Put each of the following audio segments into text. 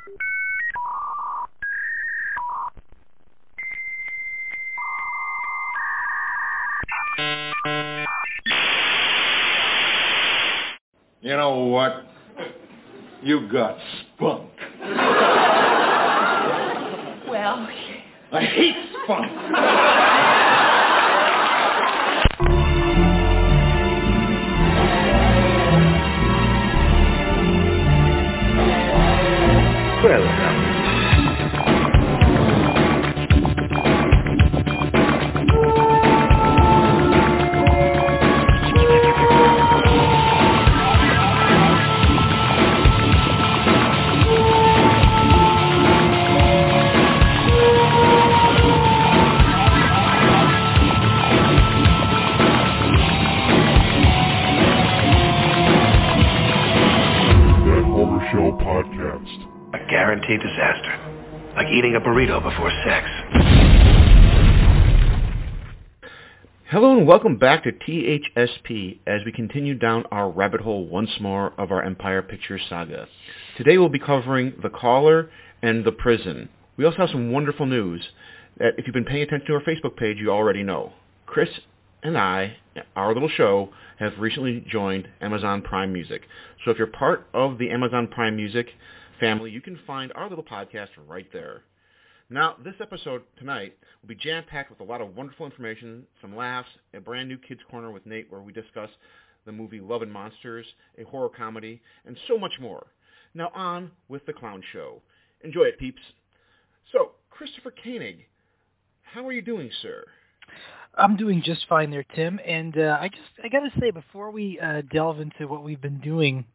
You know what? You got spunk. Well... I hate spunk! Welcome. Guaranteed disaster. Like eating a burrito before sex. Hello and welcome back to THSP as we continue down our rabbit hole once more of our Empire Pictures saga. Today we'll be covering The Caller and The Prison. We also have some wonderful news that if you've been paying attention to our Facebook page, you already know. Chris and I, our little show, have recently joined Amazon Prime Music. So if you're part of the Amazon Prime Music family, you can find our little podcast right there. Now, this episode tonight will be jam-packed with a lot of wonderful information, some laughs, a brand new Kids Corner with Nate where we discuss the movie Love and Monsters, a horror comedy, and so much more. Now on with the Clown Show. Enjoy it, peeps. So, Christopher Koenig, how are you doing, sir? I'm doing just fine there, Tim. And I got to say, before we delve into what we've been doing,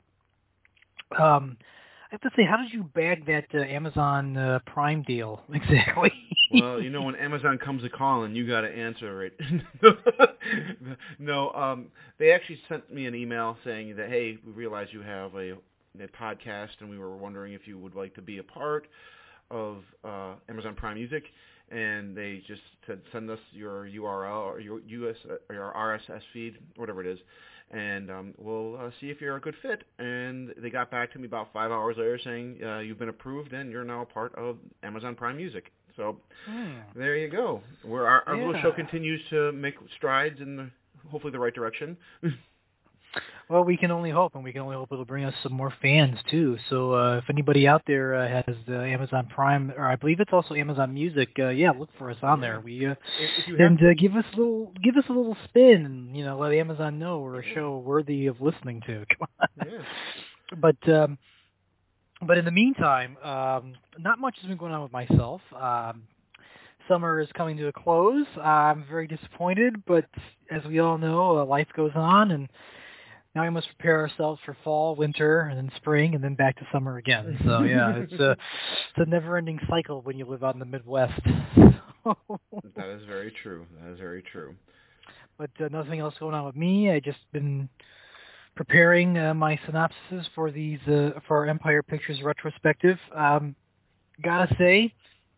I have to say, how did you bag that Amazon Prime deal exactly? Well, you know, when Amazon comes a calling, you got to answer it. No, they actually sent me an email saying that, hey, we realize you have a podcast, and we were wondering if you would like to be a part of Amazon Prime Music. And they just said, send us your URL or your RSS feed, whatever it is, and we'll see if you're a good fit. And they got back to me about 5 hours later saying, you've been approved and you're now a part of Amazon Prime Music. So there you go. Where our little show continues to make strides in hopefully the right direction. Well, we can only hope, and we can only hope it'll bring us some more fans too. So if anybody out there has Amazon Prime, or I believe it's also Amazon Music, look for us on there. Give us a little spin, and let Amazon know we're a show worthy of listening to. Come on. Yeah. But in the meantime, not much has been going on with myself. Summer is coming to a close. I'm very disappointed, but as we all know, life goes on, and now we must prepare ourselves for fall, winter, and then spring, and then back to summer again. So, yeah, it's a never-ending cycle when you live out in the Midwest. That is very true. But nothing else going on with me. I just been preparing my synopsis for our Empire Pictures retrospective. Gotta say,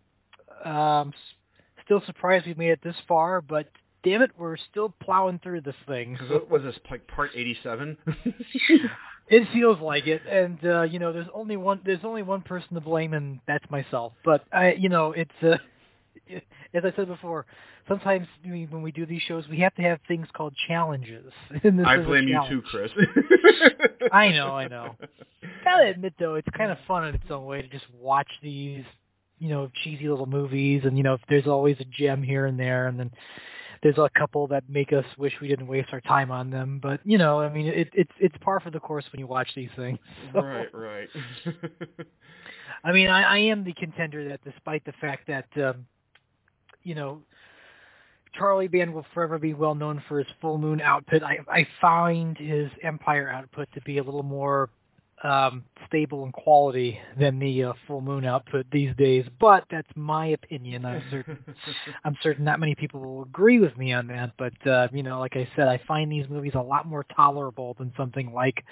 still surprised we've made it this far, but damn it, we're still plowing through this thing. Was this like part 87? It feels like it, and there's only one person to blame, and that's myself. But it's as I said before, sometimes when we do these shows, we have to have things called challenges. I blame you too, Chris. I know. Gotta admit though, it's kind of fun in its own way to just watch these, cheesy little movies, and there's always a gem here and there, and then there's a couple that make us wish we didn't waste our time on them, but it's par for the course when you watch these things. So, right. I am the contender that despite the fact that Charlie Band will forever be well known for his Full Moon output, I find his Empire output to be a little more stable in quality than the Full Moon output these days, but that's my opinion. I'm certain not many people will agree with me on that, but like I said, I find these movies a lot more tolerable than something like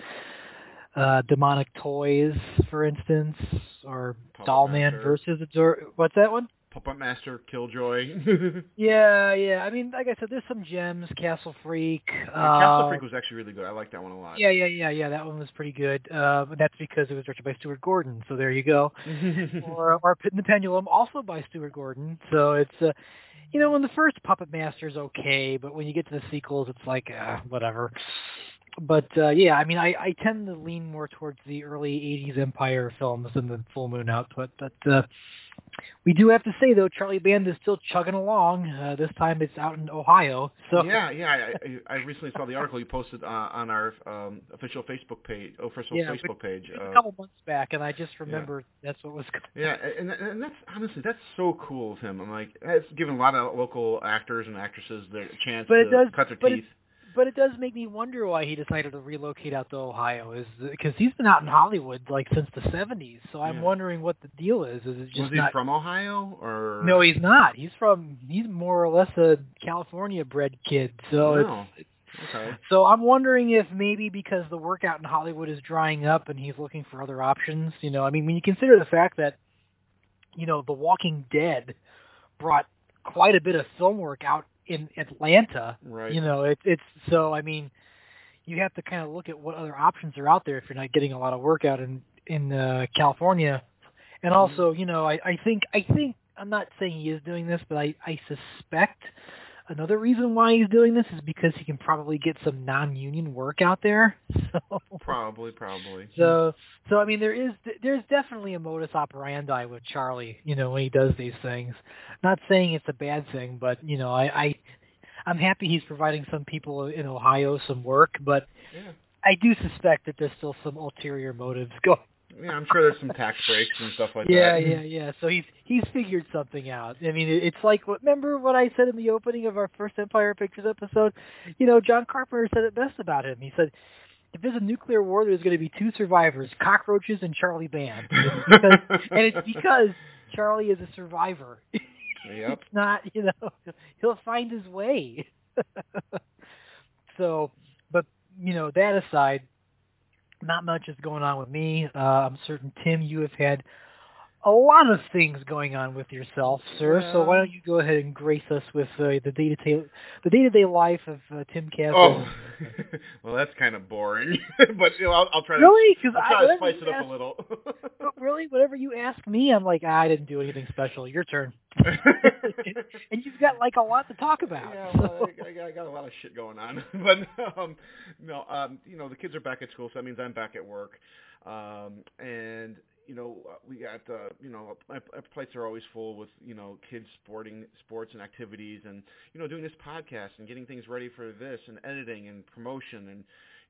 Demonic Toys, for instance, or Dollman versus What's that one? Puppet Master Killjoy. Yeah. I mean, like I said, there's some gems. Castle Freak. Castle Freak was actually really good. I like that one a lot. Yeah. That one was pretty good. But that's because it was directed by Stuart Gordon. So there you go. or Pit and the Pendulum, also by Stuart Gordon. So it's when the first Puppet Master's okay, but when you get to the sequels, it's like whatever. But yeah, I mean, I tend to lean more towards the early '80s Empire films than the Full Moon output. But we do have to say, though, Charlie Band is still chugging along. This time it's out in Ohio. So yeah. I recently saw the article you posted on our official Facebook page. Facebook page. It was a couple months back, and I just remembered that's what was going on. Yeah, and that's honestly that's so cool of him. I'm like, it's given a lot of local actors and actresses the chance to cut their teeth. But it does make me wonder why he decided to relocate out to Ohio. Is because he's been out in Hollywood like since the '70s. So I'm wondering what the deal is. Is it just was he from Ohio or? No, he's not. He's more or less a California-bred kid. So okay. So I'm wondering if maybe because the work out in Hollywood is drying up and he's looking for other options. I mean, when you consider the fact that The Walking Dead brought quite a bit of film work out in Atlanta, right? It's so. I mean, you have to kind of look at what other options are out there if you're not getting a lot of work out in California. And also, I think I'm not saying he is doing this, but I suspect another reason why he's doing this is because he can probably get some non-union work out there. So probably. So I mean, there's definitely a modus operandi with Charlie, when he does these things. Not saying it's a bad thing, but I'm happy he's providing some people in Ohio some work, but I do suspect that there's still some ulterior motives going. Yeah, I'm sure there's some tax breaks and stuff like that. Yeah. So he's figured something out. I mean, it's like remember what I said in the opening of our first Empire Pictures episode? John Carpenter said it best about him. He said, if there's a nuclear war, there's going to be two survivors, cockroaches and Charlie Band. It's because Charlie is a survivor. Yep. It's not, he'll find his way. So, but, that aside, not much is going on with me. I'm certain, Tim, you have had a lot of things going on with yourself, sir. So why don't you go ahead and grace us with the day-to-day life of Tim Castle? Oh, well, that's kind of boring. But I'll try to really, I'll try to spice it up a little. But really, whatever you ask me, I'm like, I didn't do anything special. Your turn. And you've got like a lot to talk about. Yeah, well, I got a lot of shit going on. But the kids are back at school, so that means I'm back at work, and. We got, my plates are always full with, kids sports and activities and, doing this podcast and getting things ready for this and editing and promotion and,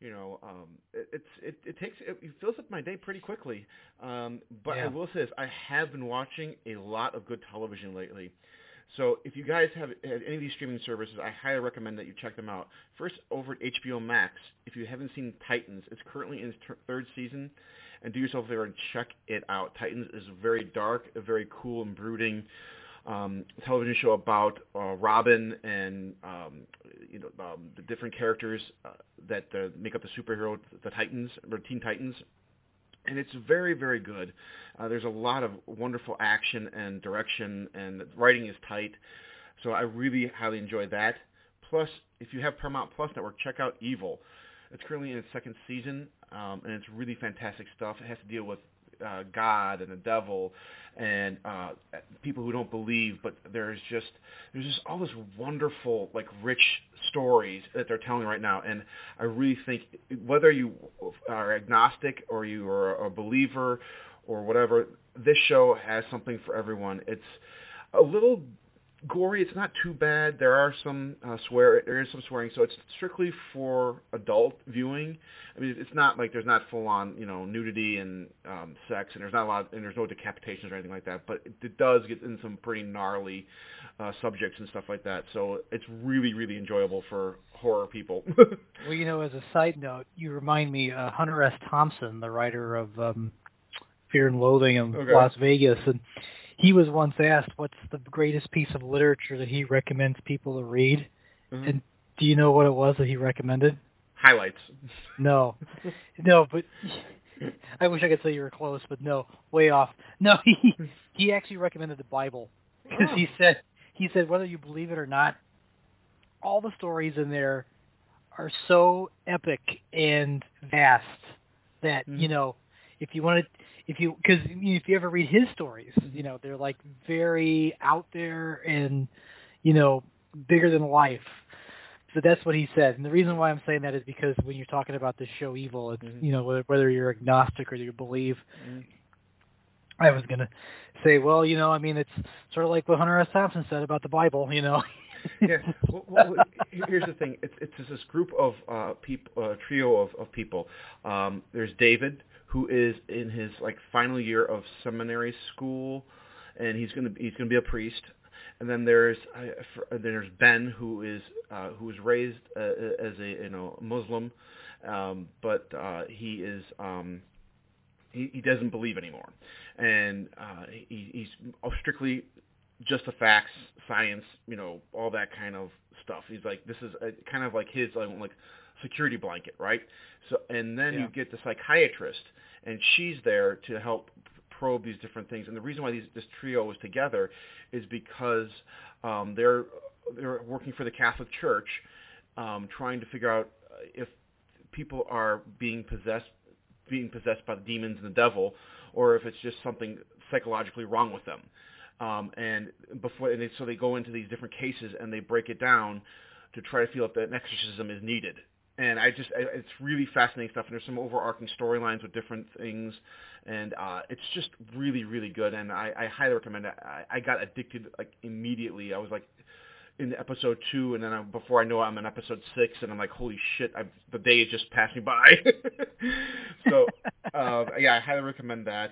it fills up my day pretty quickly. But I will say this, I have been watching a lot of good television lately. So if you guys have any of these streaming services, I highly recommend that you check them out. First, over at HBO Max, if you haven't seen Titans, it's currently in its third season. And do yourself a favor and check it out. Titans is very dark, a very cool and brooding television show about Robin and the different characters that make up the superhero, the Titans, or Teen Titans. And it's very, very good. There's a lot of wonderful action and direction, and the writing is tight. So I really highly enjoyed that. Plus, if you have Paramount Plus Network, check out Evil. It's currently in its second season, and it's really fantastic stuff. It has to deal with God and the devil and people who don't believe, but there's just all this wonderful, like, rich stories that they're telling right now. And I really think whether you are agnostic or you are a believer or whatever, this show has something for everyone. It's a little gory. It's not too bad. There is some swearing, so it's strictly for adult viewing. I mean, it's not like there's not full on nudity and sex, and there's not a lot, and there's no decapitations or anything like that. But it does get in some pretty gnarly subjects and stuff like that. So it's really, really enjoyable for horror people. Well, as a side note, you remind me, Hunter S. Thompson, the writer of Fear and Loathing in Las Vegas, and he was once asked what's the greatest piece of literature that he recommends people to read. Mm-hmm. And do you know what it was that he recommended? Highlights. No, but I wish I could say you were close, but no, way off. No, he actually recommended the Bible. Because he said whether you believe it or not, all the stories in there are so epic and vast that if you ever read his stories, they're like very out there and bigger than life. So that's what he said. And the reason why I'm saying that is because when you're talking about the show Evil, it's, whether you're agnostic or you believe, I was going to say, well, it's sort of like what Hunter S. Thompson said about the Bible, Yeah. Well, here's the thing. It's this group of people, trio of people. There's David, who is in his final year of seminary school, and he's gonna be a priest. And then there's Ben, who was raised as a Muslim, but he doesn't believe anymore, and he's strictly just the facts, science, all that kind of stuff. He's like, this is kind of like his security blanket, right? So, and then you get the psychiatrist, and she's there to help probe these different things. And the reason why this trio is together is because they're working for the Catholic Church, trying to figure out if people are being possessed by the demons and the devil, or if it's just something psychologically wrong with them. So they go into these different cases and they break it down to try to feel if an exorcism is needed. And it's really fascinating stuff. And there's some overarching storylines with different things, and it's just really, really good. And I highly recommend it. I got addicted immediately. I was in episode 2, and then before I know it, I'm in episode 6, and I'm like, holy shit, the day just passed me by. So I highly recommend that.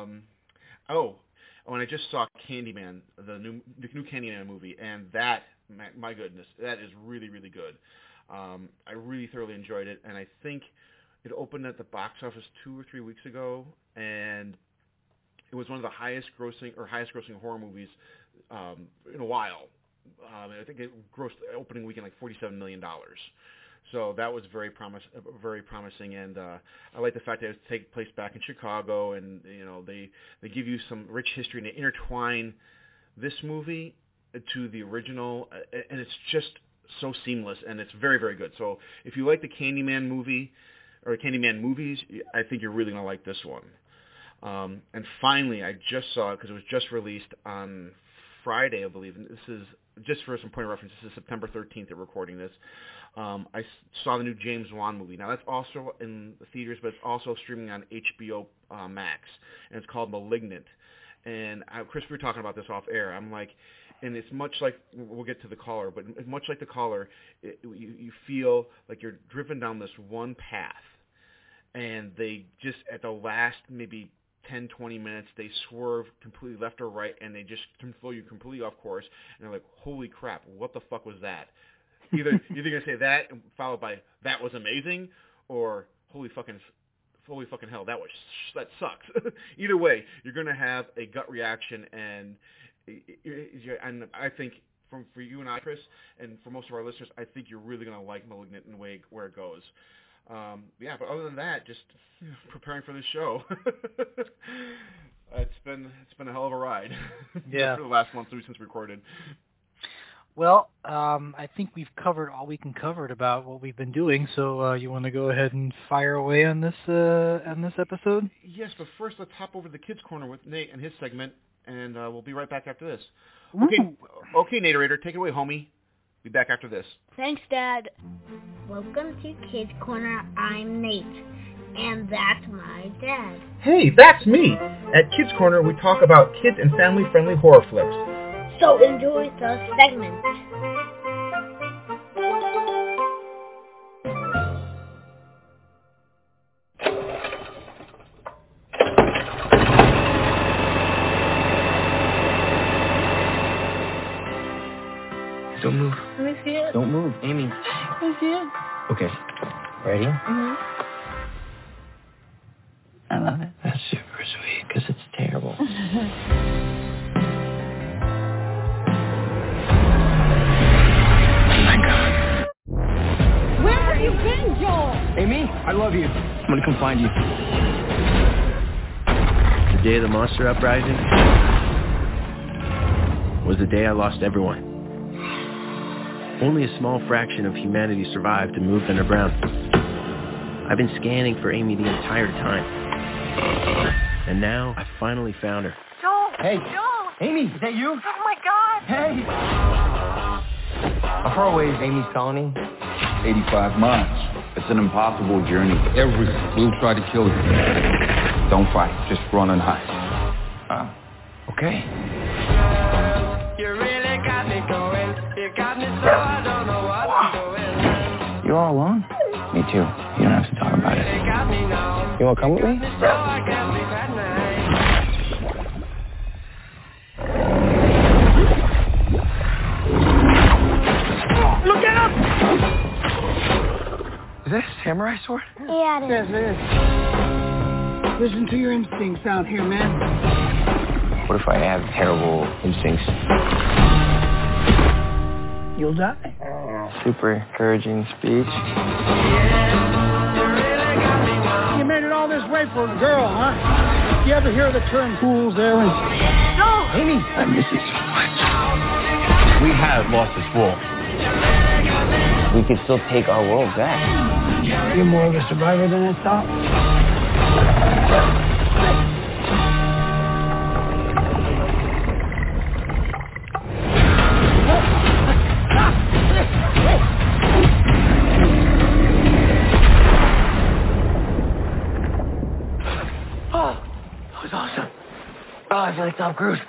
And I just saw Candyman, the new Candyman movie, and that, my goodness, that is really, really good. I really thoroughly enjoyed it, and I think it opened at the box office 2 or 3 weeks ago, and it was one of the highest grossing horror movies in a while. I think it grossed opening weekend $47 million. So that was very promising, and I like the fact that it takes place back in Chicago, and they give you some rich history, and they intertwine this movie to the original, and it's just so seamless, and it's very, very good. So if you like the Candyman movie or Candyman movies, I think you're really going to like this one. And finally, I just saw it because it was just released on Friday, I believe, and this is just for some point of reference. This is September 13th. They're recording this. I saw the new James Wan movie. Now that's also in the theaters, but it's also streaming on HBO Max, and it's called *Malignant*. And Chris, we were talking about this off air. I'm like, and it's much like, we'll get to The Caller, but much like The Caller, you feel like you're driven down this one path, and they just at the last maybe 10, 20 minutes, they swerve completely left or right, and they just throw you completely off course, and they're like, holy crap, what the fuck was that? Either you're going to say that, followed by, that was amazing, or holy fucking hell, that sucks. Either way, you're going to have a gut reaction, and I think for you and I, Chris, and for most of our listeners, I think you're really going to like *Malignant* in the way where it goes. But other than that, just preparing for this show. It's been a hell of a ride. Yeah. For the last month since we recorded. Well, I think we've covered all we can cover about what we've been doing. So you want to go ahead and fire away on this episode? Yes, but first let's hop over to the Kids Corner with Nate and his segment, and we'll be right back after this. Okay, Naterator, take it away, homie. Be back after this. Thanks, Dad. Welcome to Kids Corner. I'm Nate, and that's my dad. Hey, that's me. At Kids Corner, we talk about kids and family-friendly horror flicks. So enjoy the segment. Don't move. Let me see it. Don't move, Amy. Let me see it. Okay. Ready? Mm-hmm. I love it. That's super sweet, because it's terrible. Where have you been, Joel? Amy, I love you. I'm going to come find you. The day of the monster uprising? was the day I lost everyone. Only a small fraction of humanity survived and moved underground. I've been scanning for Amy the entire time. And now I finally found her. Joel! Hey! Joel! Amy, is that you? Oh my God! Hey! How far away is Amy's colony? 85 miles. It's an impossible journey. Everyone will try to kill you. Don't fight. Just run and hide. Okay. You really got me going. You got me so I don't know what I'm doing. You all alone? Me too. You don't have to talk about it. You want to come with me? Look out! Is that a samurai sword? Yeah, it is. Yes, it is. Listen to your instincts out here, man. What if I have terrible instincts? You'll die. Super encouraging speech. You made it all this way for a girl, huh? You ever hear the term fool's errand? No! Amy, I miss you so much. We have lost this war. We could still take our world back. You're more of a survivor than I thought. Oh, that was awesome. Oh, I feel like Tom Cruise.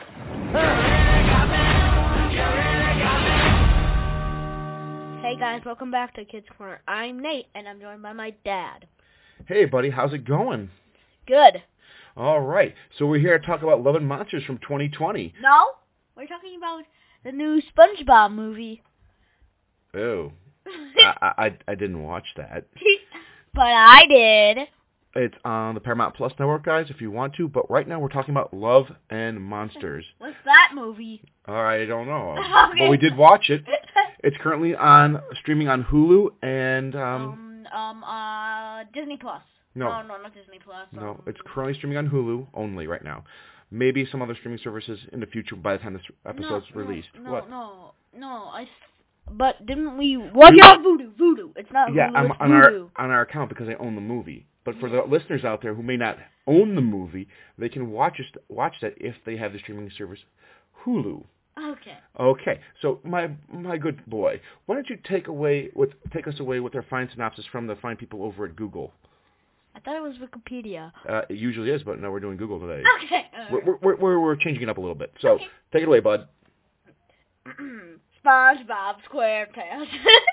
Hey guys, welcome back to Kids Corner. I'm Nate, and I'm joined by my dad. Hey, buddy, how's it going? Good. All right, so we're here to talk about Love and Monsters from 2020. No, we're talking about the new SpongeBob movie. Oh, I didn't watch that. But I did. It's on the Paramount Plus network, guys, if you want to. But right now we're talking about Love and Monsters. What's that movie? I don't know. Okay. But we did watch it. It's currently streaming on Hulu and Disney Plus. No, not Disney Plus. No, it's currently streaming on Hulu only right now. Maybe some other streaming services in the future by the time this episode's released. No. But didn't we? What? Yeah, Voodoo. It's not. Yeah, Hulu, it's on our account because I own the movie. But for the listeners out there who may not own the movie, they can watch that if they have the streaming service Hulu. Okay. Okay. So my good boy, why don't you take us away with our fine synopsis from the fine people over at Google? I thought it was Wikipedia. It usually is, but now we're doing Google today. Okay. We're changing it up a little bit. So take it away, bud. SpongeBob SquarePants.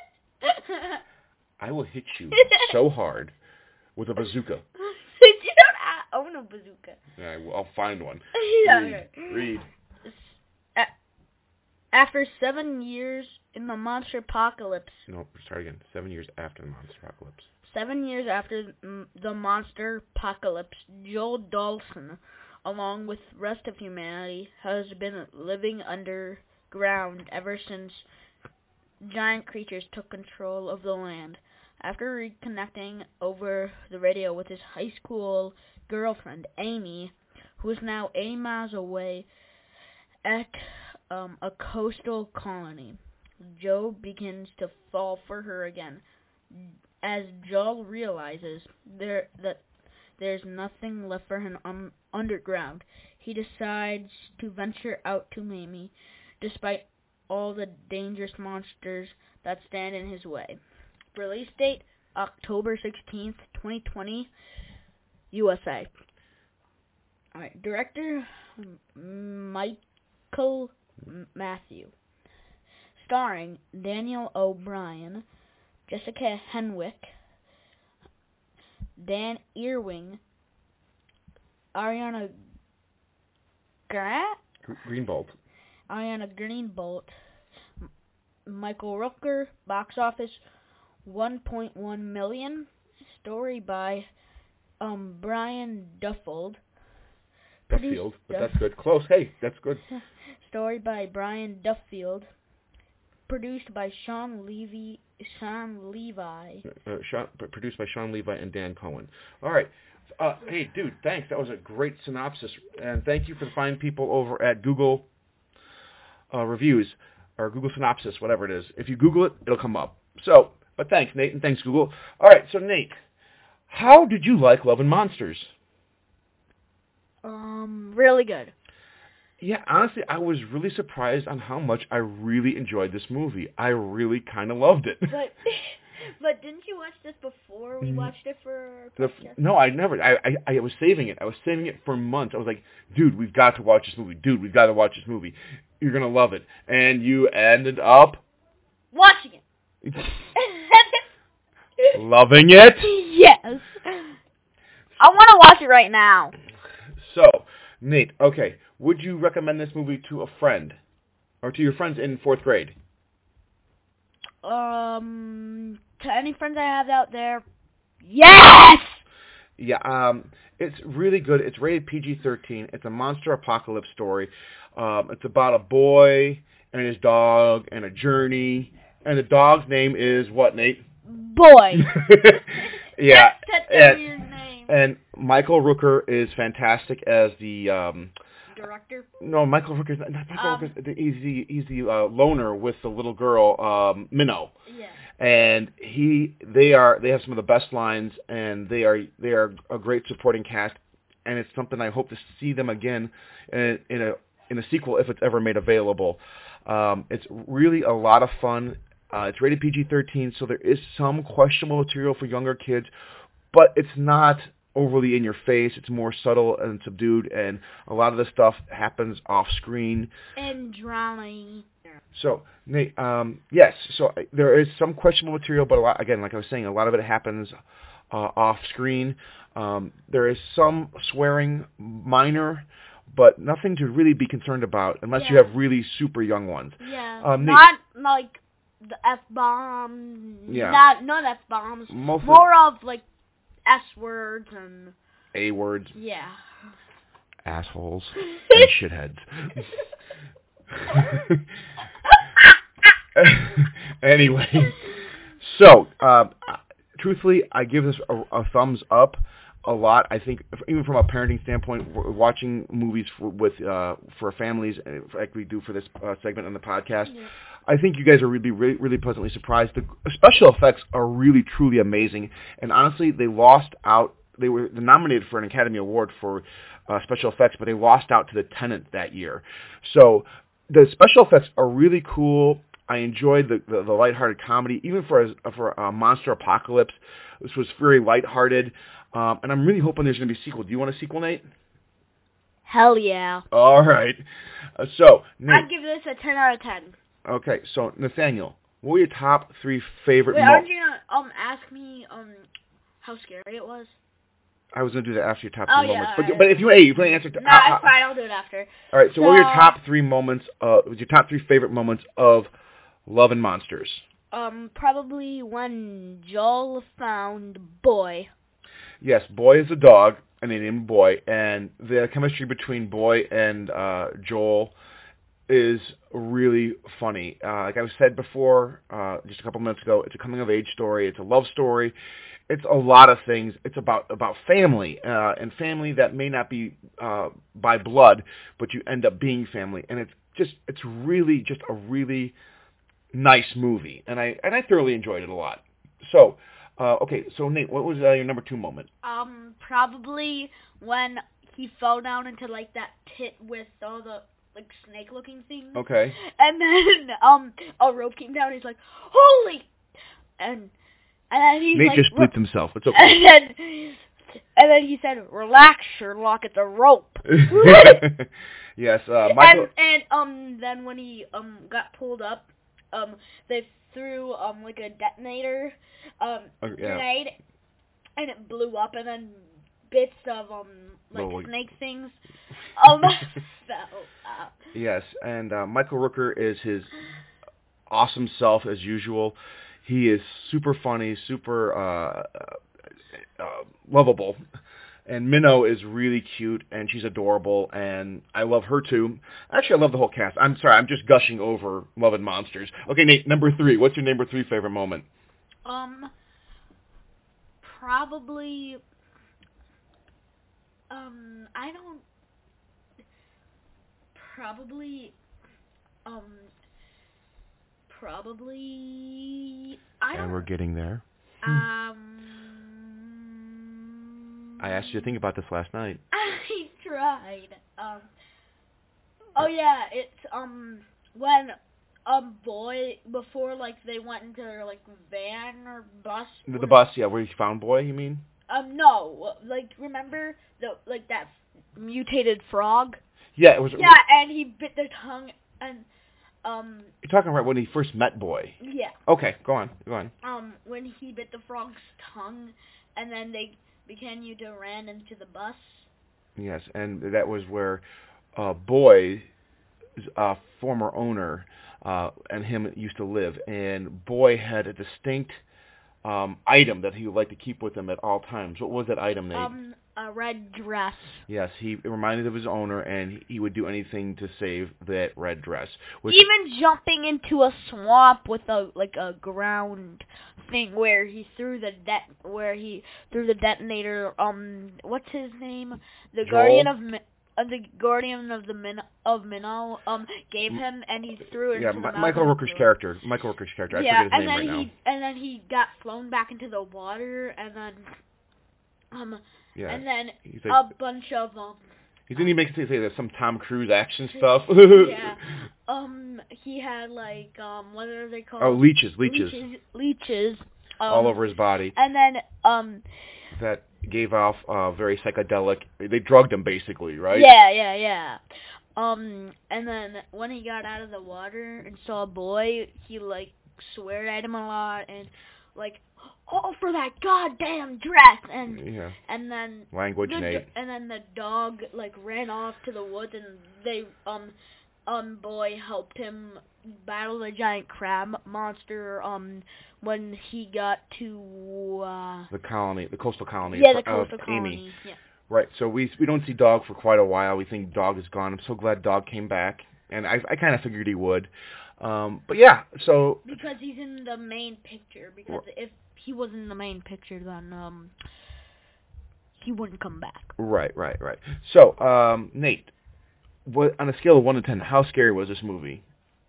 I will hit you so hard with a bazooka. You don't own a bazooka. Yeah, I'll find one. Read. After 7 years in the monster apocalypse. No, start again. 7 years after the monster apocalypse. 7 years after the monster apocalypse, Joel Dawson, along with the rest of humanity, has been living underground ever since giant creatures took control of the land. After reconnecting over the radio with his high school girlfriend, Amy, who is now 80 miles away at a coastal colony, Joe begins to fall for her again. As Joel realizes that there's nothing left for him underground, he decides to venture out to Amy, despite all the dangerous monsters that stand in his way. Release date, October 16th, 2020, USA. Alright, director, Michael Matthew. Starring Daniel O'Brien, Jessica Henwick, Dan Irving, Ariana Greenbolt, Michael Rooker. Box office 1.1 million. Story by Brian Duffield. Duffield, but that's good. Close. Hey, that's good. Story by Brian Duffield. Produced by Sean Levi. Produced by Sean Levi and Dan Cohen. All right. Hey, dude, thanks. That was a great synopsis. And thank you for the fine people over at Google. reviews or Google Synopsis, whatever it is. If you Google it, it'll come up. So, but thanks, Nate, and thanks, Google. All right, so Nate, how did you like Love and Monsters? Really good. Yeah, honestly, I was really surprised on how much I really enjoyed this movie. I really kind of loved it. But didn't you watch this before we watched it for No, I never. I was saving it. I was saving it for months. I was like, dude, we've got to watch this movie. Dude, we've got to watch this movie. You're going to love it. And you ended up... watching it. Loving it? Yes. I want to watch it right now. So, Nate, okay, would you recommend this movie to a friend? Or to your friends in 4th grade? To any friends I have out there, yes! Yeah, it's really good. It's rated PG-13. It's a monster apocalypse story. It's about a boy and his dog and a journey. And the dog's name is what, Nate? Boy. Yeah. That's his name. And Michael Rooker is fantastic as the... director? No, Michael Rooker's not Michael Rooker. He's the loner with the little girl, Minnow. Yeah. And they have some of the best lines, and they are a great supporting cast, and it's something I hope to see them again in a sequel if it's ever made available. It's really a lot of fun. It's rated PG-13, so there is some questionable material for younger kids, but it's not overly in your face. It's more subtle and subdued, and a lot of the stuff happens off screen. And drowning. So, Nate, yes, so there is some questionable material, but a lot, again, like I was saying, a lot of it happens off screen. There is some swearing, minor, but nothing to really be concerned about unless you have really super young ones. Yeah, not like the F-bombs. Yeah. Not F-bombs. More of like S-words and... A-words. Yeah. Assholes. And shitheads. Anyway. So, truthfully, I give this a thumbs up a lot. I think, even from a parenting standpoint, watching movies for families, like we do for this segment on the podcast, I think you guys are really pleasantly surprised. The special effects are really, truly amazing. And honestly, they lost out. They were nominated for an Academy Award for special effects, but they lost out to The Tenant that year. So the special effects are really cool. I enjoyed the lighthearted comedy, even for a monster apocalypse. This was very lighthearted, and I'm really hoping there's going to be a sequel. Do you want a sequel, Nate? Hell yeah. All right. So, Nate, I'd give this a 10 out of 10. Okay, so Nathaniel, what were your top 3 favorite? Wait, aren't you gonna ask me how scary it was? I was gonna do that after your top 3 moments, right. But if you can answer. No, it's fine. I'll do it after. All right. So, what were your top 3 moments? Your top 3 favorite moments of Love and Monsters? Probably when Joel found Boy. Yes, Boy is a dog, and they named Boy, and the chemistry between Boy and Joel is really funny. Like I said before, just a couple minutes ago, it's a coming-of-age story. It's a love story. It's a lot of things. It's about family, and family that may not be by blood, but you end up being family. And it's really just a really nice movie, and I thoroughly enjoyed it a lot. So, okay, so Nate, what was your number 2 moment? Probably when he fell down into like that pit with all the like snake-looking things. Okay. And then a rope came down. He's like, "Holy!" And then he's Nate like, just bleeped himself. It's okay. And then he said, "Relax, Sherlock. It's a rope." Yes, Michael. And then when he got pulled up, they threw like a detonator grenade, and it blew up, and then bits of snake things fell out. Yes, and Michael Rooker is his awesome self as usual. He is super funny, super lovable. And Minnow is really cute, and she's adorable, and I love her too. Actually, I love the whole cast. I'm sorry, I'm just gushing over Love and Monsters. Okay, Nate, number 3. What's your number 3 favorite moment? Probably, Probably. And we're getting there. I asked you to think about this last night. I tried. Oh yeah, it's when Boy before like they went into their like van or bus. The bus, yeah, where you found Boy, you mean? No, like remember that mutated frog? Yeah, it was. Yeah, and he bit their tongue and. You're talking about when he first met Boy. Yeah. Okay, go on. When he bit the frog's tongue, and then they ran into the bus. Yes, and that was where Boy's former owner and him used to live, and Boy had a distinct item that he would like to keep with him at all times. What was that item, Nate? A red dress. Yes, he reminded of his owner, and he would do anything to save that red dress. Even jumping into a swamp with a ground thing where he threw the detonator. What's his name? The Joel? Guardian of Minnow gave him, and he threw it. Yeah, into the Michael Rooker's character. I forget his name right now. And then he got flown back into the water, and then yeah. And then like, a bunch of he didn't even make it say there's some Tom Cruise action stuff. Yeah. He had what are they called? Oh, leeches. Leeches. All over his body. And then that gave off very psychedelic. They drugged him basically, right? Yeah. And then when he got out of the water and saw Boy, he sweared at him a lot and oh, for that goddamn dress, and then language, Nate. And then the dog ran off to the woods, and they Boy helped him battle the giant crab monster when he got to the coastal colony. Yeah, the coastal colony. Amy. Yeah. Right. So we don't see Dog for quite a while. We think Dog is gone. I'm so glad Dog came back, and I kind of figured he would. But yeah, so because he's in the main picture. Because if he wasn't in the main picture, then he wouldn't come back. Right. So Nate, on a scale of 1 to 10, how scary was this movie?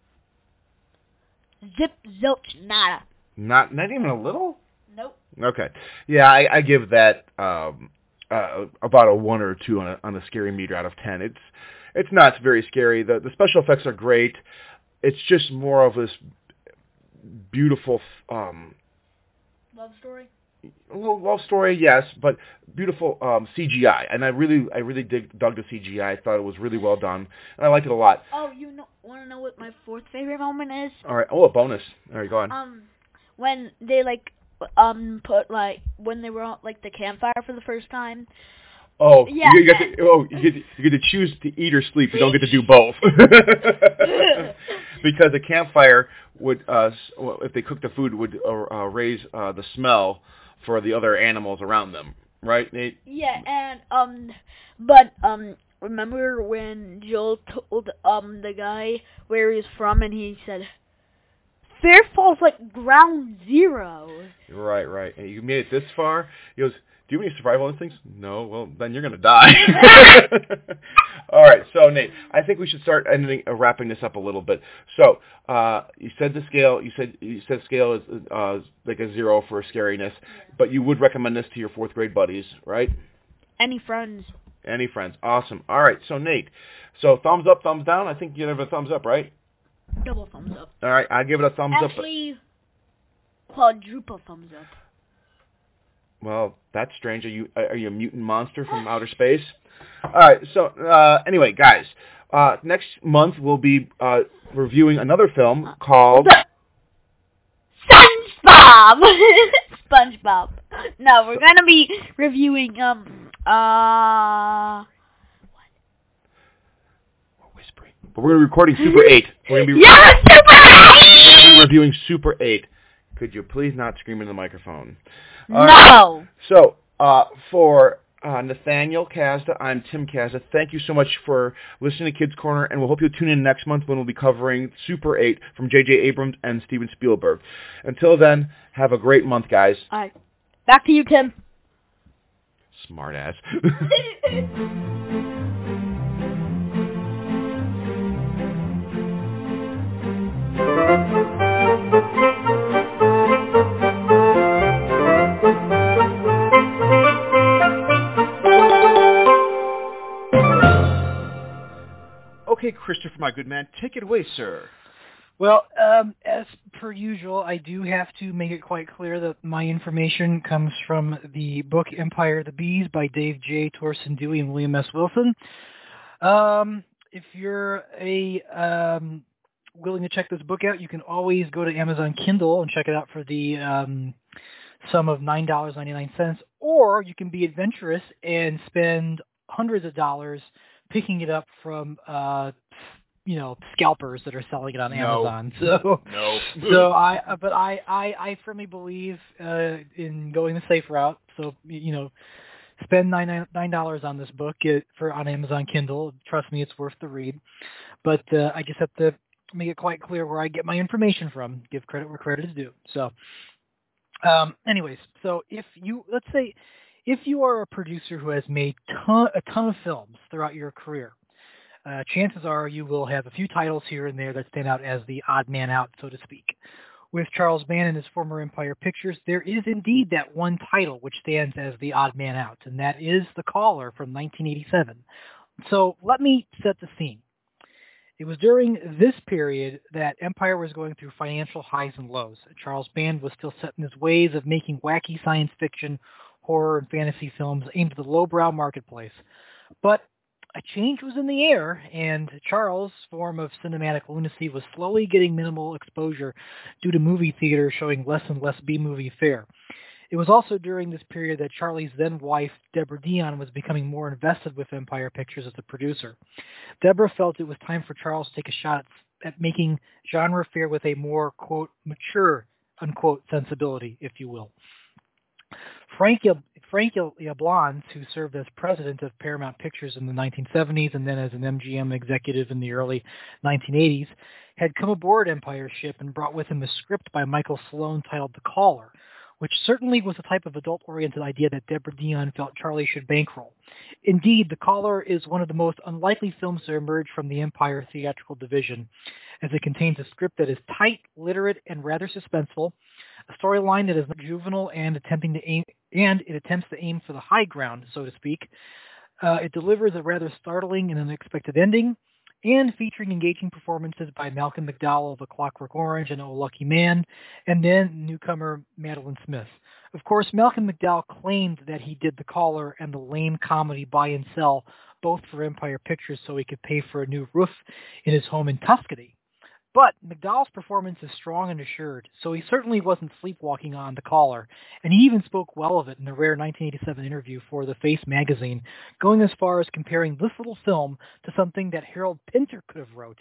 Zip zilch nada. Not even a little? Nope. Okay. Yeah, I give that about a 1 or 2 on a scary meter out of 10. It's not very scary. The special effects are great. It's just more of this beautiful love story. Love story, yes, but beautiful CGI, and I really dug the CGI. I thought it was really well done, and I liked it a lot. Oh, want to know what my fourth favorite moment is? All right. Oh, a bonus. All right, go on. When they put when they were on the campfire for the first time. Oh, yeah. You get to choose to eat or sleep. You don't get to do both. Because the campfire would, if they cooked the food, would raise the smell for the other animals around them, right, Nate? Yeah, and but remember when Joel told the guy where he's from, and he said, "Fair Fall's ground zero." Right. And you made it this far. He goes, "Do you have any survival instincts?" "No." "Well, then you're gonna die." All right, so Nate, I think we should start wrapping this up a little bit. So you said the scale. You said scale is a 0 for scariness, but you would recommend this to your 4th grade buddies, right? Any friends? Awesome. All right, so Nate, thumbs up, thumbs down. I think you give it a thumbs up, right? Double thumbs up. All right, I give it a thumbs up. Actually, quadruple thumbs up. Well, that's strange. Are you a mutant monster from outer space? All right. So anyway, guys, next month we'll be reviewing another film called SpongeBob. SpongeBob. No, we're gonna be reviewing We're whispering. But we're recording Super 8. We're gonna be Super 8. We're gonna be reviewing Super 8. Could you please not scream into the microphone? No. Right. So, for Nathaniel Kazda, I'm Tim Kazda. Thank you so much for listening to Kids Corner, and we'll hope you'll tune in next month when we'll be covering Super 8 from J.J. Abrams and Steven Spielberg. Until then, have a great month, guys. All right. Back to you, Tim. Smart ass. Okay, Christopher, my good man, take it away, sir. Well, as per usual, I do have to make it quite clear that my information comes from the book Empire of the Bees by Dave J. Torsten Dewey and William S. Wilson. If you're willing to check this book out, you can always go to Amazon Kindle and check it out for the sum of $9.99, or you can be adventurous and spend hundreds of dollars picking it up from scalpers that are selling it on Amazon. So I firmly believe in going the safe route. So spend $9 on this book on Amazon Kindle. Trust me, it's worth the read. But I just have to make it quite clear where I get my information from. Give credit where credit is due. So, anyways, so if you are a producer who has made a ton of films throughout your career, chances are you will have a few titles here and there that stand out as the odd man out, so to speak. With Charles Band and his former Empire Pictures, there is indeed that one title which stands as the odd man out, and that is The Caller from 1987. So let me set the scene. It was during this period that Empire was going through financial highs and lows. Charles Band was still set in his ways of making wacky science fiction, horror, and fantasy films aimed at the lowbrow marketplace. But a change was in the air, and Charles' form of cinematic lunacy was slowly getting minimal exposure due to movie theater showing less and less B-movie fare. It was also during this period that Charlie's then-wife, Deborah Dion, was becoming more invested with Empire Pictures as a producer. Deborah felt it was time for Charles to take a shot at making genre fare with a more, quote, mature, unquote, sensibility, if you will. Frank Yablans, who served as president of Paramount Pictures in the 1970s and then as an MGM executive in the early 1980s, had come aboard Empire ship and brought with him a script by Michael Sloan titled The Caller, which certainly was the type of adult-oriented idea that Deborah Dion felt Charlie should bankroll. Indeed, The Caller is one of the most unlikely films to emerge from the Empire theatrical division, as it contains a script that is tight, literate, and rather suspenseful, a storyline that is juvenile and it attempts to aim for the high ground, so to speak. It delivers a rather startling and unexpected ending, and featuring engaging performances by Malcolm McDowell of A Clockwork Orange and Oh Lucky Man, and then newcomer Madeline Smith. Of course, Malcolm McDowell claimed that he did The Caller and the lame comedy Buy and Sell, both for Empire Pictures, so he could pay for a new roof in his home in Tuscany. But McDowell's performance is strong and assured, so he certainly wasn't sleepwalking on The Caller, and he even spoke well of it in a rare 1987 interview for The Face magazine, going as far as comparing this little film to something that Harold Pinter could have wrote.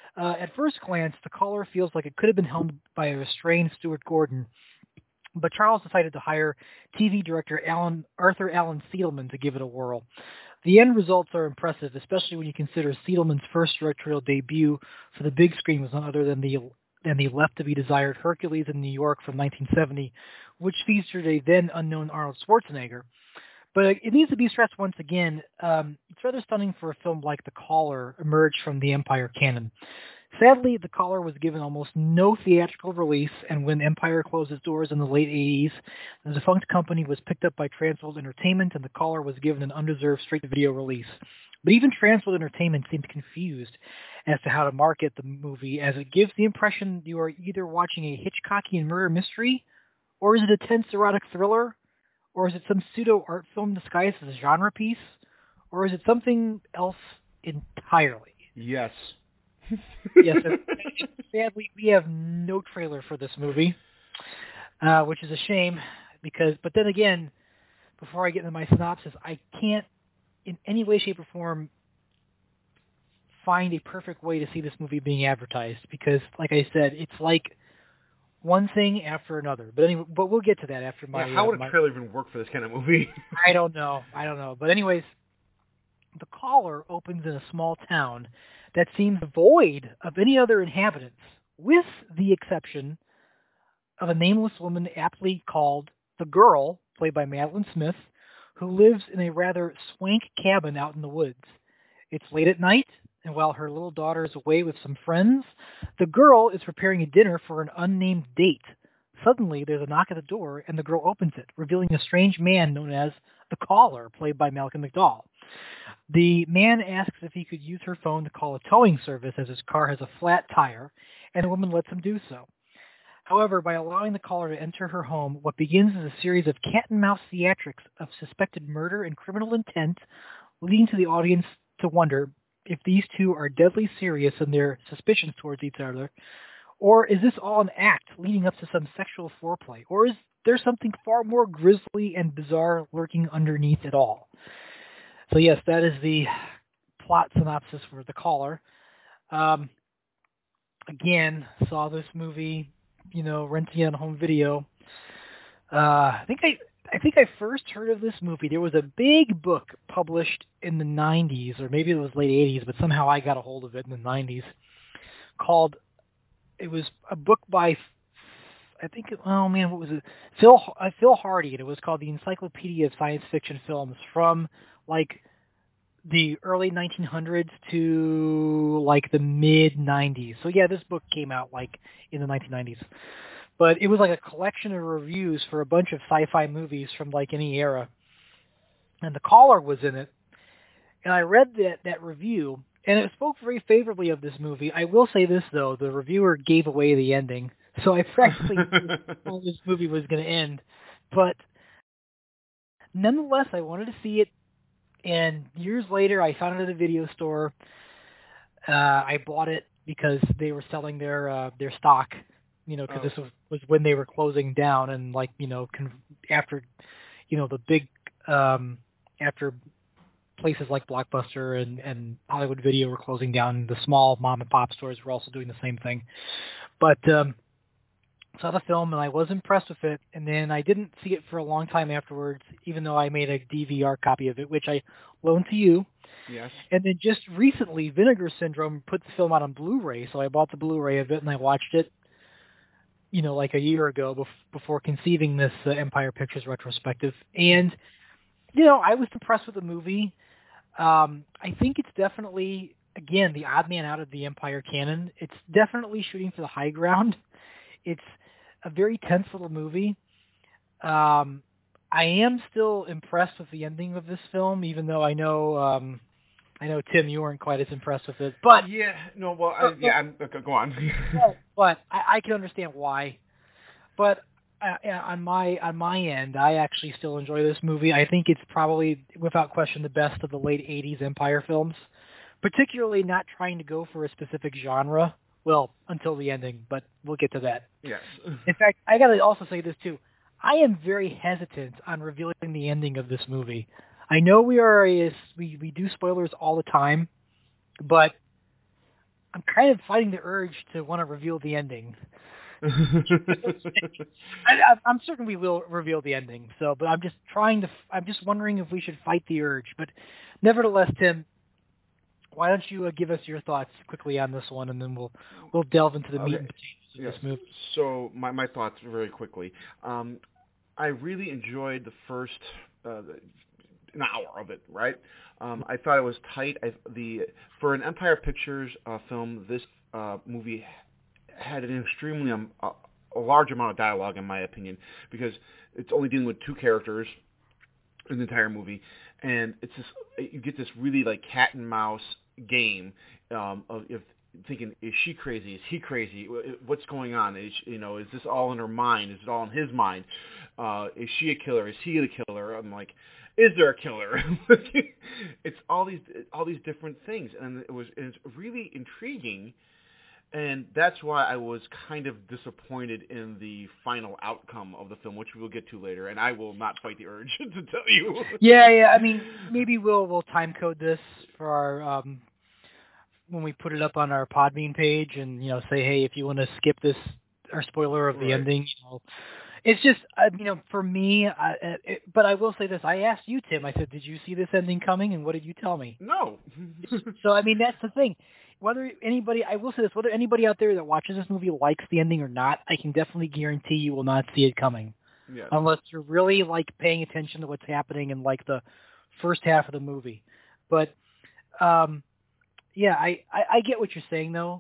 At first glance, The Caller feels like it could have been helmed by a restrained Stuart Gordon, but Charles decided to hire TV director Arthur Allen Seidelman to give it a whirl. The end results are impressive, especially when you consider Seidelman's first directorial debut for the big screen was none other than the Left to Be Desired Hercules in New York from 1970, which featured a then unknown Arnold Schwarzenegger. But it needs to be stressed once again, it's rather stunning for a film like The Caller emerged from the Empire canon. Sadly, The Caller was given almost no theatrical release, and when Empire closed its doors in the late 80s, the defunct company was picked up by Transworld Entertainment, and The Caller was given an undeserved straight-to-video release. But even Transworld Entertainment seemed confused as to how to market the movie, as it gives the impression you are either watching a Hitchcockian murder mystery, or is it a tense erotic thriller, or is it some pseudo-art film disguised as a genre piece, or is it something else entirely? Yes. Yes, sadly, we have no trailer for this movie, which is a shame, but then again, before I get into my synopsis, I can't in any way, shape, or form find a perfect way to see this movie being advertised, because, like I said, it's like one thing after another. But we'll get to that after my... how would a trailer even work for this kind of movie? I don't know. But anyways, The Caller opens in a small town that seems void of any other inhabitants, with the exception of a nameless woman aptly called The Girl, played by Madeline Smith, who lives in a rather swank cabin out in the woods. It's late at night, and while her little daughter is away with some friends, the girl is preparing a dinner for an unnamed date, Suddenly, there's a knock at the door, and the girl opens it, revealing a strange man known as the Caller, played by Malcolm McDowell. The man asks if he could use her phone to call a towing service as his car has a flat tire, and the woman lets him do so. However, by allowing the caller to enter her home, what begins is a series of cat-and-mouse theatrics of suspected murder and criminal intent, leading to the audience to wonder if these two are deadly serious in their suspicions towards each other, or is this all an act leading up to some sexual foreplay, or is there something far more grisly and bizarre lurking underneath it all? So yes, that is the plot synopsis for The Caller. Again, saw this movie, renting it on home video. I think I first heard of this movie. There was a big book published in the 90s, or maybe it was late 80s, but somehow I got a hold of it in the 90s, it was a book by, what was it? Phil Hardy, and it was called The Encyclopedia of Science Fiction Films from, the early 1900s to, the mid-90s. So, yeah, this book came out, in the 1990s. But it was a collection of reviews for a bunch of sci-fi movies from, any era. And The Caller was in it. And I read that review, and it spoke very favorably of this movie. I will say this, though. The reviewer gave away the ending. So I practically knew how this movie was going to end. But nonetheless, I wanted to see it. And years later, I found it at a video store. I bought it because they were selling their stock, because this was when they were closing down. And, after, the big, after places like Blockbuster and Hollywood Video were closing down, the small mom-and-pop stores were also doing the same thing. But saw the film, and I was impressed with it, and then I didn't see it for a long time afterwards, even though I made a DVR copy of it, which I loaned to you. Yes. And then just recently, Vinegar Syndrome put the film out on Blu-ray, so I bought the Blu-ray of it, and I watched it, a year ago before conceiving this Empire Pictures retrospective. And, I was impressed with the movie. I think it's definitely, again, the odd man out of the Empire canon. It's definitely shooting for the high ground. It's a very tense little movie. I am still impressed with the ending of this film, even though I know, Tim, you weren't quite as impressed with it. But go on. But I can understand why. But on my end, I actually still enjoy this movie. I think it's probably, without question, the best of the late 80s Empire films, particularly not trying to go for a specific genre. Well, until the ending, but we'll get to that. Yes. In fact, I got to also say this, too. I am very hesitant on revealing the ending of this movie. I know we do spoilers all the time, but I'm kind of fighting the urge to want to reveal the ending. I'm certain we will reveal the ending. But I'm just wondering if we should fight the urge. But nevertheless, Tim, why don't you give us your thoughts quickly on this one, and then we'll delve into the meat and potatoes of this movie. So my thoughts very quickly. I really enjoyed the first an hour of it. Right, I thought it was tight. For an Empire Pictures film, this movie had an extremely a large amount of dialogue, in my opinion, because it's only dealing with two characters in the entire movie, and it's just, you get this really cat and mouse game of thinking, is she crazy? Is he crazy? What's going on? Is this all in her mind? Is it all in his mind? Is she a killer? Is he the killer? I'm like, is there a killer? It's all these different things, and it's really intriguing. And that's why I was kind of disappointed in the final outcome of the film, which we will get to later. And I will not fight the urge to tell you. Yeah. I mean, maybe we'll time code this for our when we put it up on our Podbean page, and say, hey, if you want to skip this or spoiler of the ending, it's just for me. But I will say this: I asked you, Tim. I said, did you see this ending coming? And what did you tell me? No. So I mean, that's the thing. Whether anybody out there that watches this movie likes the ending or not, I can definitely guarantee you will not see it coming. Yes. Unless you're really paying attention to what's happening in the first half of the movie. But I get what you're saying though.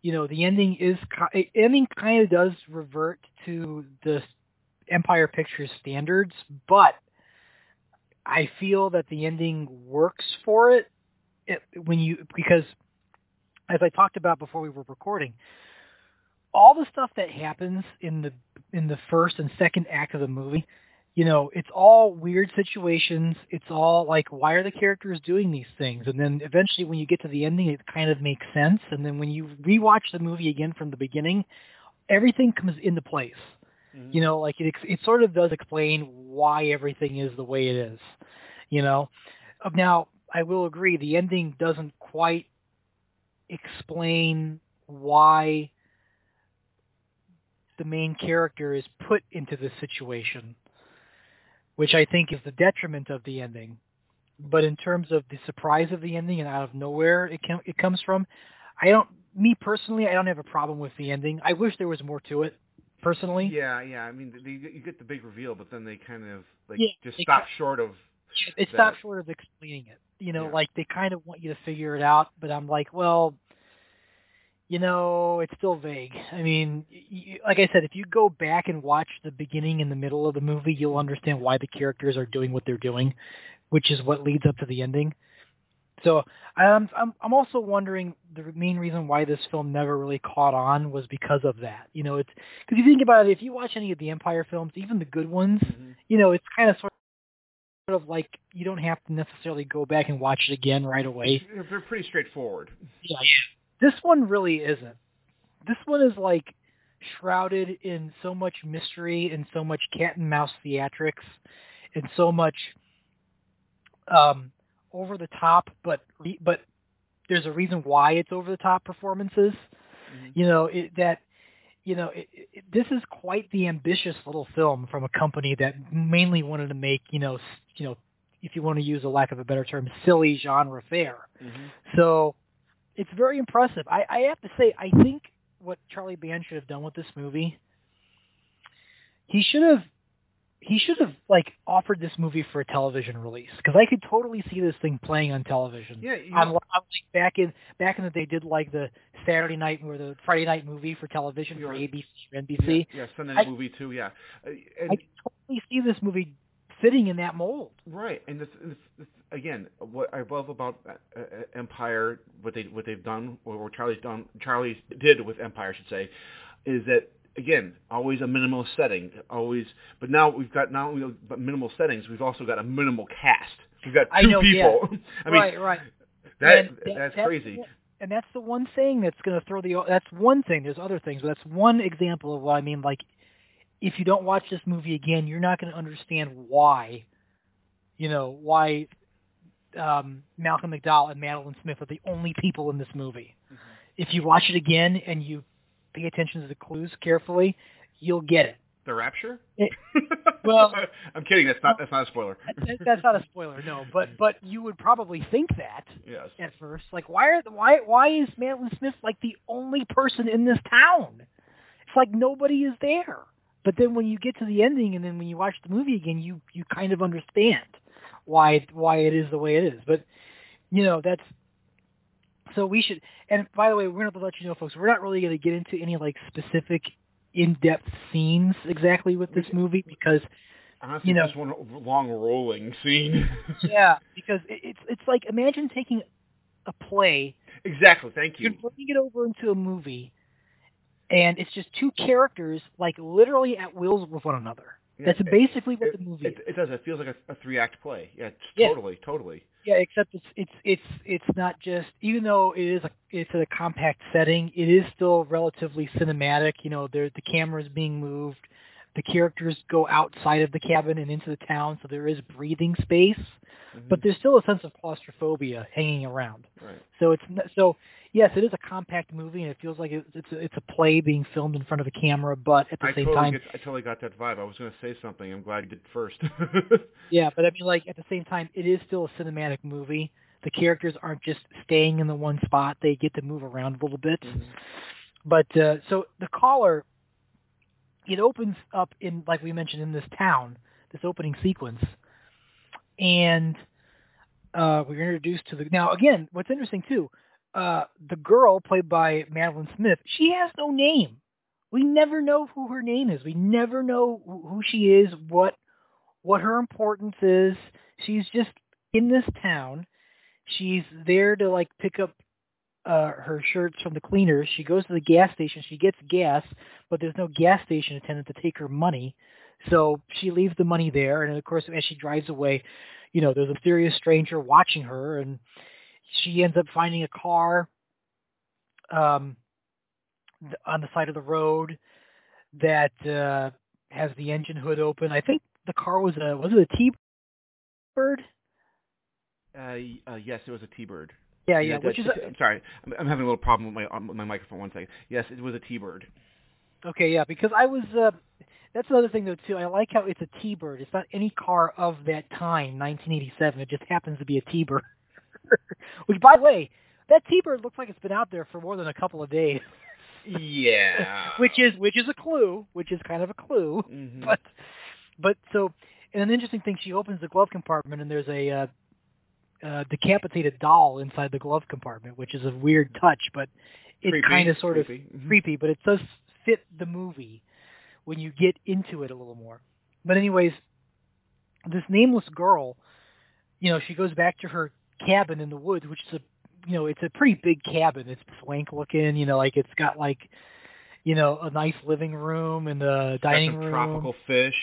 the ending kind of does revert to the Empire Pictures standards, but I feel that the ending works for it because as I talked about before we were recording, all the stuff that happens in the first and second act of the movie, it's all weird situations. It's all like, why are the characters doing these things? And then eventually when you get to the ending, it kind of makes sense. And then when you rewatch the movie again from the beginning, everything comes into place. Mm-hmm. It sort of does explain why everything is the way it is. Now, I will agree, the ending doesn't quite explain why the main character is put into this situation, which I think is the detriment of the ending. But in terms of the surprise of the ending and out of nowhere it comes from, me personally, I don't have a problem with the ending. I wish there was more to it, personally. Yeah. I mean, you get the big reveal, but then they kind of stop short of. It stopped short of explaining it. They kind of want you to figure it out, but I'm like, well, it's still vague. I mean, like I said, if you go back and watch the beginning and the middle of the movie, you'll understand why the characters are doing what they're doing, which is what leads up to the ending. So I'm also wondering the main reason why this film never really caught on was because of that. It's because you think about it, if you watch any of the Empire films, even the good ones, mm-hmm. It's kind of sort of like you don't have to necessarily go back and watch it again right away. They're pretty straightforward. Yeah. This one really isn't. This one is like shrouded in so much mystery and so much cat and mouse theatrics and so much over the top, but there's a reason why it's over the top performances. Mm-hmm. This is quite the ambitious little film from a company that mainly wanted to make if you want to use a lack of a better term, silly genre fare. Mm-hmm. So it's very impressive. I have to say, I think what Charlie Band should have done with this movie, he should have offered this movie for a television release, because I could totally see this thing playing on television. Yeah, back in the day, did the Saturday night or the Friday night movie for television for ABC or NBC. Yeah, Sunday night movie too. Yeah, I could totally see this movie fitting in that mold. Right, and this again, what I love about Empire, what they've done, or Charlie did with Empire, I should say, is that, again, always a minimal setting, but now we've got not only minimal settings, we've also got a minimal cast. We've got two people. Yeah. I mean, right. That's crazy. And that's the one thing that's going to that's one thing. There's other things, but that's one example of what I mean. Like, if you don't watch this movie again, you're not going to understand why Malcolm McDowell and Madeline Smith are the only people in this movie. Mm-hmm. If you watch it again and you pay attention to the clues carefully, you'll get it. The Rapture? Well, I'm kidding. That's not a spoiler. That's not a spoiler, no. But you would probably think that at first. Like, why is Madeline Smith like the only person in this town? It's like nobody is there. But then when you get to the ending, and then when you watch the movie again, you kind of understand why it is the way it is. But that's. So we should, and by the way, we're going to let you know, folks, we're not really going to get into any specific in-depth scenes exactly with this movie, because honestly, just one long rolling scene. Yeah, because it's like, imagine taking a play. Exactly. Thank you. You're putting it over into a movie, and it's just two characters literally at wills with one another. Yeah, that's basically what the movie is. It does. It feels like a 3-act play. Yeah, totally. Yeah, except it's not just, even though it's a compact setting, it is still relatively cinematic. The camera is being moved, the characters go outside of the cabin and into the town, so there is breathing space, mm-hmm. but there's still a sense of claustrophobia hanging around. Right. So yes, it is a compact movie, and it feels like it's a play being filmed in front of a camera, but at the same time... I totally got that vibe. I was going to say something. I'm glad you did first. Yeah, but I mean, at the same time, it is still a cinematic movie. The characters aren't just staying in the one spot. They get to move around a little bit. Mm-hmm. But, so The Caller, it opens up in, like we mentioned, in this town, this opening sequence, and we're introduced to now, again, what's interesting, too, the girl played by Madeline Smith, she has no name. We never know who her name is. We never know who she is, what her importance is. She's just in this town. She's there to like pick up her shirts from the cleaners. She goes to the gas station. She gets gas, but there's no gas station attendant to take her money. So she leaves the money there. And of course, as she drives away, there's a mysterious stranger watching her, and she ends up finding a car on the side of the road that has the engine hood open. I think the car was it a T-Bird? Yes, it was a T-Bird. Yeah. Which is I'm sorry, I'm having a little problem with my microphone. 1 second. Yes, it was a T-Bird. Okay, yeah, because I was. That's another thing though too. I like how it's a T-Bird. It's not any car of that time, 1987. It just happens to be a T-Bird. Which, by the way, that T-Bird looks like it's been out there for more than a couple of days. Yeah. which is a clue. Which is kind of a clue. Mm-hmm. But so, and an interesting thing, she opens the glove compartment and there's a decapitated doll inside the glove compartment, which is a weird touch, but it's kind of sort of creepy, but it does fit the movie when you get into it a little more. But anyways, this nameless girl, she goes back to her cabin in the woods, which is it's a pretty big cabin. It's swank looking, like it's got like, a nice living room and a dining room. Tropical fish,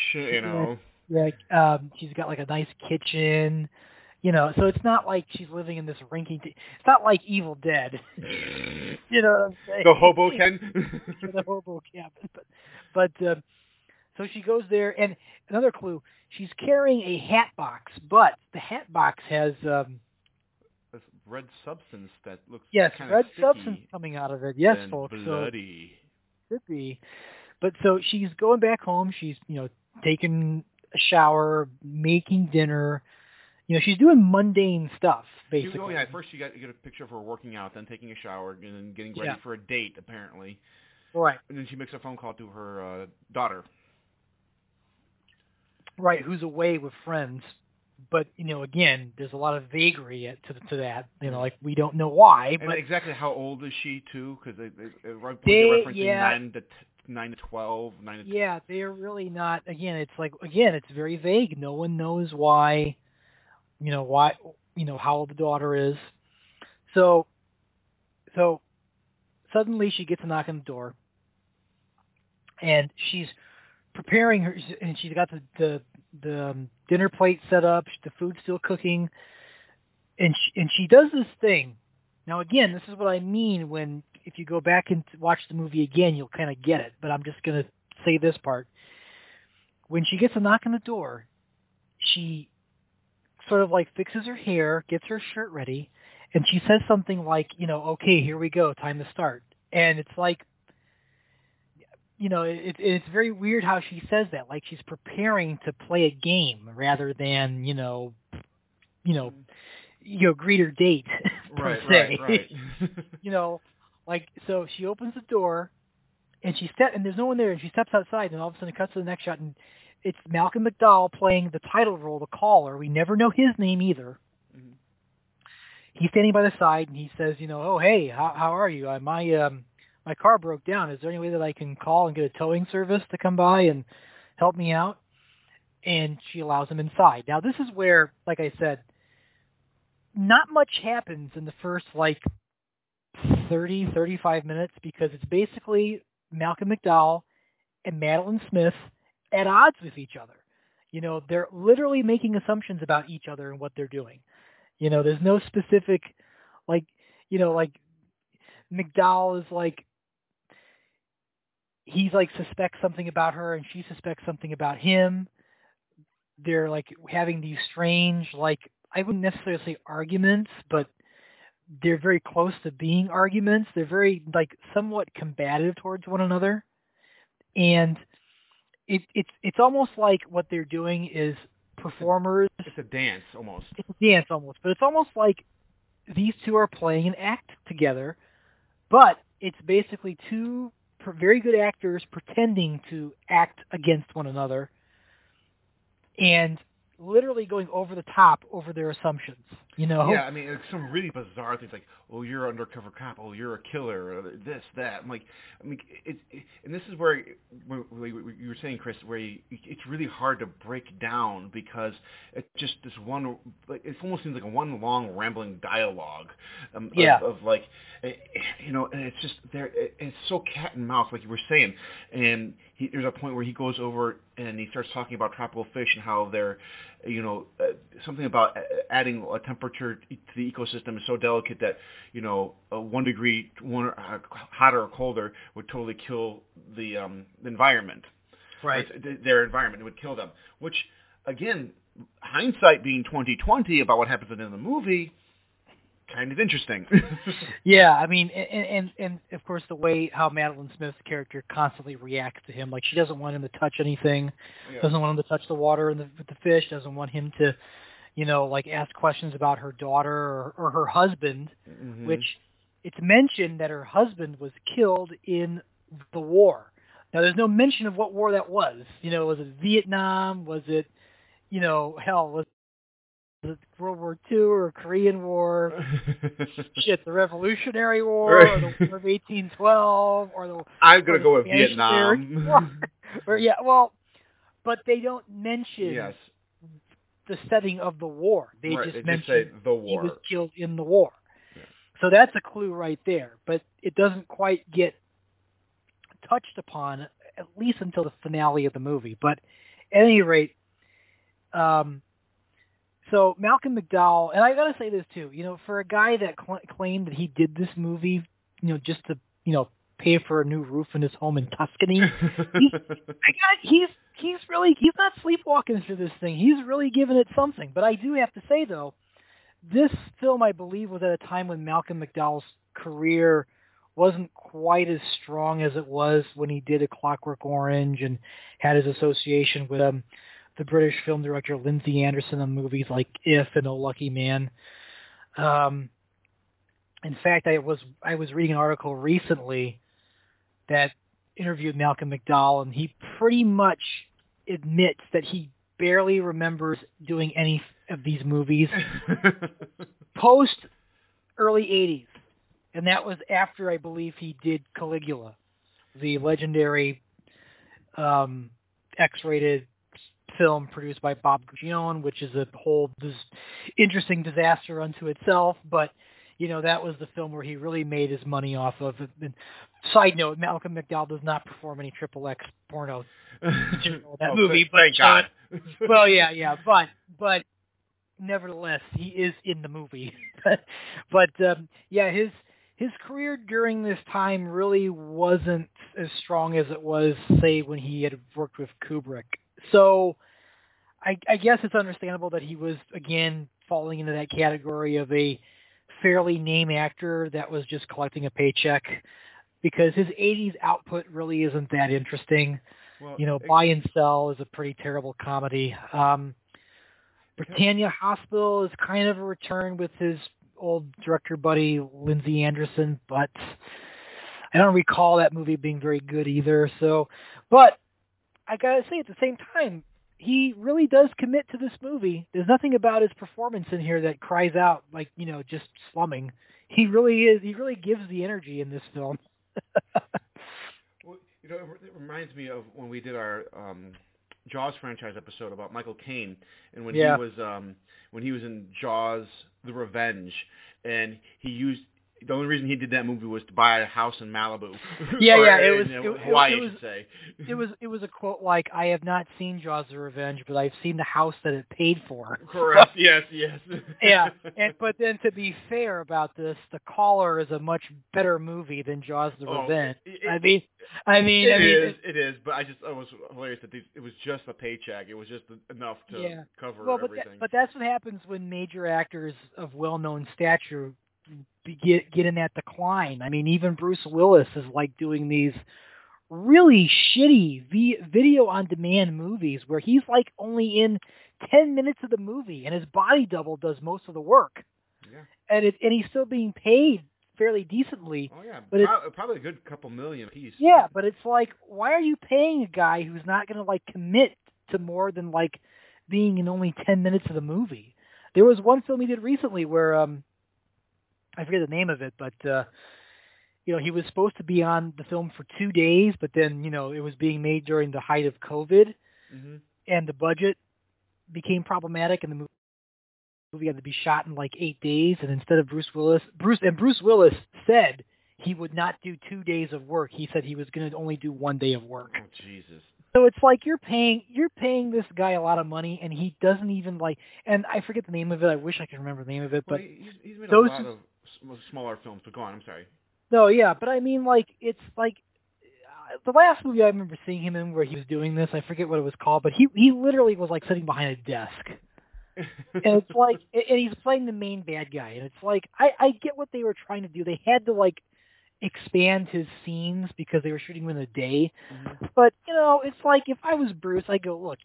Yeah, she's got like a nice kitchen, so it's not like she's living in this rinky. It's not like Evil Dead. You know what I'm saying? The hobo cabin. The hobo cabin. But so she goes there, and another clue: she's carrying a hat box, but the hat box has this red substance that looks red sticky substance coming out of it. Yes, and folks. Bloody. So could be. But so she's going back home. She's taking a shower, making dinner. She's doing mundane stuff, basically. Oh, yeah. First, you get a picture of her working out, then taking a shower, and then getting ready for a date, apparently. Right. And then she makes a phone call to her daughter. Right, who's away with friends. But, again, there's a lot of vagary to that. Like, we don't know why. And but exactly how old is she, too? Because they're referencing 9 to 12. Yeah, they're really not. Again, it's very vague. No one knows why. How old the daughter is. So suddenly she gets a knock on the door, and she's preparing her, and she's got the dinner plate set up, the food's still cooking, and she does this thing. Now again, this is what I mean when, if you go back and watch the movie again, you'll kind of get it, but I'm just going to say this part. When she gets a knock on the door, she sort of like fixes her hair, gets her shirt ready, and she says something like, okay, here we go, time to start. And it's like, it's very weird how she says that, like she's preparing to play a game rather than, greet or date, per se. Right. So she opens the door, and and there's no one there, and she steps outside, and all of a sudden it cuts to the next shot, and it's Malcolm McDowell playing the title role, the caller. We never know his name either. Mm-hmm. He's standing by the side, and he says, oh, hey, how are you? My car broke down. Is there any way that I can call and get a towing service to come by and help me out? And she allows him inside. Now, this is where, like I said, not much happens in the first, 30, 35 minutes, because it's basically Malcolm McDowell and Madeline Smith at odds with each other. They're literally making assumptions about each other and what they're doing. There's no specific, McDowell is he's suspects something about her and she suspects something about him. They're having these strange, I wouldn't necessarily say arguments, but they're very close to being arguments. They're very somewhat combative towards one another. And it's almost like what they're doing is performers. It's a dance almost. It's a dance almost, but it's almost like these two are playing an act together, but it's basically two very good actors pretending to act against one another and literally going over the top over their assumptions. You know? Yeah, I mean, it's some really bizarre things like, oh, you're an undercover cop, oh, you're a killer, or this, that. I'm like, and this is where you were saying, Chris, where it's really hard to break down because it's just this one, like, it almost seems like a one long rambling dialogue of like, you know, and it's just there, it's so cat and mouse, like you were saying, and there's a point where he goes over and he starts talking about tropical fish and how they're, you know, something about adding a temperature to the ecosystem is so delicate that, you know, 1 degree hotter or colder would totally kill the environment. Right. Their environment. It would kill them. Which, again, hindsight being 20/20 about what happens in the movie, kind of interesting. Yeah, I mean, and of course the way how Madeline Smith's character constantly reacts to him, like she doesn't want him to touch anything, doesn't want him to touch the water and with the fish, doesn't want him to, you know, like ask questions about her daughter or her husband, which it's mentioned that her husband was killed in the war. Now there's no mention of what war that was. You know, was it Vietnam? Was it, you know, hell, was the World War II or Korean War, shit, the Revolutionary War, or the War of 1812, or the I'm gonna go with Vietnam. Or yeah, well, but they don't mention the setting of the war. They just mention the war. He was killed in the war. Yeah. So that's a clue right there, but it doesn't quite get touched upon, at least until the finale of the movie. But at any rate, so Malcolm McDowell, and I gotta say this too, you know, for a guy that claimed that he did this movie, you know, just to, you know, pay for a new roof in his home in Tuscany, he's not sleepwalking through this thing. He's really giving it something. But I do have to say though, this film I believe was at a time when Malcolm McDowell's career wasn't quite as strong as it was when he did A Clockwork Orange and had his association with the British film director Lindsay Anderson on movies like If and Oh Lucky Man. In fact, I was reading an article recently that interviewed Malcolm McDowell, and he pretty much admits that he barely remembers doing any of these movies post early 80s. And that was after, I believe, he did Caligula, the legendary X-rated film produced by Bob Guccione, which is a whole interesting disaster unto itself. But, you know, that was the film where he really made his money off of it. And side note, Malcolm McDowell does not perform any XXX porno in that movie. Thank God. Well, yeah. But nevertheless, he is in the movie. But his career during this time really wasn't as strong as it was, say, when he had worked with Kubrick. So I guess it's understandable that he was, again, falling into that category of a fairly name actor that was just collecting a paycheck, because his 80s output really isn't that interesting. Well, you know, Buy and Sell is a pretty terrible comedy. Britannia Hospital is kind of a return with his old director buddy Lindsay Anderson, but I don't recall that movie being very good either. So, but I gotta say, at the same time, he really does commit to this movie. There's nothing about his performance in here that cries out like, you know, just slumming. He really is. He really gives the energy in this film. Well, you know, it reminds me of when we did our Jaws franchise episode about Michael Caine, and when he was in Jaws: The Revenge, and he used. The only reason he did that movie was to buy a house in Malibu. Hawaii, I should say. It was a quote like, "I have not seen Jaws: The Revenge, but I've seen the house that it paid for." Correct. Yes. Yeah, but then to be fair about this, The Caller is a much better movie than Jaws: The Revenge. It is. But it was hilarious that it was just a paycheck. It was just enough to cover everything. But that's what happens when major actors of well-known stature get in that decline. I mean, even Bruce Willis is like doing these really shitty video-on-demand movies where he's like only in 10 minutes of the movie and his body double does most of the work. Yeah. And he's still being paid fairly decently. Oh, yeah. But probably a good couple million apiece. Yeah, but it's like, why are you paying a guy who's not going to like commit to more than like being in only 10 minutes of the movie? There was one film he did recently where I forget the name of it, but he was supposed to be on the film for 2 days, but then it was being made during the height of COVID, and the budget became problematic, and the movie had to be shot in like 8 days. And instead of Bruce Willis said he would not do 2 days of work. He said he was going to only do 1 day of work. Oh, Jesus. So it's like you're paying this guy a lot of money, and he doesn't even and I forget the name of it. I wish I could remember the name of it. But he's made a lot of smaller films. But go on, I'm sorry. No, yeah, but I mean, it's like the last movie I remember seeing him in where he was doing this. I forget what it was called, but he literally was like sitting behind a desk, and it's like, and he's playing the main bad guy, and it's like I get what they were trying to do. They had to expand his scenes because they were shooting him in a day. But, it's like if I was Bruce, I go, look,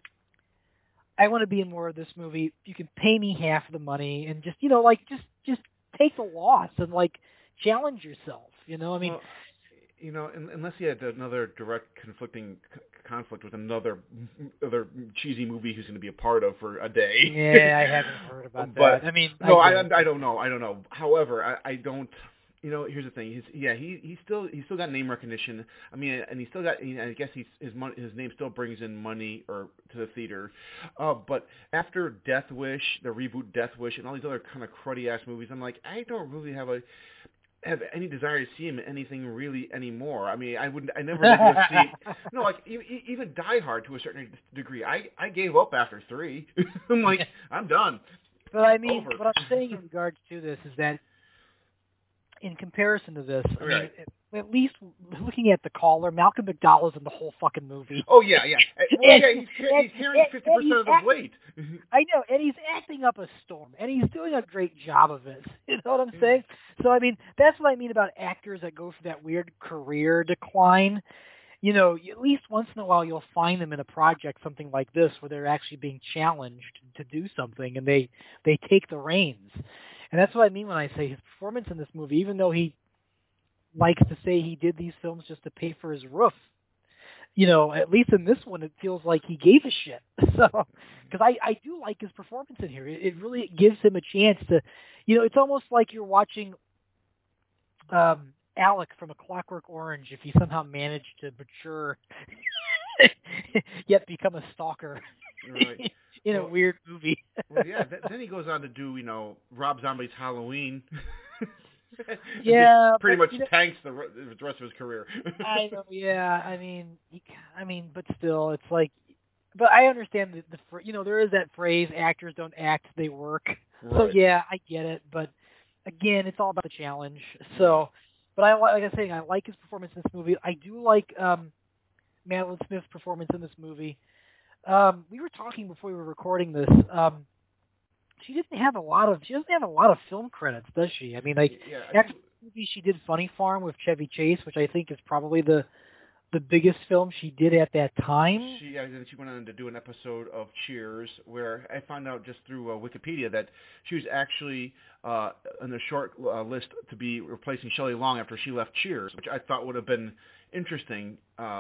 I want to be in more of this movie. You can pay me half the money and just, just take the loss and challenge yourself. I mean, well, unless he had another direct conflict with another cheesy movie he's going to be a part of for a day. Yeah, I haven't heard about but, that. I mean, I don't know. However, I don't. Here's the thing. He's still got name recognition. I mean, and he's still got. I guess his name still brings in money to the theater. But after Death Wish, the reboot Death Wish, and all these other kind of cruddy ass movies, I'm like, I don't really have any desire to see him in anything really anymore. I mean, I never want to see. No, even Die Hard to a certain degree. I gave up after 3. I'm like, I'm done. But I mean, what I'm saying in regards to this is that, in comparison to this, I mean, at least looking at The Caller, Malcolm McDowell is in the whole fucking movie. Oh, yeah. Well, he's carrying 50% of his weight. I know, and he's acting up a storm, and he's doing a great job of it. You know what I'm saying? So, I mean, that's what I mean about actors that go through that weird career decline. At least once in a while you'll find them in a project, something like this, where they're actually being challenged to do something, and they take the reins. And that's what I mean when I say his performance in this movie, even though he likes to say he did these films just to pay for his roof, at least in this one, it feels like he gave a shit. So, because I do like his performance in here. It really gives him a chance to, it's almost like you're watching Alec from A Clockwork Orange if he somehow managed to mature yet become a stalker. Right. In a weird movie. Well, yeah. Then he goes on to do, Rob Zombie's Halloween. Yeah, pretty much tanks the rest of his career. I know. Yeah. I mean, but still, it's like. But I understand there is that phrase: actors don't act, they work. Right. So yeah, I get it. But again, it's all about the challenge. So, but like I was saying, I like his performance in this movie. I do like Madeline Smith's performance in this movie. We were talking before we were recording this. She doesn't have a lot of film credits, does she? I mean, after the movie she did Funny Farm with Chevy Chase, which I think is probably the biggest film she did at that time. She went on to do an episode of Cheers, where I found out just through Wikipedia that she was actually on the short list to be replacing Shelley Long after she left Cheers, which I thought would have been interesting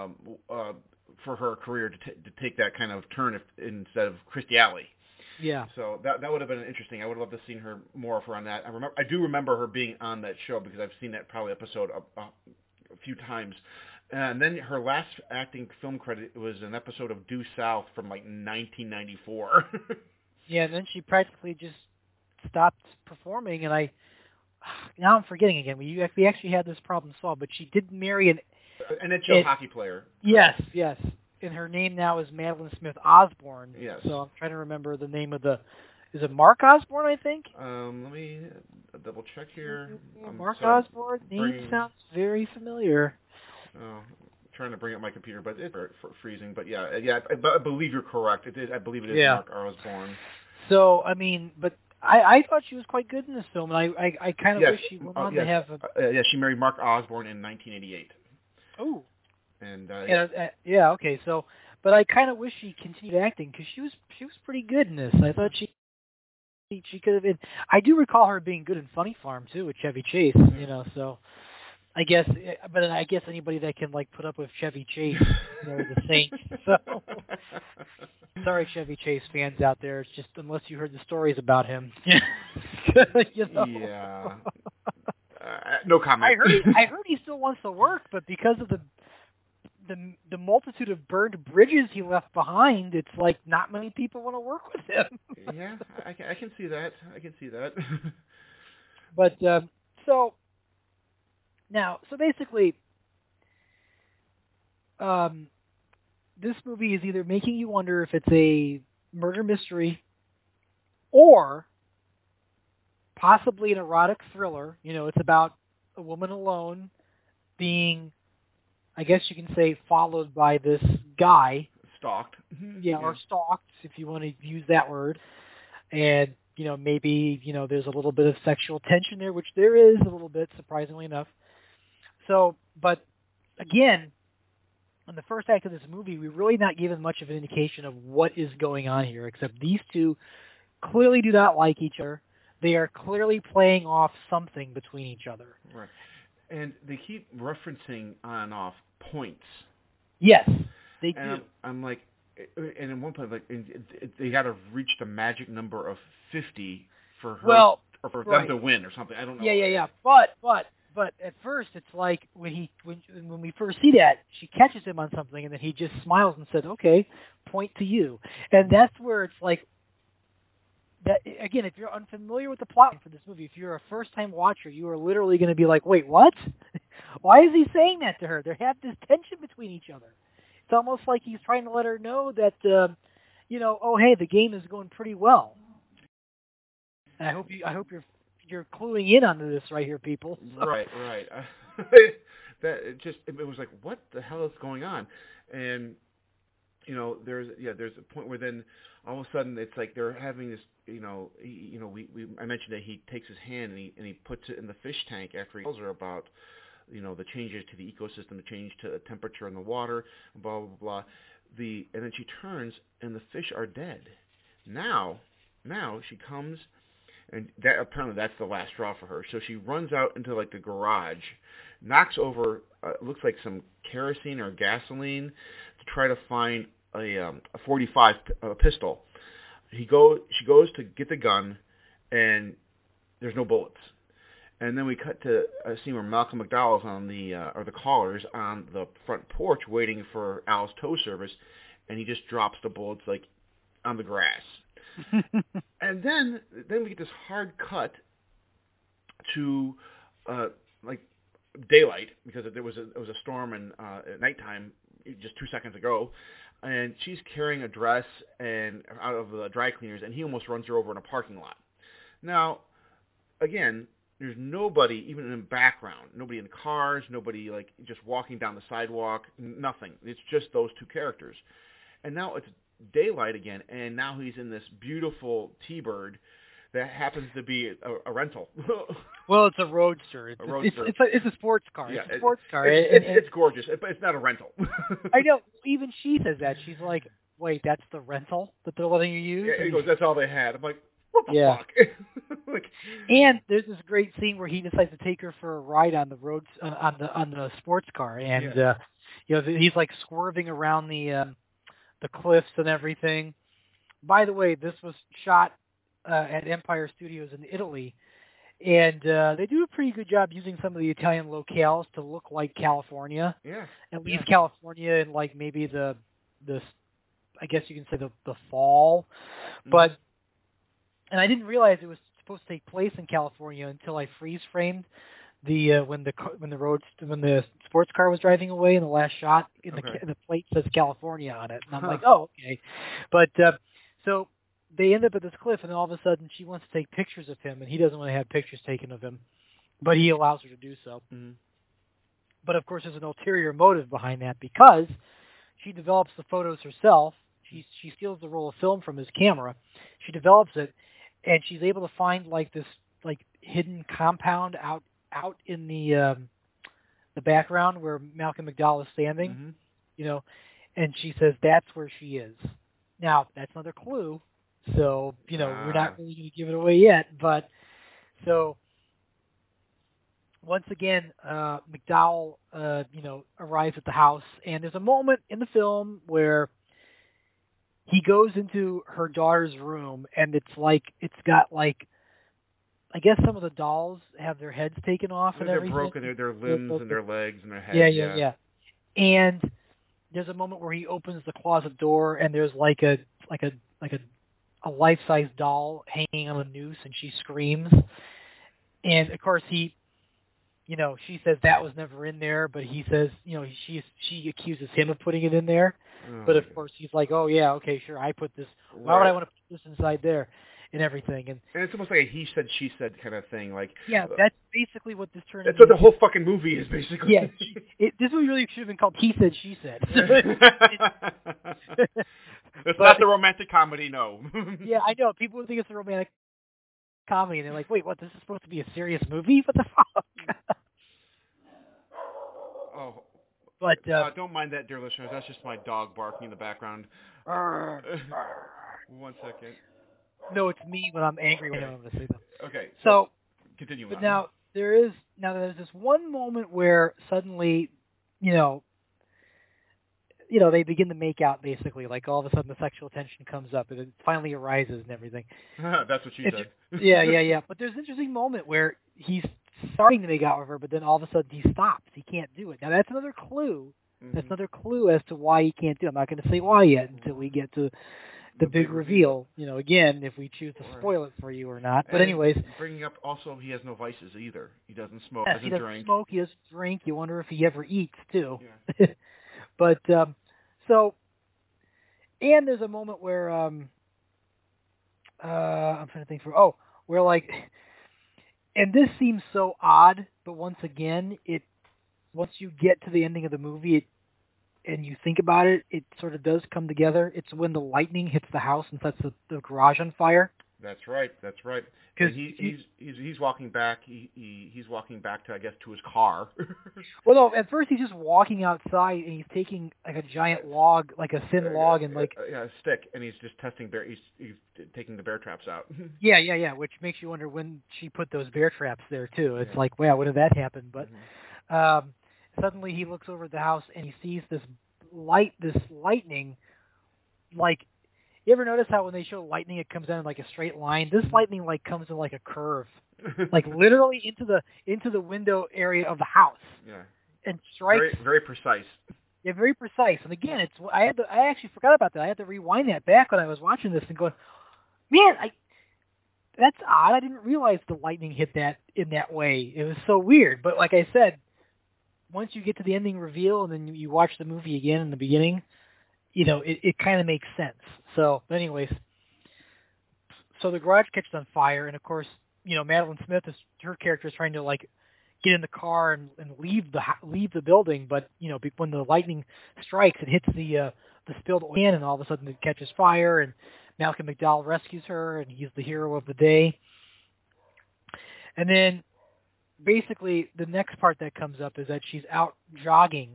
for her career to take that kind of turn instead of Christy Alley. Yeah. So that would have been interesting. I would have loved to have seen her more of her on that. I do remember her being on that show because I've seen that probably episode a few times. And then her last acting film credit was an episode of Due South from 1994. Yeah, and then she practically just stopped performing, and now I'm forgetting again. We actually had this problem solved, but she did marry an NHL hockey player. Yes. And her name now is Madeline Smith Osborne. Yes. So I'm trying to remember the name of is it Mark Osborne, I think? Let me double check here. Mark Osborne, name sounds very familiar. I'm trying to bring up my computer, but it's freezing. But yeah, I believe you're correct. I believe it is Mark Osborne. So, I mean, but I thought she was quite good in this film, and I kind of wish she went on to have a... she married Mark Osborne in 1988. Oh. And yeah, okay. So, but I kind of wish she continued acting because she was pretty good in this. I thought she could have been. I do recall her being good in Funny Farm too with Chevy Chase. So I guess anybody that can like put up with Chevy Chase, is a saint. So sorry, Chevy Chase fans out there. It's just unless you heard the stories about him. Yeah. No comment. I heard he still wants to work, but because of the multitude of burned bridges he left behind, it's like not many people want to work with him. Yeah, I can see that. But so basically, this movie is either making you wonder if it's a murder mystery or possibly an erotic thriller. It's about a woman alone being, I guess you can say, followed by this guy. Stalked. Yeah, or stalked, if you want to use that word. And, maybe, there's a little bit of sexual tension there, which there is a little bit, surprisingly enough. So, but again, in the first act of this movie, we're really not given much of an indication of what is going on here, except these two clearly do not like each other. They are clearly playing off something between each other. Right. And they keep referencing on and off points. Yes, they do. And I'm like, and at one point, like, they got to reach the magic number of 50 for her, or for them to win, or something. I don't know. Yeah. But at first, it's like when we first see that, she catches him on something, and then he just smiles and says, "Okay, point to you." And that's where it's like, that again, if you're unfamiliar with the plot for this movie, if you're a first-time watcher, you are literally going to be like, "Wait, what? Why is he saying that to her?" They have this tension between each other. It's almost like he's trying to let her know that, oh hey, the game is going pretty well. And I hope you're cluing in on this right here, people. So. Right. It was like, what the hell is going on? And there's a point where then all of a sudden it's like they're having this. I mentioned that he takes his hand and he puts it in the fish tank after he tells her about the changes to the ecosystem, the change to the temperature in the water, blah blah blah. And then she turns and the fish are dead. Now she comes. And apparently that's the last straw for her. So she runs out into like the garage, knocks over, looks like some kerosene or gasoline, to try to find a 45 pistol. She goes to get the gun, and there's no bullets. And then we cut to a scene where Malcolm McDowell's on the caller's on the front porch waiting for Al's tow service, and he just drops the bullets like on the grass. And then we get this hard cut to like daylight, because it was a storm and at nighttime just 2 seconds ago, and she's carrying a dress and out of the dry cleaners, and he almost runs her over in a parking lot. Now, again, there's nobody even in the background, nobody in cars, nobody like just walking down the sidewalk, nothing. It's just those two characters, and now it's daylight again, and now he's in this beautiful T-Bird that happens to be a rental. Well, it's a Roadster. It's a sports car. Yeah, it's a sports car. It's gorgeous, but it's not a rental. I know. Even she says that. She's like, wait, that's the rental that they're letting you use? Yeah, he goes, that's all they had. I'm like, what the fuck? And there's this great scene where he decides to take her for a ride on the roads, on the sports car, and he's like swerving around the cliffs and everything. By the way, this was shot at Empire Studios in Italy, and they do a pretty good job using some of the Italian locales to look like California. Yeah. At least California in like maybe the I guess you can say the fall. Mm-hmm. But and I didn't realize it was supposed to take place in California until I freeze framed when the sports car was driving away in the last shot. The plate says California on it, and I'm like, oh, okay. But so they end up at this cliff, and all of a sudden she wants to take pictures of him, and he doesn't want to have pictures taken of him, but he allows her to do so. Mm-hmm. But of course, there's an ulterior motive behind that, because she develops the photos herself. She steals the roll of film from his camera. She develops it, and she's able to find like this like hidden compound out in the background where Malcolm McDowell is standing, mm-hmm. And she says that's where she is. Now, that's another clue, so, we're not really going to give it away yet, but, so, once again, McDowell, arrives at the house, and there's a moment in the film where he goes into her daughter's room, and it's got I guess some of the dolls have their heads taken off and they're everything. Broken, their limbs and their legs and their heads. Yeah. And there's a moment where he opens the closet door, and there's a life-size doll hanging on a noose, and she screams. And of course she says that was never in there, but he says, she accuses him of putting it in there. Oh, but of course he's like, oh yeah, okay, sure, I put this. Why would I want to put this inside there? And everything, and it's almost like a he said, she said kind of thing. That's basically what this turned into. That's what the whole fucking movie is, basically. Yeah, this movie really should have been called He Said, She Said. It's not the romantic comedy, no. Yeah, I know. People would think it's a romantic comedy, and they're like, wait, what? This is supposed to be a serious movie? What the fuck? Oh. But don't mind that, dear listeners. That's just my dog barking in the background. 1 second. No, it's me when I'm angry when I'm going to say that. Okay. So continue. But now there's this one moment where suddenly, they begin to make out, basically. Like all of a sudden the sexual tension comes up and it finally arises and everything. That's what she said. Yeah. But there's an interesting moment where he's starting to make out with her, but then all of a sudden he stops. He can't do it. Now that's another clue. Mm-hmm. That's another clue as to why he can't do it. I'm not going to say why yet until we get to the big reveal, again, if we choose to spoil it for you or not. But anyways, bringing up also, he has no vices either. He doesn't smoke. Yes, he doesn't smoke. He doesn't drink. You wonder if he ever eats too. Yeah. But and there's a moment where I'm trying to think where and this seems so odd, but once again, once you get to the ending of the movie, and you think about it, it sort of does come together. It's when the lightning hits the house and sets the garage on fire. That's right. Because he's walking back. He's walking back to his car. Well, no. At first, he's just walking outside and he's taking a giant log, a thin log, and a stick, and he's just testing bear. He's taking the bear traps out. Yeah. Which makes you wonder when she put those bear traps there too. It's wow, when did that happen? But. Mm-hmm. Suddenly he looks over at the house and he sees this lightning. You ever notice how when they show lightning, it comes down in a straight line? This lightning comes in a curve, literally into the window area of the house. Yeah. And strikes. Very, very precise. Yeah, very precise. And again, I actually forgot about that. I had to rewind that back when I was watching this and going, man, that's odd. I didn't realize the lightning hit that in that way. It was so weird. But like I said, once you get to the ending reveal and then you watch the movie again in the beginning, it kind of makes sense. So, anyways, the garage catches on fire, and of course, Madeline Smith, her character, is trying to get in the car and leave the building, but when the lightning strikes, it hits the spilled oil, and all of a sudden it catches fire, and Malcolm McDowell rescues her, and he's the hero of the day. And then basically, the next part that comes up is that she's out jogging,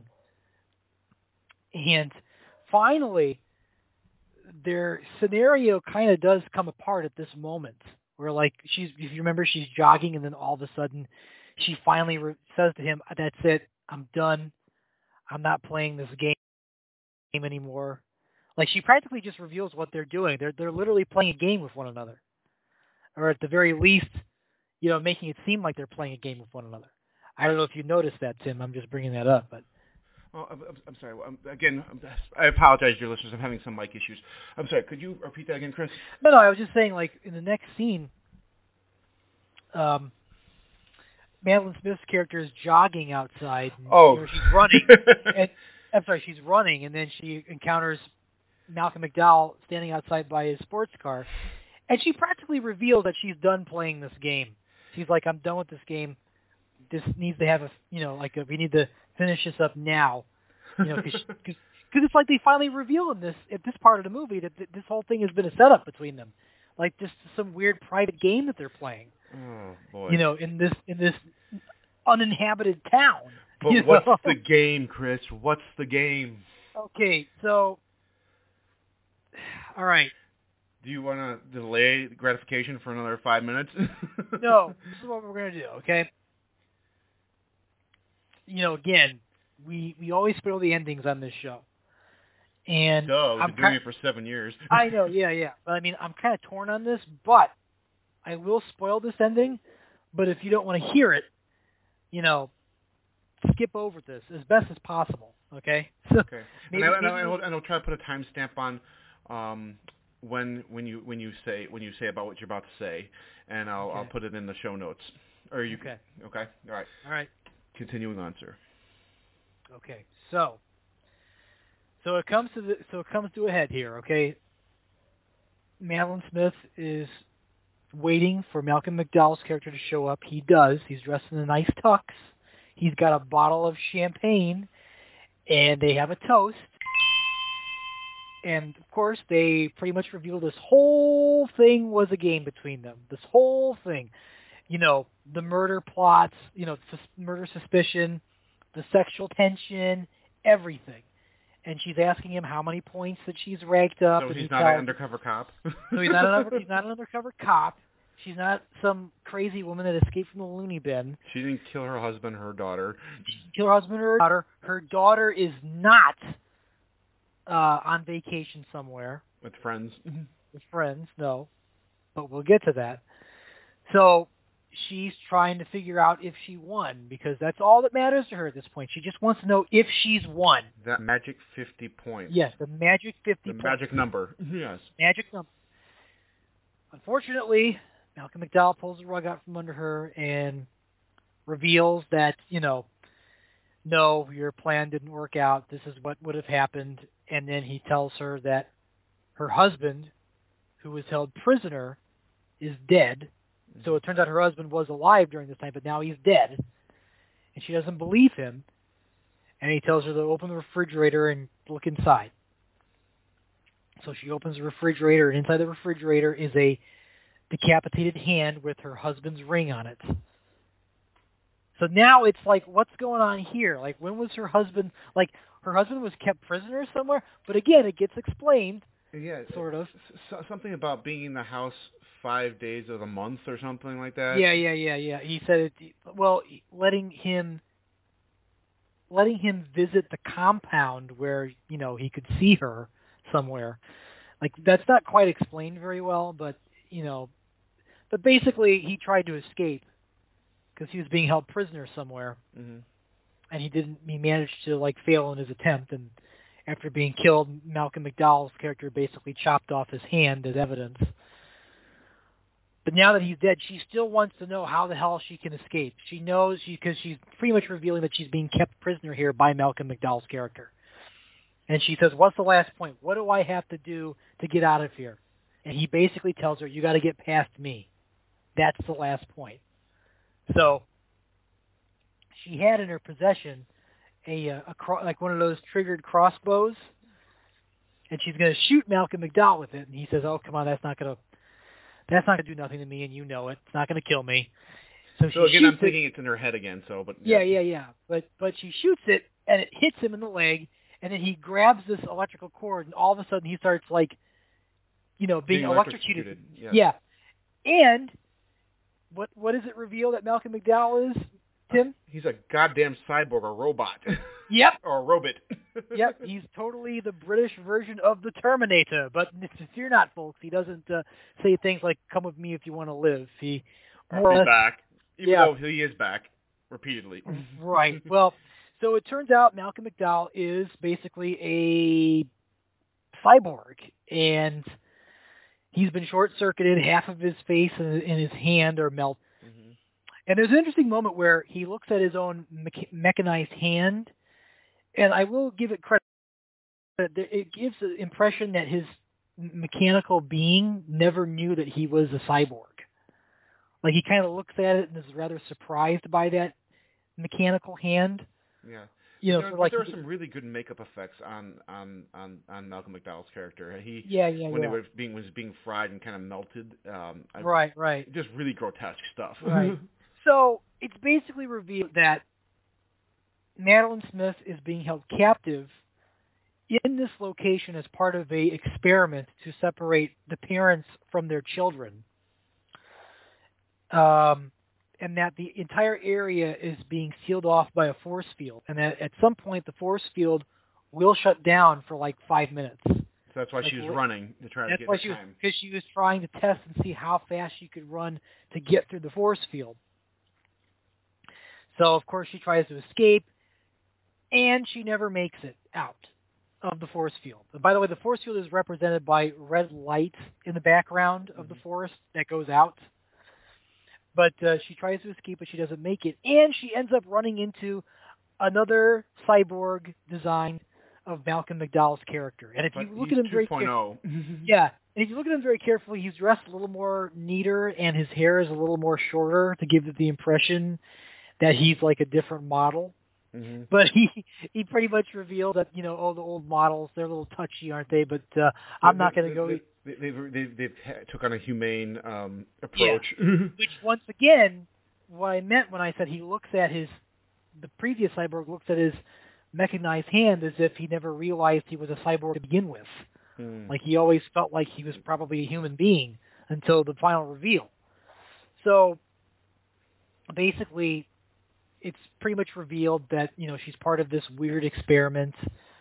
and finally, their scenario kind of does come apart at this moment, where if you remember, she's jogging, and then all of a sudden, she finally says to him, "That's it, I'm done. I'm not playing this game anymore." She practically just reveals what they're doing. They're literally playing a game with one another, or at the very least, making it seem like they're playing a game with one another. I don't know if you noticed that, Tim. I'm just bringing that up, but. Well, I'm sorry. Again, I apologize, dear listeners. I'm having some mic issues. I'm sorry. Could you repeat that again, Chris? No. I was just saying, in the next scene, Madeline Smith's character is jogging outside. And, she's running. She's running, and then she encounters Malcolm McDowell standing outside by his sports car, and she practically reveals that she's done playing this game. She's like, I'm done with this game. This needs to have we need to finish this up now, because it's they finally reveal at this part of the movie that this whole thing has been a setup between them, just some weird private game that they're playing. Oh boy! In this uninhabited town. But what's the game, Chris? What's the game? Okay, so all right. Do you want to delay gratification for another 5 minutes? No, this is what we're gonna do. Okay. again, we always spoil the endings on this show. And I've been doing it for 7 years. I know, yeah. But I mean, I'm kind of torn on this, but I will spoil this ending. But if you don't want to hear it, skip over this as best as possible. Okay. So okay. And I'll try to put a timestamp on when you say about what you're about to say, and I'll put it in the show notes. Or you okay? Okay. All right. Continuing on, sir. Okay. So it comes to a head here. Okay. Madeline Smith is waiting for Malcolm McDowell's character to show up. He does. He's dressed in a nice tux. He's got a bottle of champagne, and they have a toast. And, of course, they pretty much reveal this whole thing was a game between them. This whole thing. The murder plots, murder suspicion, the sexual tension, everything. And she's asking him how many points that she's racked up. So he's not an undercover cop? So he's not an undercover cop. She's not some crazy woman that escaped from the loony bin. She didn't kill her husband, her daughter. She didn't kill her husband or her daughter. Her daughter is not on vacation somewhere. With friends. With friends, no. But we'll get to that. So she's trying to figure out if she won, because that's all that matters to her at this point. She just wants to know if she's won. That magic 50 points. Yes, the magic 50 points. The magic number. Yes. Magic number. Unfortunately, Malcolm McDowell pulls the rug out from under her and reveals that, no, your plan didn't work out. This is what would have happened. And then he tells her that her husband, who was held prisoner, is dead. So it turns out her husband was alive during this time, but now he's dead. And she doesn't believe him. And he tells her to open the refrigerator and look inside. So she opens the refrigerator, and inside the refrigerator is a decapitated hand with her husband's ring on it. So now it's like, what's going on here? Like, when was her husband, her husband was kept prisoner somewhere? But again, it gets explained. Yeah. Sort of. Something about being in the house 5 days of the month or something like that. Yeah. He said, letting him visit the compound where, he could see her somewhere. Like, that's not quite explained very well, but, but basically he tried to escape because he was being held prisoner somewhere. Mm-hmm. And he managed to, fail in his attempt, and after being killed, Malcolm McDowell's character basically chopped off his hand as evidence. But now that he's dead, she still wants to know how the hell she can escape. She knows, because she's pretty much revealing that she's being kept prisoner here by Malcolm McDowell's character. And she says, what's the last point? What do I have to do to get out of here? And he basically tells her, you got to get past me. That's the last point. So she had in her possession like one of those triggered crossbows, and she's going to shoot Malcolm McDowell with it. And he says, "Oh, come on, that's not going to do nothing to me, and you know it. It's not going to kill me." So again, I'm thinking it's in her head again. So, but yeah. But she shoots it, and it hits him in the leg, and then he grabs this electrical cord, and all of a sudden he starts being electrocuted. Yeah. And what does it reveal that Malcolm McDowell is, Tim? He's a goddamn cyborg, a robot. Yep. Or a robot. Yep, he's totally the British version of the Terminator. But fear not, folks. He doesn't say things like, come with me if you want to live. He's back. Even though he is back repeatedly. Right. Well, so it turns out Malcolm McDowell is basically a cyborg. And he's been short-circuited. Half of his face and his hand are melted. Mm-hmm. And there's an interesting moment where he looks at his own mechanized hand. And I will give it credit. It gives the impression that his mechanical being never knew that he was a cyborg. Like, he kind of looks at it and is rather surprised by that mechanical hand. Yeah. There are some really good makeup effects on Malcolm McDowell's character. When he was being fried and kind of melted. Right. Just really grotesque stuff. Right. So it's basically revealed that Madeline Smith is being held captive in this location as part of a experiment to separate the parents from their children. And and that the entire area is being sealed off by a force field, and that at some point the force field will shut down for like 5 minutes. So that's why she was running to try to get the time. Because she was trying to test and see how fast she could run to get through the force field. So, of course, she tries to escape, and she never makes it out of the force field. And by the way, the force field is represented by red light in the background of the forest that goes out. But she tries to escape, but she doesn't make it. And she ends up running into another cyborg design of Malcolm McDowell's character. And if you look at him very carefully, and if you look at him very carefully, he's dressed a little more neater, and his hair is a little more shorter to give it the impression that he's like a different model. Mm-hmm. But he pretty much revealed that, the old models, they're a little touchy, aren't they? But I'm not going to go... They've took on a humane approach. Yeah. Which, once again, what I meant when I said the previous cyborg looks at his mechanized hand as if he never realized he was a cyborg to begin with. Like he always felt like he was probably a human being until the final reveal. So basically, it's pretty much revealed that, she's part of this weird experiment.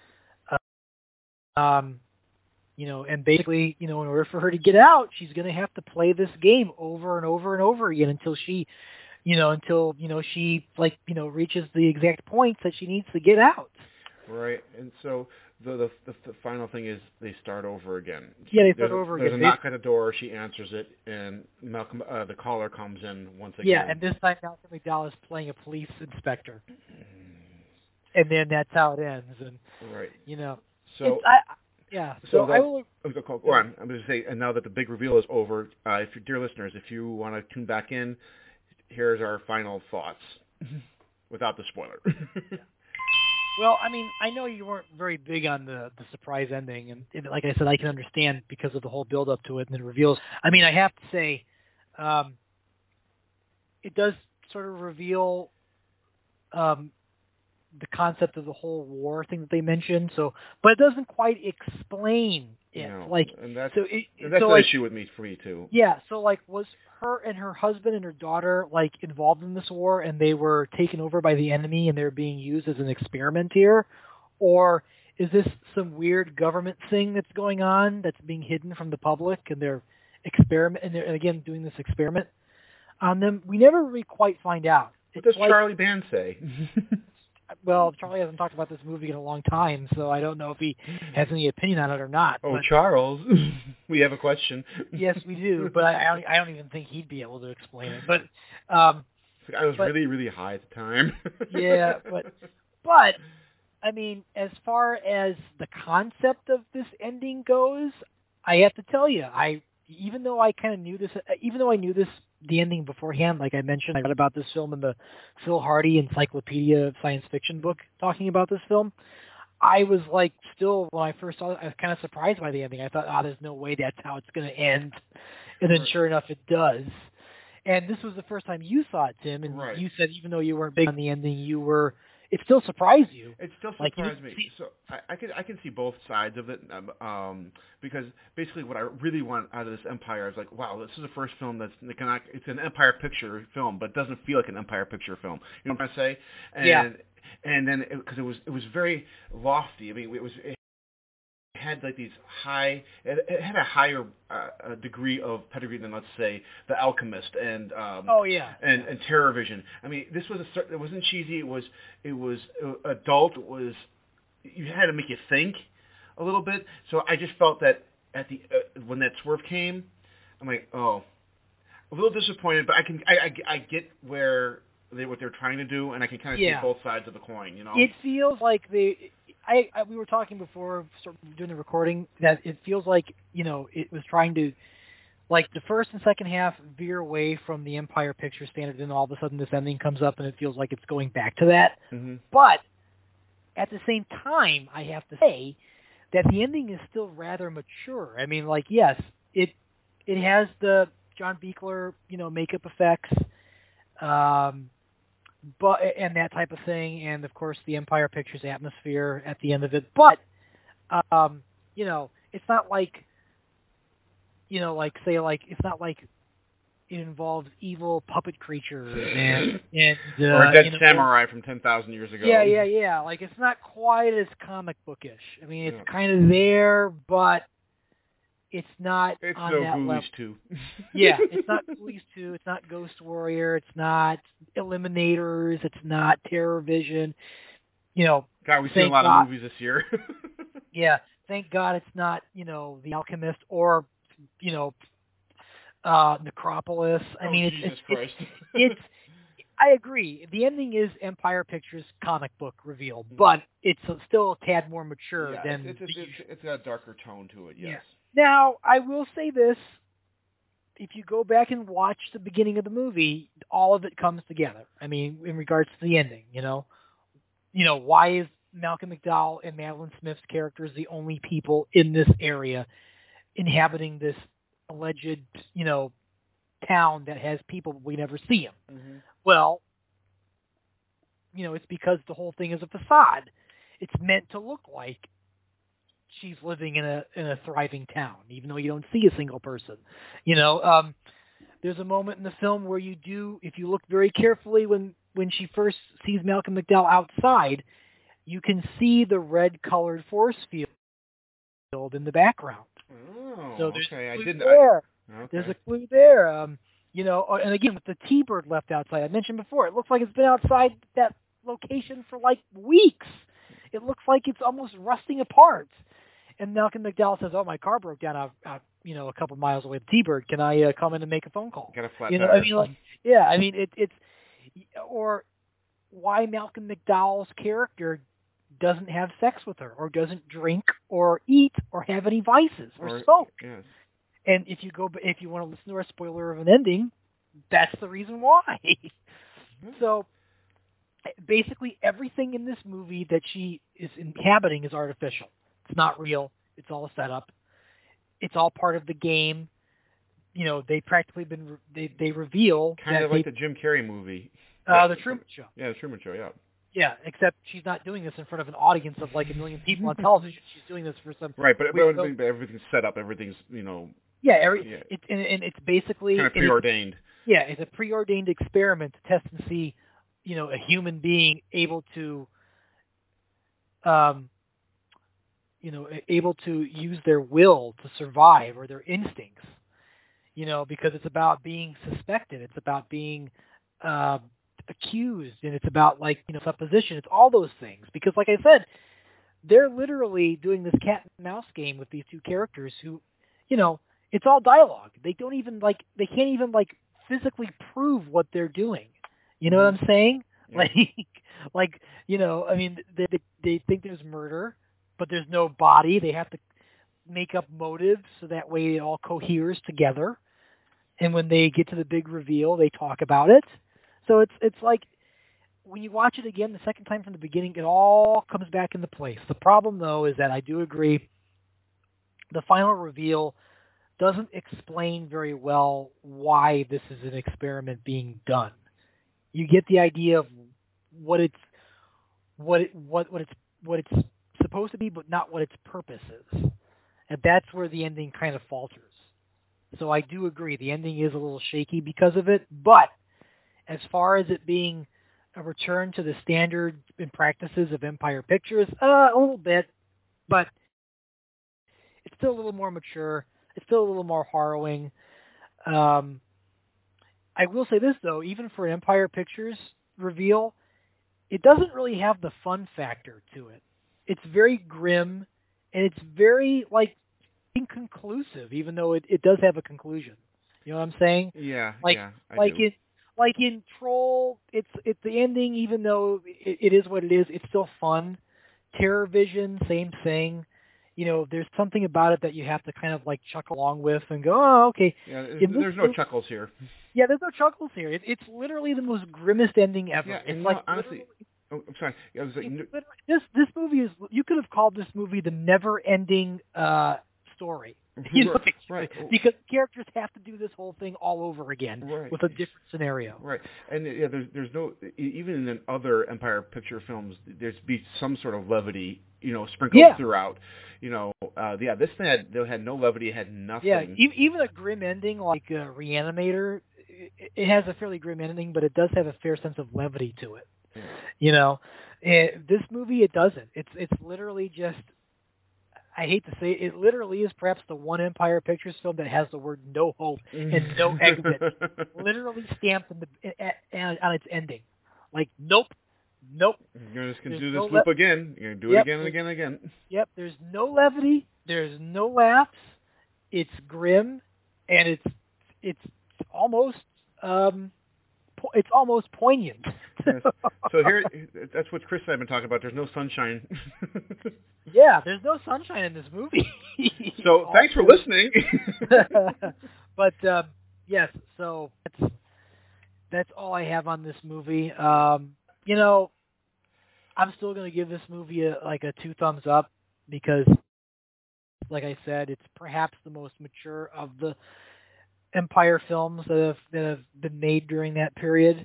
And basically, in order for her to get out, she's going to have to play this game over and over and over again until she, she reaches the exact points that she needs to get out. Right. And so the final thing is they start over again. Yeah, they start over again. There's a knock at the door. She answers it, and Malcolm, the caller, comes in once again. Yeah, and this time Malcolm McDowell is playing a police inspector, and then that's how it ends. And right. So So I will. Go on. I'm going to say, and now that the big reveal is over, dear listeners, if you want to tune back in, here's our final thoughts, without the spoiler. Well, I mean, I know you weren't very big on the surprise ending, and like I said, I can understand because of the whole build-up to it and the reveals. I mean, I have to say, it does sort of reveal the concept of the whole war thing that they mentioned. So, but it doesn't quite explain it. No, and that's the issue with me for me too. Yeah. So, was her and her husband and her daughter involved in this war, and they were taken over by the enemy, and they're being used as an experiment here, or is this some weird government thing that's going on that's being hidden from the public, and they're again doing this experiment on them? We never really quite find out. What does Charlie Band say? Well, Charlie hasn't talked about this movie in a long time, so I don't know if he has any opinion on it or not. Oh, but, Charles, we have a question. Yes, we do, but I don't even think he'd be able to explain it. But I was really, really high at the time. Yeah, but I mean, as far as the concept of this ending goes, I have to tell you, even though I knew the ending beforehand, like I mentioned, I read about this film in the Phil Hardy Encyclopedia of Science Fiction book talking about this film. I was still, when I first saw it, I was kind of surprised by the ending. I thought, there's no way that's how it's going to end. And then sure enough, it does. And this was the first time you saw it, Tim, and right. You said even though you weren't big on the ending, it still surprised you. It still surprised me. So I can see both sides of it, because basically what I really want out of this Empire is wow, this is the first film it's an Empire Picture film, but it doesn't feel like an Empire Picture film. You know what I'm saying? Yeah. And then because it was very lofty. I mean, it had these high. It had a higher degree of pedigree than, let's say, The Alchemist and and Terror Vision. I mean, this was it wasn't cheesy. It was adult. It was, you had to make you think a little bit. So I just felt that at the when that swerve came, I'm like, oh, a little disappointed. But I get what they're trying to do, and I can kind of see both sides of the coin. It feels like we were talking before doing the recording that it feels like, it was trying to, the first and second half veer away from the Empire Picture standard, and all of a sudden this ending comes up and it feels like it's going back to that. Mm-hmm. But at the same time, I have to say that the ending is still rather mature. I mean, yes, it has the John Buechler, makeup effects, but and that type of thing, and of course the Empire Pictures atmosphere at the end of it. But it's not it's not like it involves evil puppet creatures and or a dead samurai from 10,000 years ago. Yeah. Like, it's not quite as comic bookish. I mean, it's kind of there, but it's not on that level. Ghoulies 2. Yeah, it's not Ghoulies 2. It's not Ghost Warrior. It's not Eliminators. It's not Terror Vision. God, we've seen a lot of movies this year. Yeah, thank God it's not, The Alchemist or, Necropolis. I mean, it's I agree. The ending is Empire Pictures comic book reveal, but it's still a tad more mature than... It's got a darker tone to it, yes. Yeah. Now, I will say this. If you go back and watch the beginning of the movie, all of it comes together. I mean, in regards to the ending, why is Malcolm McDowell and Madeline Smith's characters the only people in this area inhabiting this alleged, town that has people but we never see them? Mm-hmm. Well, it's because the whole thing is a facade. It's meant to look like she's living in a thriving town, even though you don't see a single person. There's a moment in the film where if you look very carefully when she first sees Malcolm McDowell outside, you can see the red-colored force field in the background. Oh, so there's okay. a clue there. Okay. There's a clue there. And again, with the T-Bird left outside, I mentioned before, it looks like it's been outside that location for like weeks. It looks like it's almost rusting apart. And Malcolm McDowell says, "Oh, my car broke down out a couple miles away. The T-Bird. Can I come in and make a phone call?" Got a flat tire. It's or why Malcolm McDowell's character doesn't have sex with her, or doesn't drink, or eat, or have any vices, or smoke. Yes. And if you want to listen to our spoiler of an ending, that's the reason why. So basically, everything in this movie that she is inhabiting is artificial. It's not real. It's all a setup. It's all part of the game. They practically they reveal kind of like the Jim Carrey movie. The Truman Show. Yeah, the Truman Show. Yeah. Yeah, except she's not doing this in front of an audience of like 1 million people on television. She's doing this for some right, but everything's set up. Everything's Yeah, it's basically kind of preordained. It's a preordained experiment to test and see, a human being able to, able to use their will to survive or their instincts, because it's about being suspected, it's about being accused, and it's about supposition. It's all those things because, like I said, they're literally doing this cat and mouse game with these two characters who, it's all dialogue. They don't even they can't even physically prove what they're doing. You know what I'm saying? Yeah. I mean, they think there's murder, but there's no body. They have to make up motives so that way it all coheres together. And when they get to the big reveal, they talk about it. So it's like when you watch it again the second time from the beginning, it all comes back into place. The problem, though, is that I do agree the final reveal doesn't explain very well why this is an experiment being done. You get the idea of what it's supposed to be, but not what its purpose is. And that's where the ending kind of falters. So I do agree the ending is a little shaky because of it, but as far as it being a return to the standards and practices of Empire Pictures, a little bit, but it's still a little more mature. It's still a little more harrowing. I will say this, though, even for an Empire Pictures reveal, it doesn't really have the fun factor to it. It's very grim, and it's very, inconclusive, even though it does have a conclusion. You know what I'm saying? Yeah, in Troll, it's the ending, even though it is what it is, it's still fun. Terror Vision, same thing. There's something about it that you have to kind of chuckle along with and go, oh, okay. Yeah, there's no chuckles here. Yeah, there's no chuckles here. It's literally the most grimmest ending ever. Yeah, it's honestly, I'm sorry. This movie is. You could have called this movie the never-ending story. Right. Because characters have to do this whole thing all over again with a different scenario. Right, and there's no, even in other Empire Picture films, there's be some sort of levity, sprinkled throughout. This thing had no levity, it had nothing. Yeah, even a grim ending like Reanimator it has a fairly grim ending, but it does have a fair sense of levity to it. You know, this movie, it doesn't. It's literally just, I hate to say it, it literally is perhaps the one Empire Pictures film that has the word no hope and no exit literally stamped on its ending. Like, nope. You're just going to do this loop again. You're going to do it again and again and again. Yep, there's no levity. There's no laughs. It's grim, and it's almost poignant. Yes. So here, that's what Chris and I have been talking about. There's no sunshine. Yeah, there's no sunshine in this movie. So thanks for listening. But yes, so that's all I have on this movie. You know, I'm still going to give this movie a 2 thumbs up because, like I said, it's perhaps the most mature of the Empire films that have been made during that period.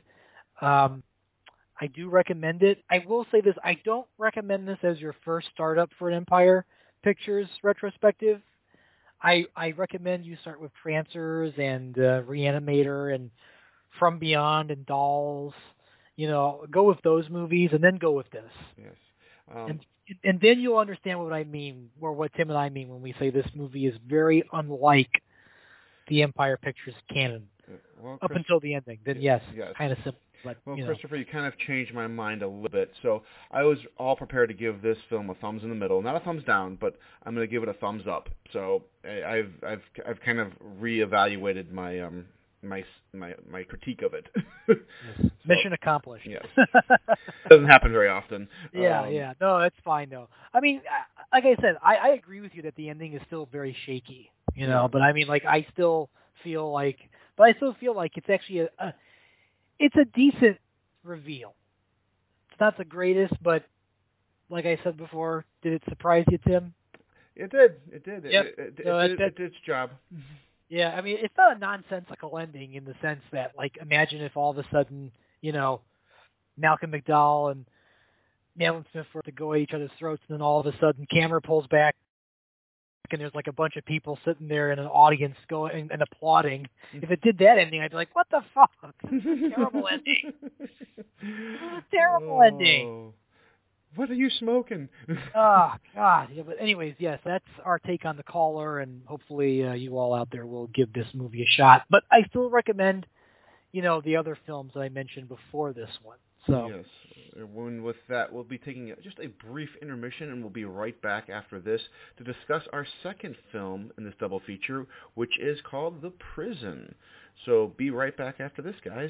I do recommend it. I will say this, I don't recommend this as your first startup for an Empire Pictures retrospective. I recommend you start with Trancers and Reanimator and From Beyond and Dolls. You know, go with those movies and then go with this. Yes. And then you'll understand what I mean, or what Tim and I mean when we say this movie is very unlike the Empire Pictures canon. Well, up until the ending. Then yes. Kind of simple. But, well, Christopher, you kind of changed my mind a little bit. So I was all prepared to give this film a thumbs in the middle, not a thumbs down, but I'm going to give it a thumbs up. So I've kind of reevaluated my my critique of it. Yes. So, mission accomplished. Yes. Doesn't happen very often. Yeah. No, that's fine though. I mean, like I said, I agree with you that the ending is still very shaky. You know, but I mean, like I still feel like it's actually it's a decent reveal. It's not the greatest, but like I said before, did it surprise you, Tim? It did. Yep. It did its job. Yeah, I mean, it's not a nonsensical ending in the sense that, like, imagine if all of a sudden, you know, Malcolm McDowell and Madeline Smith were to go at each other's throats, and then all of a sudden, camera pulls back, and there's like a bunch of people sitting there in an audience going and applauding. If it did that ending, I'd be like, "What the fuck? Terrible ending! This is a terrible ending." What are you smoking? Oh God! Yeah, but anyways, yes, that's our take on The Caller, and hopefully you all out there will give this movie a shot. But I still recommend, you know, the other films that I mentioned before this one. So yes. With that, we'll be taking just a brief intermission, and we'll be right back after this to discuss our second film in this double feature, which is called The Prison. So be right back after this, guys.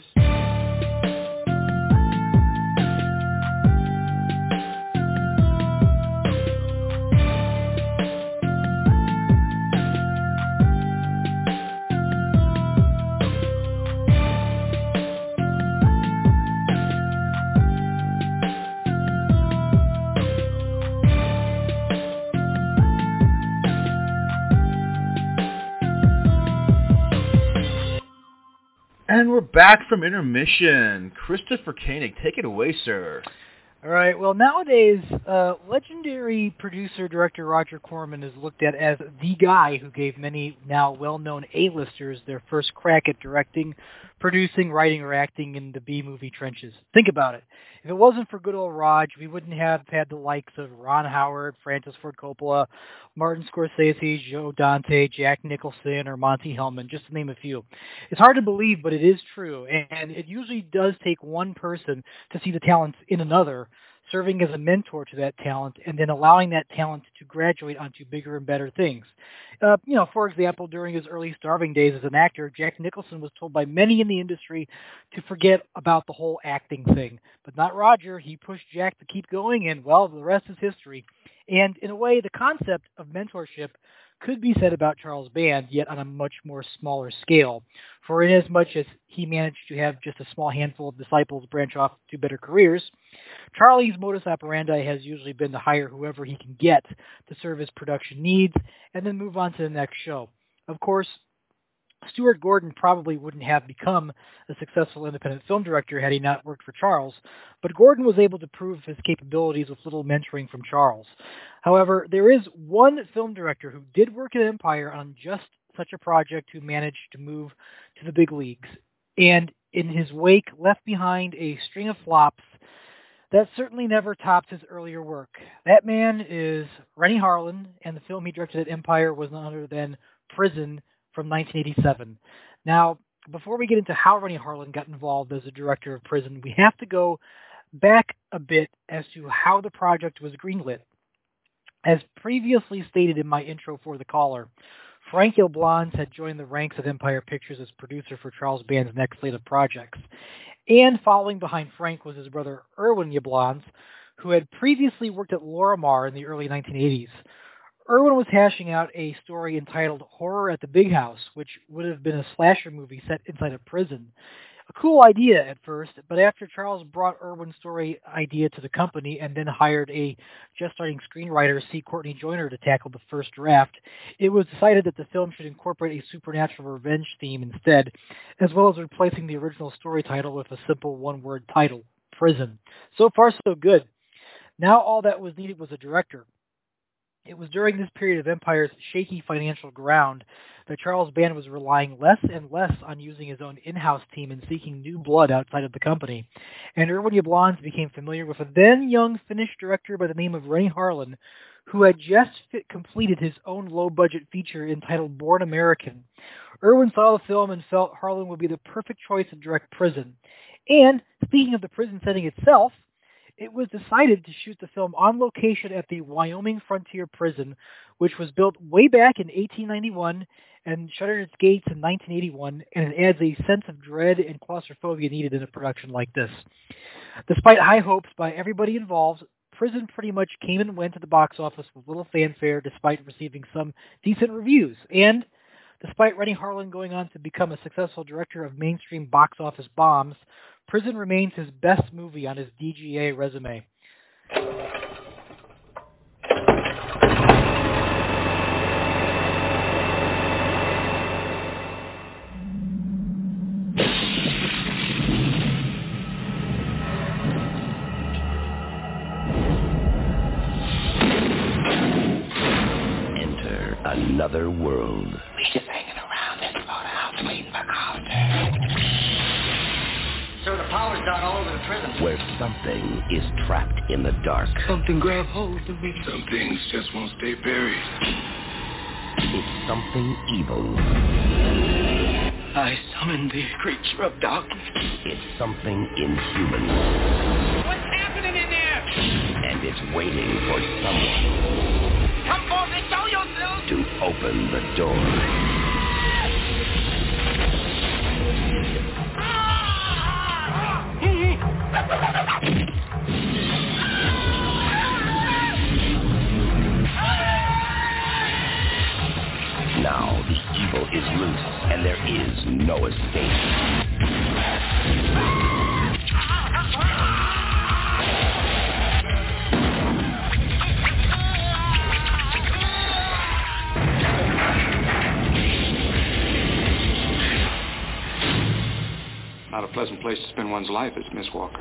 And we're back from intermission. Christopher Koenig, take it away, sir. All right. Well, nowadays, legendary producer-director Roger Corman is looked at as the guy who gave many now well-known A-listers their first crack at directing, producing, writing, or acting in the B-movie trenches. Think about it. If it wasn't for good old Rog, we wouldn't have had the likes of Ron Howard, Francis Ford Coppola, Martin Scorsese, Joe Dante, Jack Nicholson, or Monty Hellman, just to name a few. It's hard to believe, but it is true, and it usually does take one person to see the talent in another, serving as a mentor to that talent, and then allowing that talent to graduate onto bigger and better things. For example, during his early starving days as an actor, Jack Nicholson was told by many in the industry to forget about the whole acting thing. But not Roger. He pushed Jack to keep going, and, well, the rest is history. And in a way, the concept of mentorship could be said about Charles Band, yet on a much more smaller scale. For inasmuch as he managed to have just a small handful of disciples branch off to better careers, Charlie's modus operandi has usually been to hire whoever he can get to serve his production needs and then move on to the next show. Of course, Stuart Gordon probably wouldn't have become a successful independent film director had he not worked for Charles, but Gordon was able to prove his capabilities with little mentoring from Charles. However, there is one film director who did work at Empire on just such a project who managed to move to the big leagues. and in his wake left behind a string of flops that certainly never topped his earlier work. That man is Renny Harlin, and the film he directed at Empire was none other than Prison from 1987. Now, before we get into how Renny Harlin got involved as a director of Prison, we have to go back a bit as to how the project was greenlit. As previously stated in my intro for The Caller, Frank Yablans had joined the ranks of Empire Pictures as producer for Charles Band's next slate of projects. And following behind Frank was his brother Irwin Yablans, who had previously worked at Lorimar in the early 1980s. Irwin was hashing out a story entitled Horror at the Big House, which would have been a slasher movie set inside a prison. A cool idea at first, but after Charles brought Irwin's story idea to the company and then hired a just-starting screenwriter, C. Courtney Joyner, to tackle the first draft, it was decided that the film should incorporate a supernatural revenge theme instead, as well as replacing the original story title with a simple one-word title, Prison. So far, so good. Now all that was needed was a director. It was during this period of Empire's shaky financial ground that Charles Band was relying less and less on using his own in-house team and seeking new blood outside of the company. And Irwin Yablans became familiar with a then-young Finnish director by the name of Renny Harlin, who had just completed his own low-budget feature entitled Born American. Irwin saw the film and felt Harlin would be the perfect choice to direct Prison. And, speaking of the prison setting itself, it was decided to shoot the film on location at the Wyoming Frontier Prison, which was built way back in 1891 and shuttered its gates in 1981, and it adds a sense of dread and claustrophobia needed in a production like this. Despite high hopes by everybody involved, Prison pretty much came and went to the box office with little fanfare despite receiving some decent reviews. And despite Renny Harlin going on to become a successful director of mainstream box office bombs, Prison remains his best movie on his DGA resume. Enter another world. We just hanging around in the house waiting for Carter. Sir, the power's down all over the prison. Where something is trapped in the dark. Something grab hold of me. Some things just won't stay buried. It's something evil. I summon the creature of darkness. It's something inhuman. What's happening in there? And it's waiting for someone. Come forth and show yourself. To open the door. Now the evil is loose, and there is no escape. Not a pleasant place to spend one's life, is Miss Walker.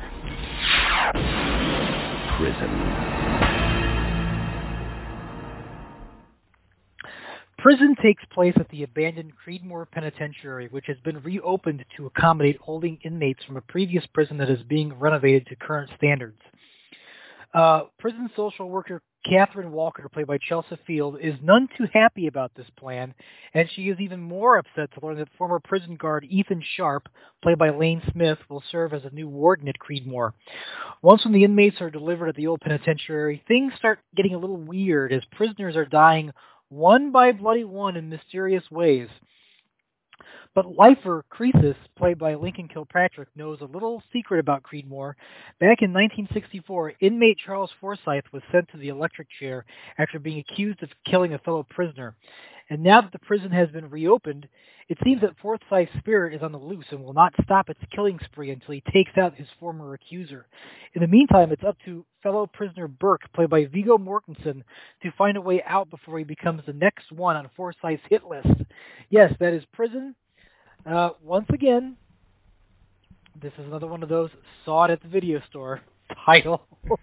Prison takes place at the abandoned Creedmoor Penitentiary, which has been reopened to accommodate holding inmates from a previous prison that is being renovated to current standards. Prison social worker Catherine Walker, played by Chelsea Field, is none too happy about this plan, and she is even more upset to learn that former prison guard Ethan Sharp, played by Lane Smith, will serve as a new warden at Creedmoor. Once when the inmates are delivered at the old penitentiary, things start getting a little weird as prisoners are dying one by bloody one in mysterious ways. But lifer Croesus, played by Lincoln Kilpatrick, knows a little secret about Creedmoor. Back in 1964, inmate Charles Forsyth was sent to the electric chair after being accused of killing a fellow prisoner. And now that the prison has been reopened, it seems that Forsyth's spirit is on the loose and will not stop its killing spree until he takes out his former accuser. In the meantime, it's up to fellow prisoner Burke, played by Viggo Mortensen, to find a way out before he becomes the next one on Forsyth's hit list. Yes, that is Prison. Once again, this is another one of those saw it at the video store title.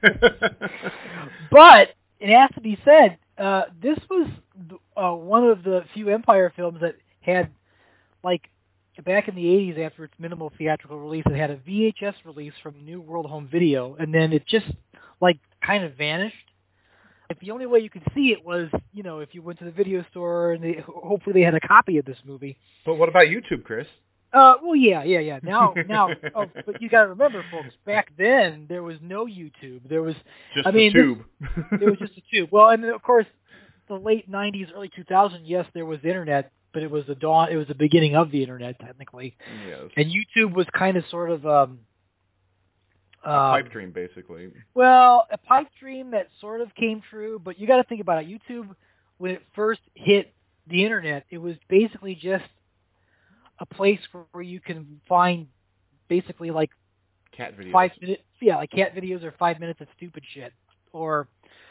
But it has to be said, this was one of the few Empire films that had like back in the 80s, after its minimal theatrical release, it had a VHS release from New World Home Video, and then it just, like, kind of vanished. Like, the only way you could see it was, if you went to the video store and hopefully they had a copy of this movie. But what about YouTube, Chris? Well, yeah. Now, but you got to remember, folks, back then there was no YouTube. There was just a tube. It was just a tube. Well, and of course, the late 90s, early 2000s, yes, there was the internet, but it was the beginning of the internet, technically. Yes. And YouTube was kind of sort of a pipe dream, basically. Well, a pipe dream that sort of came true, but you got to think about it. YouTube, when it first hit the internet, it was basically just a place where you can find basically like cat videos. 5 minutes, like cat videos or 5 minutes of stupid shit, or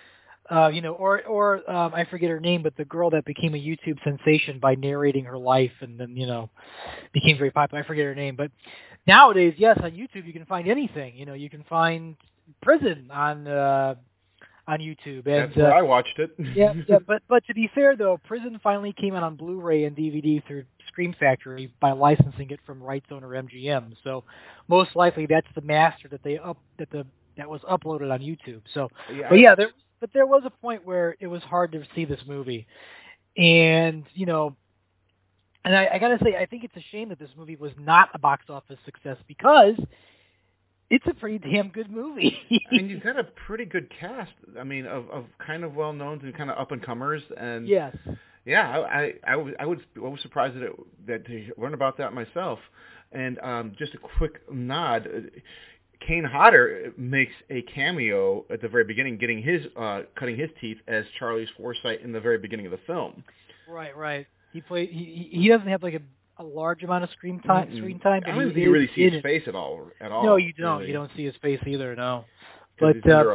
I forget her name, but the girl that became a YouTube sensation by narrating her life and then became very popular. I forget her name, but nowadays, yes, on YouTube you can find anything. You can find Prison on YouTube. And, that's where I watched it. yeah, but to be fair though, Prison finally came out on Blu-ray and DVD through Scream Factory by licensing it from rights owner MGM. So most likely that's the master that was uploaded on YouTube. So, there was a point where it was hard to see this movie, and and I gotta say, I think it's a shame that this movie was not a box office success because it's a pretty damn good movie. And you've got a pretty good cast. I mean, of kind of well known to kind of up and comers, and yes, yeah, I was surprised that to learn about that myself. And just a quick nod, Kane Hodder makes a cameo at the very beginning, cutting his teeth as Charlie's Forsythe in the very beginning of the film. Right. He doesn't have like a large amount of screen time. But I don't think you really see his face at all. No, you don't. Really. You don't see his face either. No. But it's under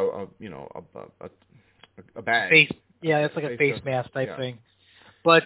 a bag. Face. Yeah, it's like a face mask type thing. But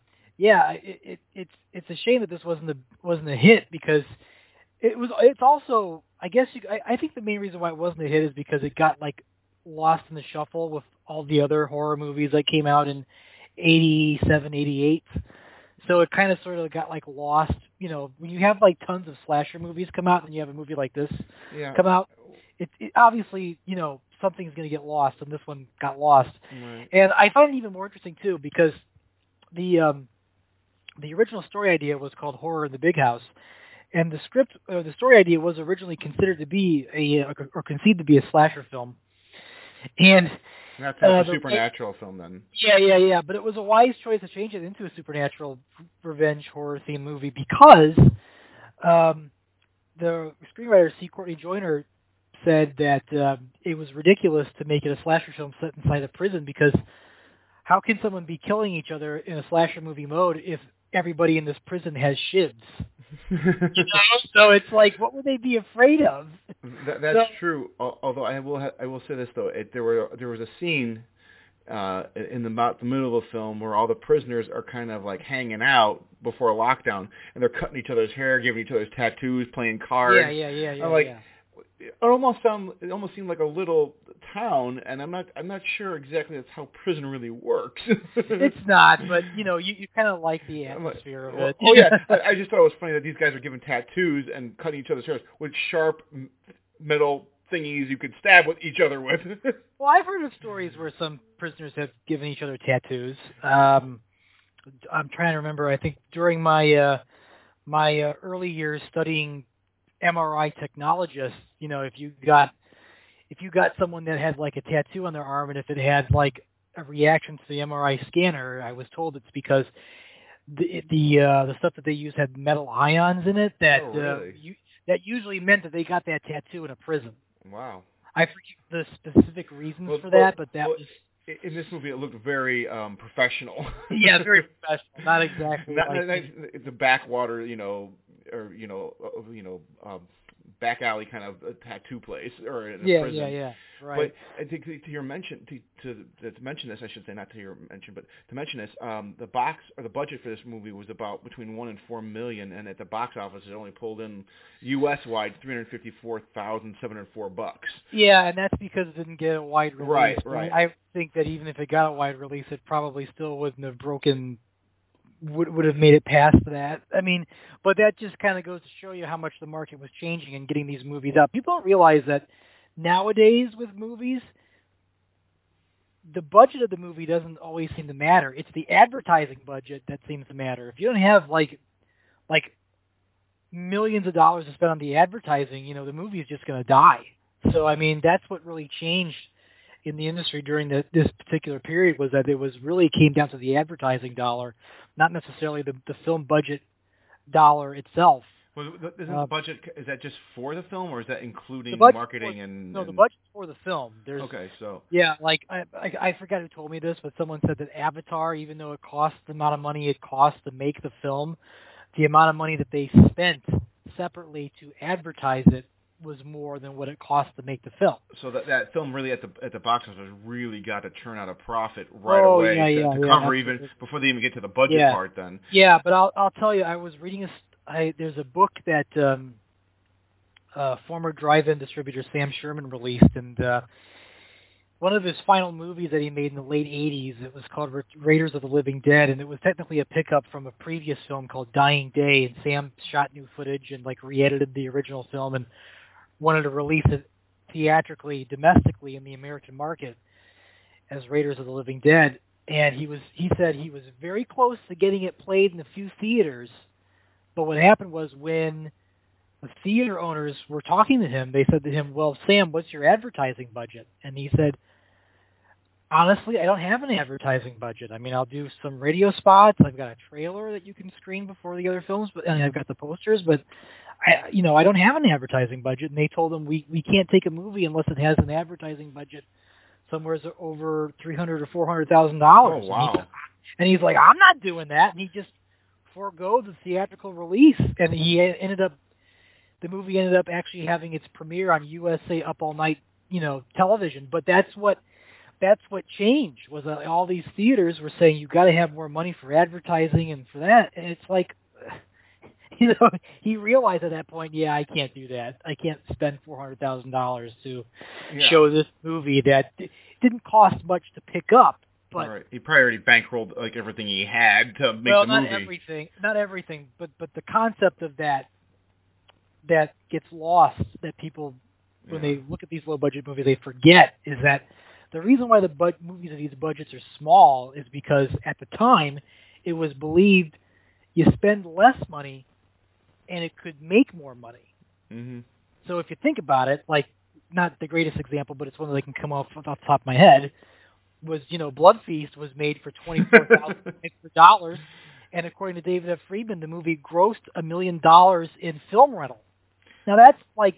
it's a shame that this wasn't a hit because it's also, I guess I think the main reason why it wasn't a hit is because it got like lost in the shuffle with all the other horror movies that came out in 87, 88. So it kind of sort of got like lost. When you have like tons of slasher movies come out and you have a movie like this come out, it obviously, something's going to get lost, and this one got lost. Right. And I find it even more interesting too because the original story idea was called Horror in the Big House, and the story idea was originally considered to be conceived to be a slasher film, and that's a supernatural film then. Yeah. But it was a wise choice to change it into a supernatural revenge horror themed movie because the screenwriter C. Courtney Joyner said that it was ridiculous to make it a slasher film set inside a prison because how can someone be killing each other in a slasher movie mode if everybody in this prison has shivs? So it's like, what would they be afraid of? That's true. Although I will say this though, there was a scene in the middle of the film where all the prisoners are kind of like hanging out before a lockdown, and they're cutting each other's hair, giving each other's tattoos, playing cards. Yeah. I'm like, it almost seemed like a little town, and I'm not sure exactly that's how prison really works. It's not, but you kind of like the atmosphere of it. Oh yeah, I just thought it was funny that these guys are giving tattoos and cutting each other's hair with sharp metal thingies you could stab with each other with. Well, I've heard of stories where some prisoners have given each other tattoos. I'm trying to remember. I think during my early years studying MRI technologists, if you got someone that had like a tattoo on their arm, and if it had like a reaction to the MRI scanner, I was told it's because the stuff that they use had metal ions in it that that usually meant that they got that tattoo in a prison. Wow. I forget the specific reasons for that, but that was... In this movie, it looked very professional. Yeah, very professional. Not exactly like the backwater, back alley kind of a tattoo place or in a prison. Yeah, right. But I think to mention this, I should say, not to your mention, but to mention this, the box or the budget for this movie was about between $1 and $4 million, and at the box office, it only pulled in U.S.-wide $354,704. Yeah, and that's because it didn't get a wide release. Right. I think that even if it got a wide release, it probably still wouldn't have broken would have made it past that. I mean, but that just kind of goes to show you how much the market was changing and getting these movies out. People don't realize that nowadays with movies, the budget of the movie doesn't always seem to matter. It's the advertising budget that seems to matter. If you don't have like millions of dollars to spend on the advertising, you know, the movie is just going to die. So, I mean, that's what really changed in the industry during this particular period, was that it was really came down to the advertising dollar, not necessarily the film budget dollar itself. Well, isn't the budget, is that just for the film, or is that including marketing No, the budget's for the film. Okay, so... Yeah, like, I forgot who told me this, but someone said that Avatar, even though it cost the amount of money it cost to make the film, the amount of money that they spent separately to advertise it was more than what it cost to make the film. So that film really at the box office really got to churn out a profit right away to cover even before they even get to the budget part then. Yeah, but I'll tell you, I was reading there's a book that former drive-in distributor Sam Sherman released, and one of his final movies that he made in the late 80s, it was called Raiders of the Living Dead, and it was technically a pickup from a previous film called Dying Day, and Sam shot new footage and like re-edited the original film and wanted to release it theatrically, domestically in the American market as Raiders of the Living Dead. And he said he was very close to getting it played in a few theaters, but what happened was when the theater owners were talking to him, they said to him, well, Sam, what's your advertising budget? And he said, honestly, I don't have an advertising budget. I mean, I'll do some radio spots. I've got a trailer that you can screen before the other films, and I've got the posters, but I don't have an advertising budget. And they told him we can't take a movie unless it has an advertising budget somewhere over $300,000 or $400,000. Oh, wow. And he's like, I'm not doing that. And he just forego the theatrical release, and the movie ended up actually having its premiere on USA Up All Night, television. But that's what changed, was all these theaters were saying you got to have more money for advertising and for that. And it's like, he realized at that point, I can't do that. I can't spend $400,000 to show this movie that didn't cost much to pick up. But right. He probably already bankrolled like everything he had to make the movie. Not everything, but the concept of that gets lost, that people, when they look at these low-budget movies, they forget, is that the reason why the movies of these budgets are small is because at the time it was believed you spend less money and it could make more money. Mm-hmm. So if you think about it, like, not the greatest example, but it's one that I can come off the top of my head, was, Blood Feast was made for $24,000, and according to David F. Friedman, the movie grossed $1 million in film rental. Now that's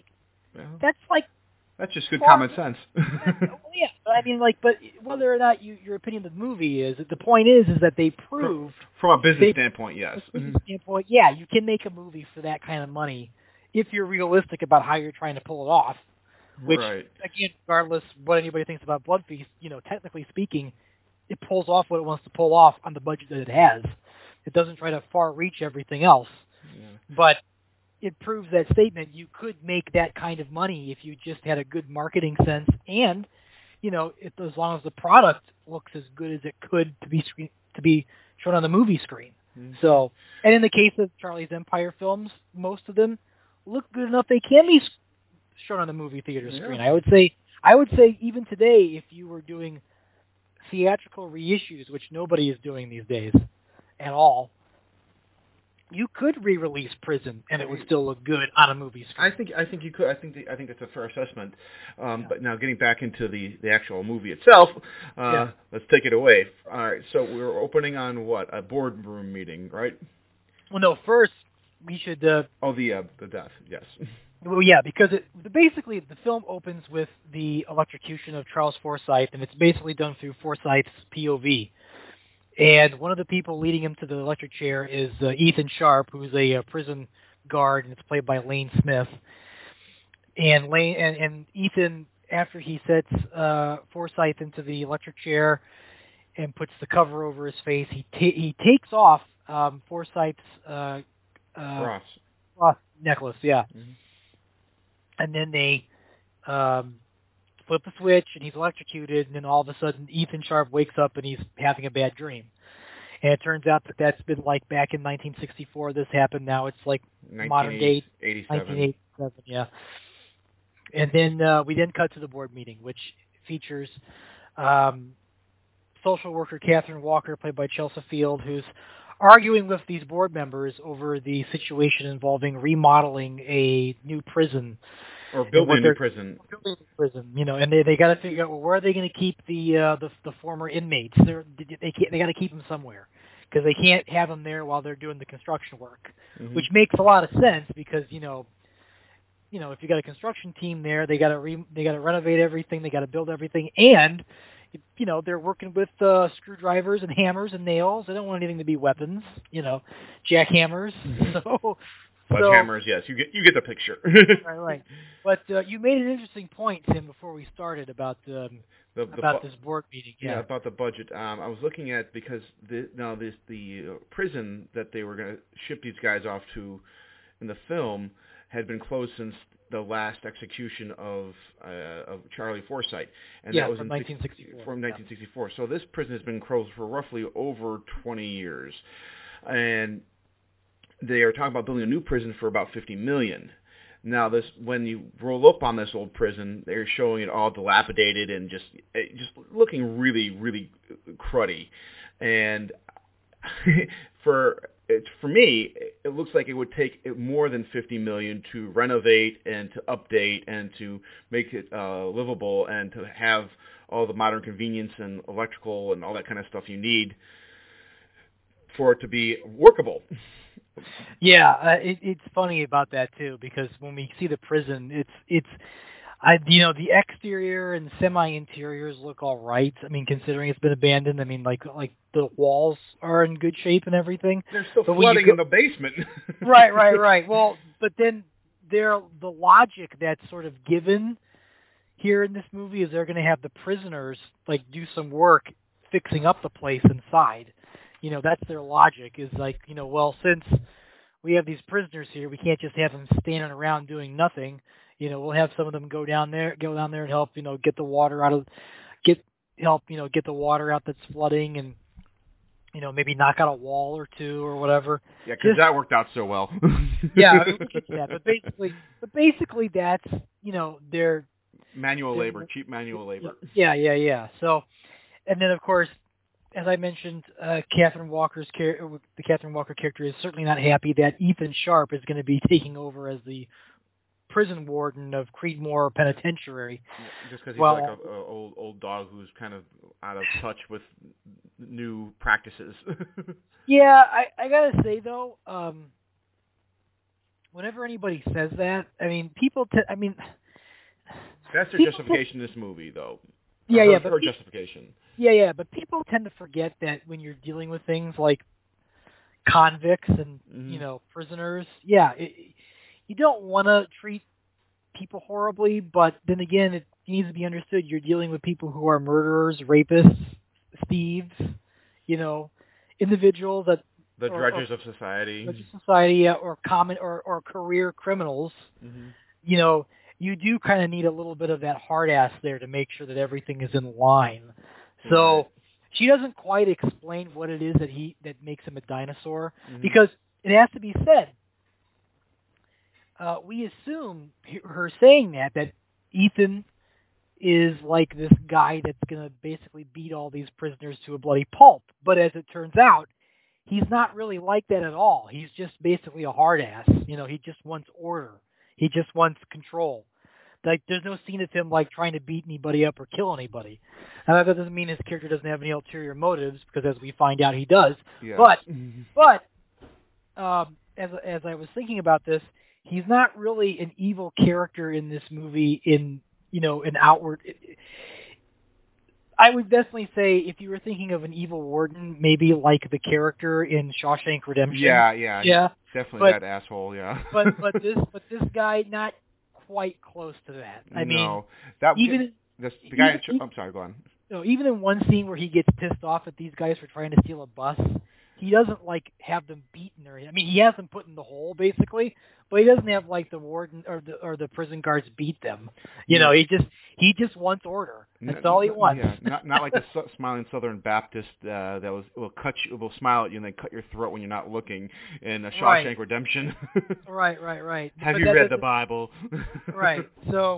just good common sense. Yeah, I mean, but whether or not your opinion of the movie is, the point is that they proved from a business standpoint, yes. Standpoint, you can make a movie for that kind of money if you're realistic about how you're trying to pull it off. Which, again, regardless what anybody thinks about Blood Feast, technically speaking, it pulls off what it wants to pull off on the budget that it has. It doesn't try to far reach everything else. Yeah. But it proves that statement. You could make that kind of money if you just had a good marketing sense, and as long as the product looks as good as it could to be shown on the movie screen. Mm-hmm. So, and in the case of Charlie's Empire films, most of them look good enough they can be shown on the movie theater screen. I would say even today, if you were doing theatrical reissues, which nobody is doing these days at all, you could re-release Prison and it would still look good on a movie screen. I think you could. I think that's a fair assessment. But now getting back into the actual movie itself, let's take it away. All right. So we're opening on what? A boardroom meeting, right? Well, no. First, we should. The death. Yes. Well, yeah, because basically the film opens with the electrocution of Charles Forsythe, and it's basically done through Forsythe's POV. And one of the people leading him to the electric chair is Ethan Sharp, who's a prison guard, and it's played by Lane Smith. And Ethan, after he sets Forsythe into the electric chair and puts the cover over his face, he takes off Forsythe's cross necklace, Mm-hmm. And then they flip the switch, and he's electrocuted, and then all of a sudden Ethan Sharp wakes up and he's having a bad dream. And it turns out that that's been like back in 1964. This happened. Now it's like modern day 1987. Yeah. And then we then cut to the board meeting, which features social worker Catherine Walker, played by Chelsea Field, who's arguing with these board members over the situation involving remodeling a new prison. Or building a new prison. You know, and they got to figure out, well, where are they going to keep the former inmates? They got to keep them somewhere, because they can't have them there while they're doing the construction work, which makes a lot of sense because you know if you got a construction team there, they got to renovate everything, they got to build everything, and you know they're working with screwdrivers and hammers and nails. They don't want anything to be weapons, jackhammers. Sledgehammers, yes, you get the picture. Right. But you made an interesting point, Tim, before we started about this board meeting. Yeah, about the budget. I was looking at, because the prison that they were going to ship these guys off to in the film had been closed since the last execution of Charlie Forsythe, and that was from 1964. From 1964. So this prison has been closed for roughly over 20 years, and they are talking about building a new prison for about $50 million. Now, when you roll up on this old prison, they're showing it all dilapidated and just looking really, really cruddy. And for me, it looks like it would take more than $50 million to renovate and to update and to make it livable and to have all the modern convenience and electrical and all that kind of stuff you need for it to be workable. Yeah, it's funny about that too, because when we see the prison, the exterior and semi-interiors look all right. I mean, considering it's been abandoned, I mean, like the walls are in good shape and everything. There's still flooding in the basement. Right. Well, but then the logic that's sort of given here in this movie is they're going to have the prisoners do some work fixing up the place inside. That's their logic, is well, since we have these prisoners here, we can't just have them standing around doing nothing. We'll have some of them go down there and help, get the water out get the water out that's flooding, and maybe knock out a wall or two or whatever. Yeah, because that worked out so well. Yeah, we'll get to that. But basically that's their manual labor, cheap manual labor. Yeah. So, and then of course, as I mentioned, the Catherine Walker character is certainly not happy that Ethan Sharpe is going to be taking over as the prison warden of Creedmoor Penitentiary. Just because he's like an old dog who's kind of out of touch with new practices. Yeah, I gotta say though, whenever anybody says that, I mean, that's their justification in this movie, though. Her justification. Yeah, but people tend to forget that when you're dealing with things like convicts and prisoners, you don't want to treat people horribly, but then again, it needs to be understood you're dealing with people who are murderers, rapists, thieves, individuals that the dredges of society, or common or career criminals. You do kind of need a little bit of that hard ass there to make sure that everything is in line. So she doesn't quite explain what it is that makes him a dinosaur, because it has to be said. We assume her saying that Ethan is like this guy that's going to basically beat all these prisoners to a bloody pulp. But as it turns out, he's not really like that at all. He's just basically a hard ass. He just wants order. He just wants control. There's no scene of him trying to beat anybody up or kill anybody. Now, that doesn't mean his character doesn't have any ulterior motives, because as we find out, he does. Yes. But as I was thinking about this, he's not really an evil character in this movie in an outward. I would definitely say if you were thinking of an evil warden, maybe like the character in Shawshank Redemption. Yeah. Definitely that asshole. Yeah. but this guy, not quite close to that. I mean, the guy. I'm sorry. Go on. Even in one scene where he gets pissed off at these guys for trying to steal a bus, he doesn't like have them beaten or I mean he has them put in the hole basically, but he doesn't have like the warden or the prison guards beat them. You know, he just wants order. That's all he wants. Yeah, not like the smiling Southern Baptist that will smile at you and then cut your throat when you're not looking in Shawshank Redemption. Right. Have you read the Bible? Right. So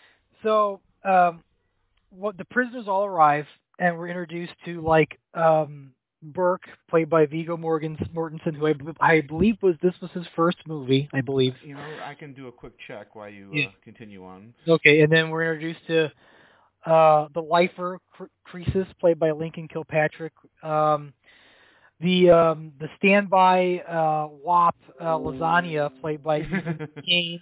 what the prisoners all arrive and we're introduced to like Burke, played by Viggo Mortensen, who I believe this was his first movie, I believe. You know, I can do a quick check while you continue on. Okay, and then we're introduced to the lifer, Croesus, played by Lincoln Kilpatrick. The standby WAP, Lasagna, played by Ethan Kane.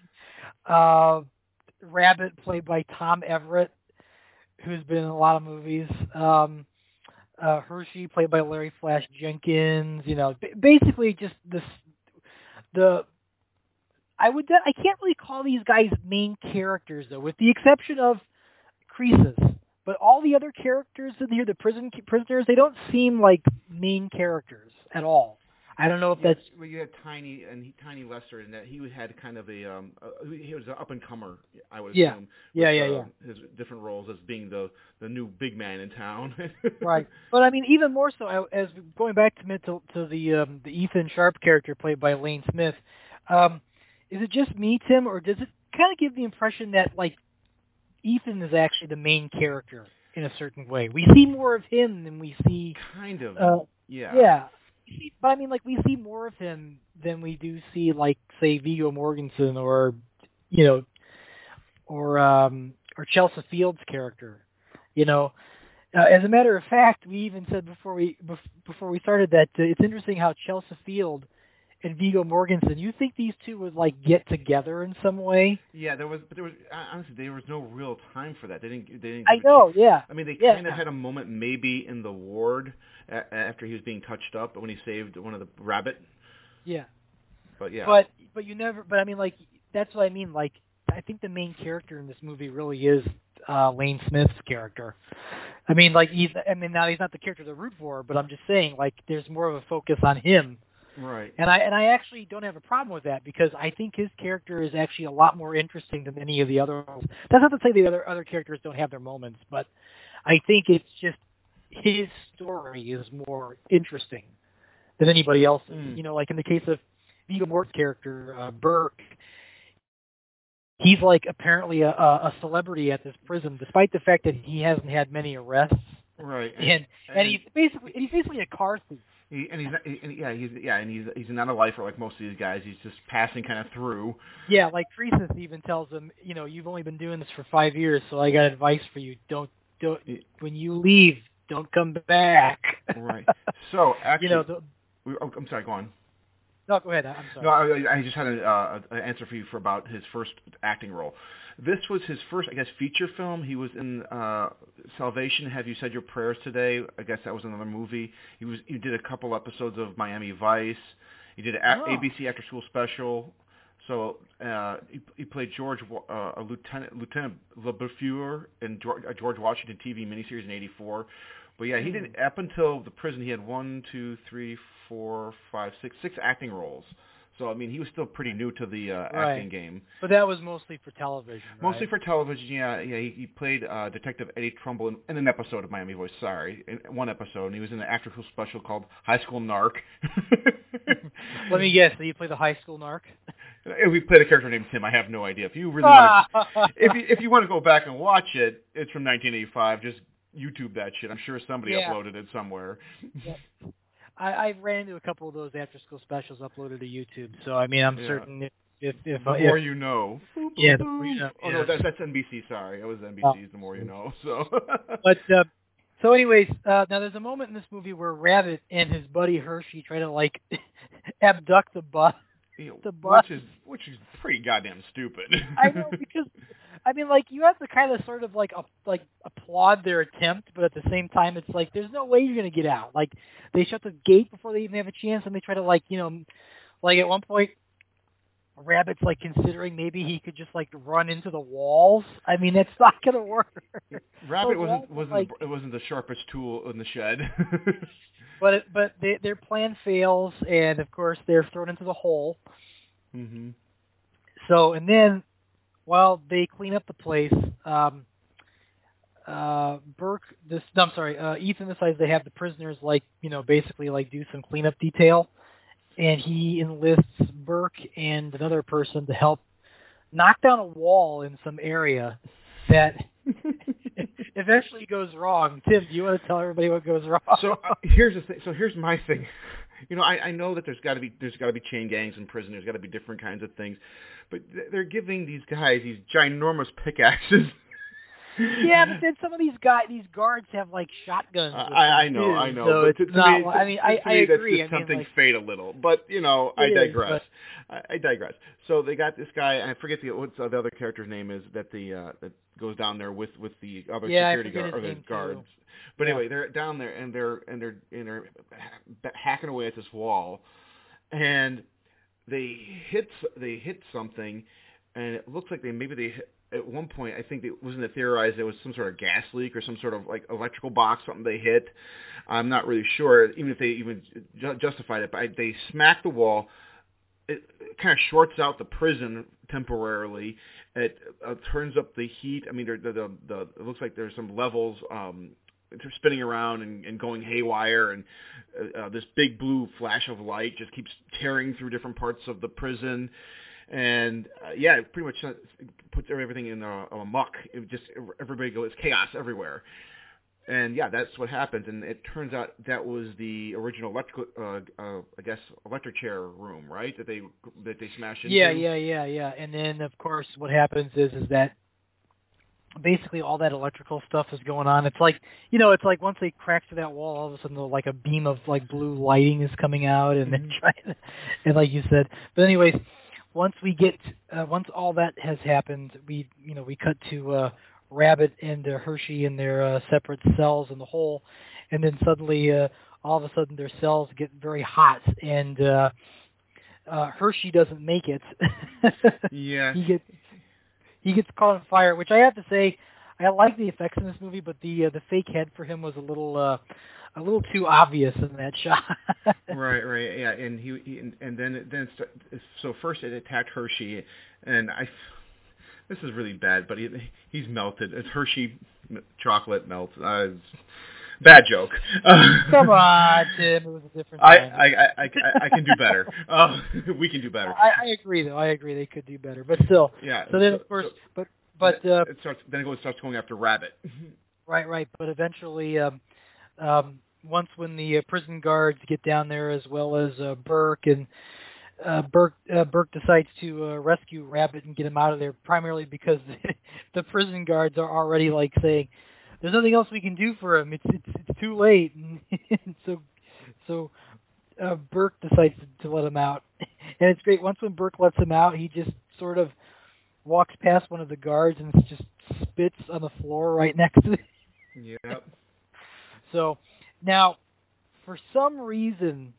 Rabbit, played by Tom Everett, who's been in a lot of movies. Hershey, played by Larry Flash Jenkins. You know, basically just I can't really call these guys main characters though, with the exception of Croesus. But all the other characters in here, the prisoners, they don't seem like main characters at all. I don't know if that's. Well, you had Tiny Lester, and that he had kind of he was an up and comer, I would assume. Yeah. His different roles as being the new big man in town. Right, but I mean, even more so, as going back to the Ethan Sharp character played by Lane Smith, is it just me, Tim, or does it kind of give the impression that like Ethan is actually the main character in a certain way? We see more of him than we see. Kind of. Yeah. Yeah. But I mean, like we see more of him than we do see, like say Viggo Mortensen or Chelsea Field's character. You know, as a matter of fact, we even said before we started that it's interesting how Chelsea Field and Viggo Mortensen. You think these two would like get together in some way? Yeah, there was honestly there was no real time for that. They didn't. I know. Yeah. I mean, they kind of had a moment maybe in the ward after he was being touched up when he saved one of the rabbit. Yeah. But yeah. But you never. But I mean, like that's what I mean. Like I think the main character in this movie really is Lane Smith's character. I mean, like now he's not the character to root for, but I'm just saying like there's more of a focus on him. Right. And I actually don't have a problem with that because I think his character is actually a lot more interesting than any of the other ones. That's not to say the other characters don't have their moments, but I think it's just his story is more interesting than anybody else's. You know, like in the case of Viggo Mortensen's character, Burke, he's like apparently a celebrity at this prison, despite the fact that he hasn't had many arrests. Right. And he's basically a car thief. He's not a lifer like most of these guys. He's just passing kind of through. Yeah, like Croesus even tells him, you know, you've only been doing this for 5 years, so I got advice for you. Don't when you leave, don't come back. Right. So actually, you know, I'm sorry. Go on. No, go ahead. I'm sorry. No, I just had an answer for you about his first acting role. This was his first, I guess, feature film. He was in Salvation. Have You Said Your Prayers Today? I guess that was another movie. He did a couple episodes of Miami Vice. He did an ABC After School Special. So he played Lieutenant LeBefieur in George Washington TV miniseries in '84. But yeah, he did up until the prison. He had 6 acting roles. So, I mean, he was still pretty new to the acting game. But that was mostly for television, right? Mostly for television, yeah. He played Detective Eddie Trumbull in an episode of Miami Vice, in one episode. And he was in an after-school special called High School Narc. Let me guess, did you play the high school narc? If we played a character named Tim, I have no idea. If you really want to, if you want to go back and watch it, it's from 1985. Just YouTube that shit. I'm sure somebody uploaded it somewhere. Yeah. I ran into a couple of those after-school specials uploaded to YouTube, so I mean, I'm certain if the more you know. Yeah, the more you know. Oh no, that's NBC. Sorry, it was NBC's The More You Know. So. But so, anyways, now there's a moment in this movie where Rabbit and his buddy Hershey try to like abduct the bus. Which is pretty goddamn stupid. I know, because I mean, like, you have to kind of sort of like applaud their attempt, but at the same time, it's like there's no way you're gonna get out. Like, they shut the gate before they even have a chance, and they try to like at one point, Rabbit's like considering maybe he could just like run into the walls. I mean, it's not gonna work. Rabbit wasn't the sharpest tool in the shed. but their plan fails, and of course they're thrown into the hole. Mm-hmm. So, and then while they clean up the place, Ethan decides they have the prisoners basically do some cleanup detail, and he enlists Burke and another person to help knock down a wall in some area that eventually goes wrong. Tim, do you want to tell everybody what goes wrong? So here's the thing. So here's my thing. I know that there's got to be chain gangs in prison. There's got to be different kinds of things, but they're giving these guys these ginormous pickaxes. Yeah, but then some of these guards have shotguns. I know. So but it's not. I agree. That's something fade a little, but I digress. I digress. So they got this guy, and I forget what the other character's name is that that goes down there with the other security guards. But anyway, they're down there and they're hacking away at this wall, and they hit something, and it looks like they hit. At one point, I think it wasn't theorized there was some sort of gas leak or some sort of electrical box, something they hit. I'm not really sure, even if they even justified it. But they smacked the wall. It kind of shorts out the prison temporarily. It turns up the heat. I mean, it looks like there's some levels they're spinning around and going haywire, and this big blue flash of light just keeps tearing through different parts of the prison. And it pretty much puts everything in a muck. Everybody goes chaos everywhere. And that's what happens. And it turns out that was the original electric chair room, right? That they smashed into. Yeah. And then of course what happens is that basically all that electrical stuff is going on. It's like once they crack through that wall, all of a sudden a beam of blue lighting is coming out, and then and like you said. But anyways. Once all that has happened, we cut to Rabbit and Hershey in their separate cells in the hole, and then suddenly, all of a sudden, their cells get very hot, and Hershey doesn't make it. Yeah, he gets caught on fire, which I have to say, I like the effects in this movie, but the fake head for him was a little too obvious in that shot. Right, yeah, and so first it attacked Hershey, and this is really bad, but he's melted. It's Hershey chocolate melts. Bad joke. Come on, Tim. It was a different time. I can do better. We can do better. I agree, though. I agree they could do better, but still. Yeah. So then, of course, but it starts going after Rabbit. Right. But eventually, once when the prison guards get down there, as well as Burke, and Burke decides to rescue Rabbit and get him out of there, primarily because the prison guards are already saying, "There's nothing else we can do for him. It's too late." And so Burke decides to let him out, and it's great. Once when Burke lets him out, he just sort of walks past one of the guards and just spits on the floor right next to him. Yep. So now, for some reason,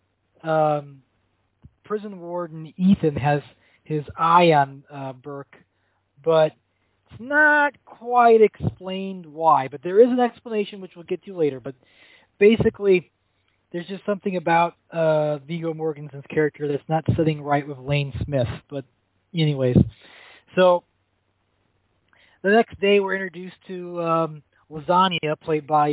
prison warden Ethan has his eye on Burke, but it's not quite explained why. But there is an explanation, which we'll get to later. But basically, there's just something about Viggo Mortensen's character that's not sitting right with Lane Smith. But anyways, so the next day we're introduced to Lasagna, played by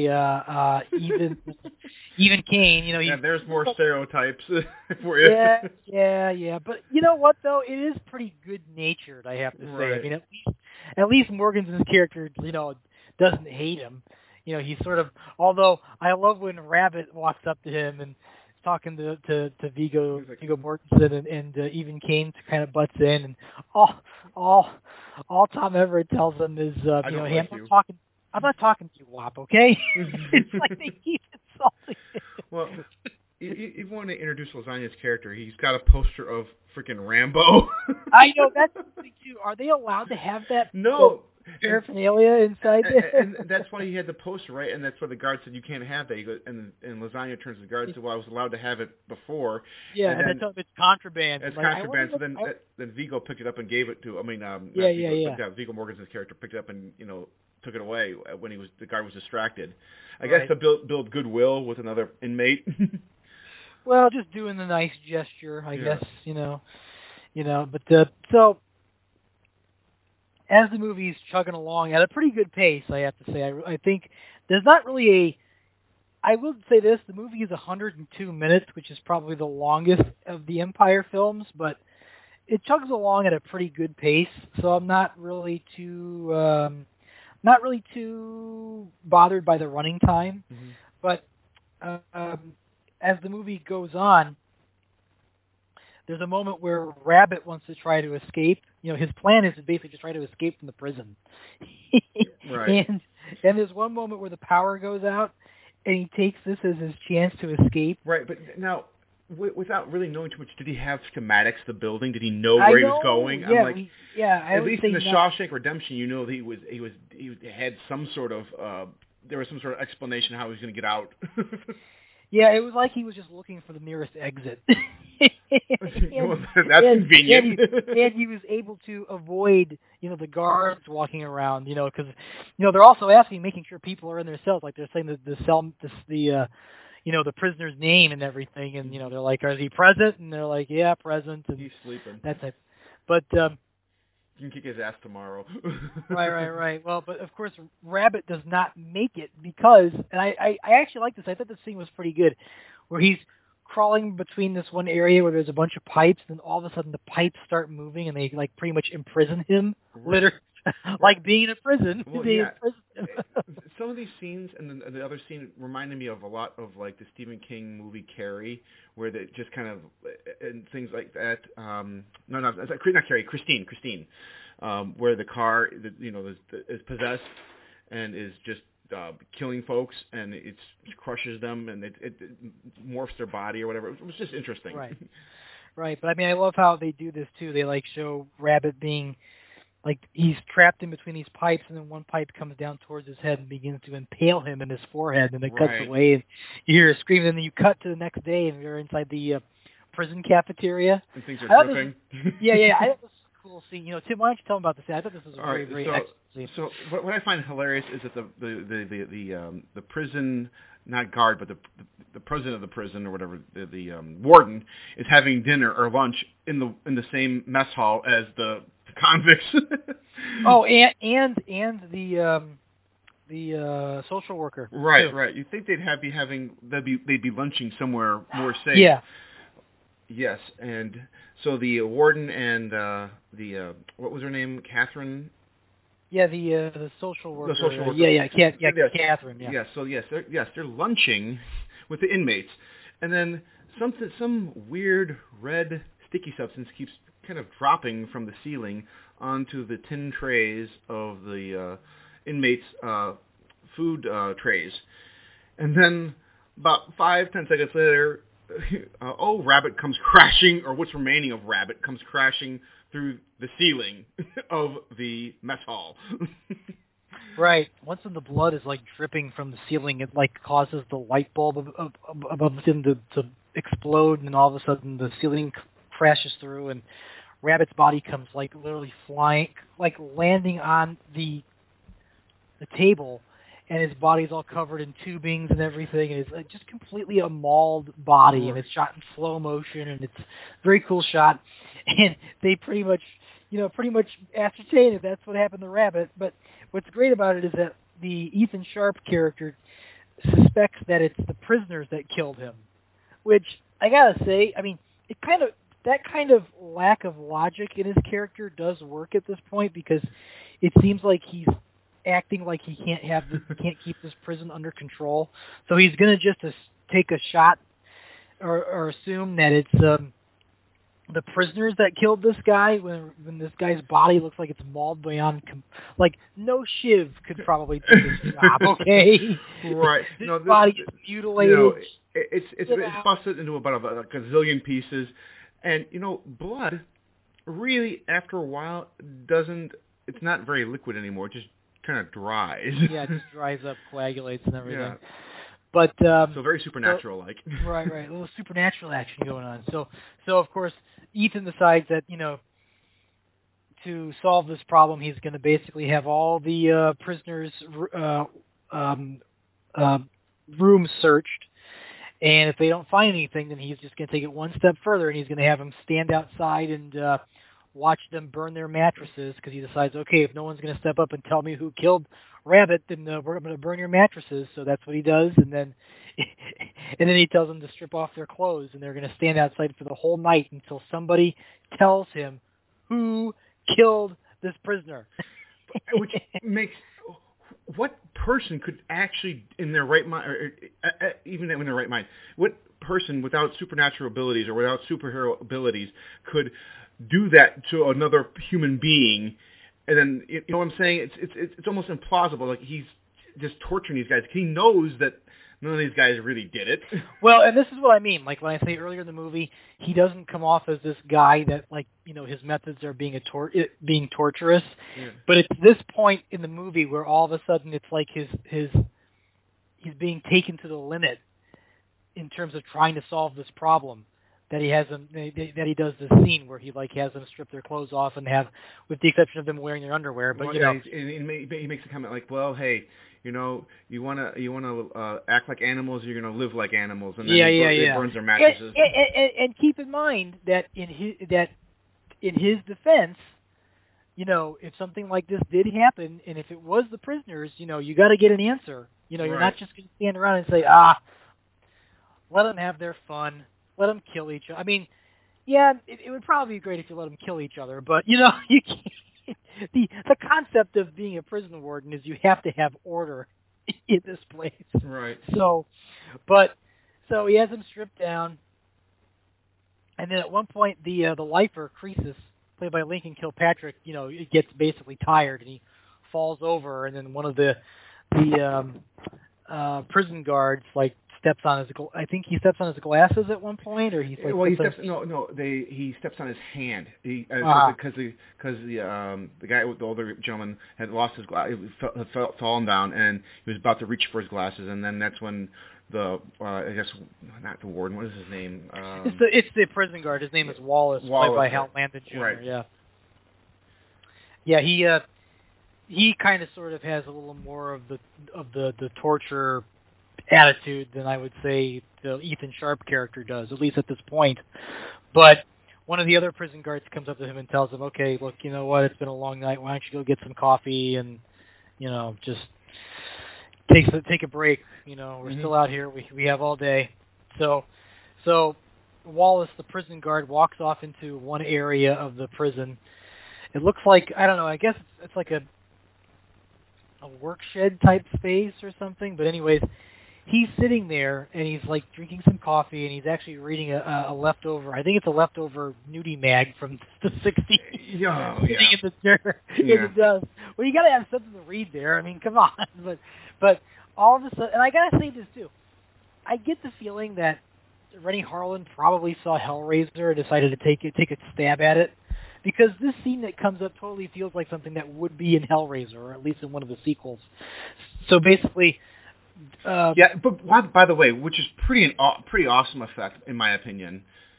Evan Kane. There's more stereotypes for you. Yeah. But you know what, though? It is pretty good-natured, I have to say. Right. I mean, at least Mortensen's character, doesn't hate him. He's sort of. Although I love when Rabbit walks up to him and is talking to Viggo Mortensen, and Evan Kane kind of butts in, and all Tom Everett tells him is, "Hey, I'm not talking to you, Wop, okay?" It's like they keep insulting him. Well, you want to introduce Lasagna's character. He's got a poster of freaking Rambo. I know, that's the thing, too. Are they allowed to have that? No. paraphernalia inside there. And that's why he had the poster, right? And that's why the guard said, you can't have that. He goes, and Lasagna turns to the guard and said, well, I was allowed to have it before. Yeah, and then it's contraband. It's like, contraband. So then Viggo picked it up and gave it to, Viggo Mortensen's character picked it up and, took it away when the guard was distracted. I guess to build goodwill with another inmate. Well, just doing the nice gesture, I guess, but so as the movie's chugging along at a pretty good pace, I have to say, I think there's not really I will say this, the movie is 102 minutes, which is probably the longest of the Empire films, but it chugs along at a pretty good pace, so I'm not really too bothered by the running time. Mm-hmm. But as the movie goes on, there's a moment where Rabbit wants to try to escape. His plan is to basically just try to escape from the prison. Right. And there's one moment where the power goes out, and he takes this as his chance to escape. Right, but now, without really knowing too much, did he have schematics of the building? Did he know where he was going? Yeah, at least in the Shawshank Redemption, he had some sort of there was some sort of explanation how he was going to get out. Yeah, it was like he was just looking for the nearest exit. That's convenient. And he was able to avoid, the guards walking around, because, they're also making sure people are in their cells, like they're saying the prisoner's name and everything, and, they're like, is he present? And they're like, yeah, present. And he's sleeping. That's it. But, you can kick his ass tomorrow. Right. Well, but of course, Rabbit does not make it because, and I actually like this. I thought this scene was pretty good, where he's crawling between this one area where there's a bunch of pipes, and all of a sudden the pipes start moving, and they pretty much imprison him, literally, like being in a prison. Well, some of these scenes and the other scene reminded me of a lot of like the Stephen King movie Carrie, where they just kind of and things like that. Not Carrie, Christine, where the car is possessed and is just killing folks, and it crushes them, and it morphs their body or whatever. It was just interesting. Right. But I love how they do this too. They show Rabbit being he's trapped in between these pipes, and then one pipe comes down towards his head and begins to impale him in his forehead, and it cuts away, and you hear a scream, and then you cut to the next day, and you're inside the prison cafeteria. And things are dripping. I thought this was a cool scene. Tim, why don't you tell me about this scene? I thought this was a very excellent scene. So what I find hilarious is that the prison, not guard, but the president of the prison or whatever, the warden is having dinner or lunch in the same mess hall as the convicts. and the social worker. Right. You think they'd be lunching somewhere more safe. Yeah. Yes, and so the warden and the what was her name, Catherine? Yeah, the social worker. The social worker. Catherine. Yeah. They're lunching with the inmates, and then some weird red sticky substance keeps kind of dropping from the ceiling onto the tin trays of the inmates' food trays. And then about 5-10 seconds later, Rabbit comes crashing, or what's remaining of Rabbit comes crashing through the ceiling of the mess hall. Right. Once the blood is dripping from the ceiling, it causes the light bulb above him to explode, and all of a sudden the ceiling crashes through, and Rabbit's body comes literally flying, landing on the table, and his body's all covered in tubings and everything, and it's just completely a mauled body, and it's shot in slow motion, and it's a very cool shot, and they pretty much ascertain if that's what happened to Rabbit. But what's great about it is that the Ethan Sharp character suspects that it's the prisoners that killed him, which I gotta say, that kind of lack of logic in his character does work at this point, because it seems like he's acting like he can't keep this prison under control. So he's going to just take a shot or assume that it's the prisoners that killed this guy when this guy's body looks like it's mauled beyond no shiv could probably do this job. Okay, right? This body is mutilated. It's busted into about a gazillion pieces. And, blood really, after a while, doesn't it's not very liquid anymore. It just kind of dries. Yeah, it just dries up, coagulates, and everything. Yeah. But so very supernatural-like. Right, a little supernatural action going on. So of course, Ethan decides that to solve this problem, he's going to basically have all the prisoners' rooms searched, and if they don't find anything, then he's just going to take it one step further, and he's going to have them stand outside and watch them burn their mattresses, because he decides, okay, if no one's going to step up and tell me who killed Rabbit, then we're going to burn your mattresses. So that's what he does, and then he tells them to strip off their clothes, and they're going to stand outside for the whole night until somebody tells him who killed this prisoner. Which makes... What person could actually, in their right mind, or even in their right mind, what person without supernatural abilities or without superhero abilities could do that to another human being? And then, you know what I'm saying? It's almost implausible. Like, he's just torturing these guys. He knows that none of these guys really did it. Well, and this is what I mean. Like, when I say earlier in the movie, he doesn't come off as this guy that, like, his methods are being being torturous. Yeah. But it's this point in the movie where all of a sudden it's like he's being taken to the limit in terms of trying to solve this problem. That he has them, that he does this scene where he has them strip their clothes off and have, with the exception of them wearing their underwear. But and he makes a comment like, "Well, hey, you wanna act like animals, you're gonna live like animals," and then he burns their mattresses. And keep in mind that in his defense, if something like this did happen, and if it was the prisoners, you got to get an answer. You're not just going to stand around and say, let them have their fun. Let them kill each other. I mean, yeah, it would probably be great if you let them kill each other, but, you can't. The concept of being a prison warden is you have to have order in this place. Right. So he has them stripped down, and then at one point the lifer, Croesus, played by Lincoln Kilpatrick, it gets basically tired, and he falls over, and then one of the prison guards, steps on his glasses at one point, or he steps on his hand because the guy with the older gentleman had lost his glasses, had fallen down, and he was about to reach for his glasses, and then that's when the I guess not the warden, what is his name? It's the prison guard. His name is Wallace, played by Hal Landon Jr. Right. Yeah. He kind of sort of has a little more of the torture attitude than I would say the Ethan Sharp character does, at least at this point. But one of the other prison guards comes up to him and tells him, okay, look, you know what, it's been a long night, why don't you go get some coffee and, just take a break, we're still out here, we have all day. So Wallace, the prison guard, walks off into one area of the prison. It looks like, I don't know, I guess it's like a work shed type space or something, but anyways, he's sitting there, and he's, drinking some coffee, and he's actually reading a leftover, I think it's a leftover nudie mag from the 60s. Yeah. Sitting in the chair. Yeah. Well, you got to have something to read there. I mean, come on. But all of a sudden, and I got to say this, too. I get the feeling that Renny Harlin probably saw Hellraiser and decided to take a stab at it, because this scene that comes up totally feels like something that would be in Hellraiser, or at least in one of the sequels. So basically... but by the way, which is pretty awesome effect in my opinion.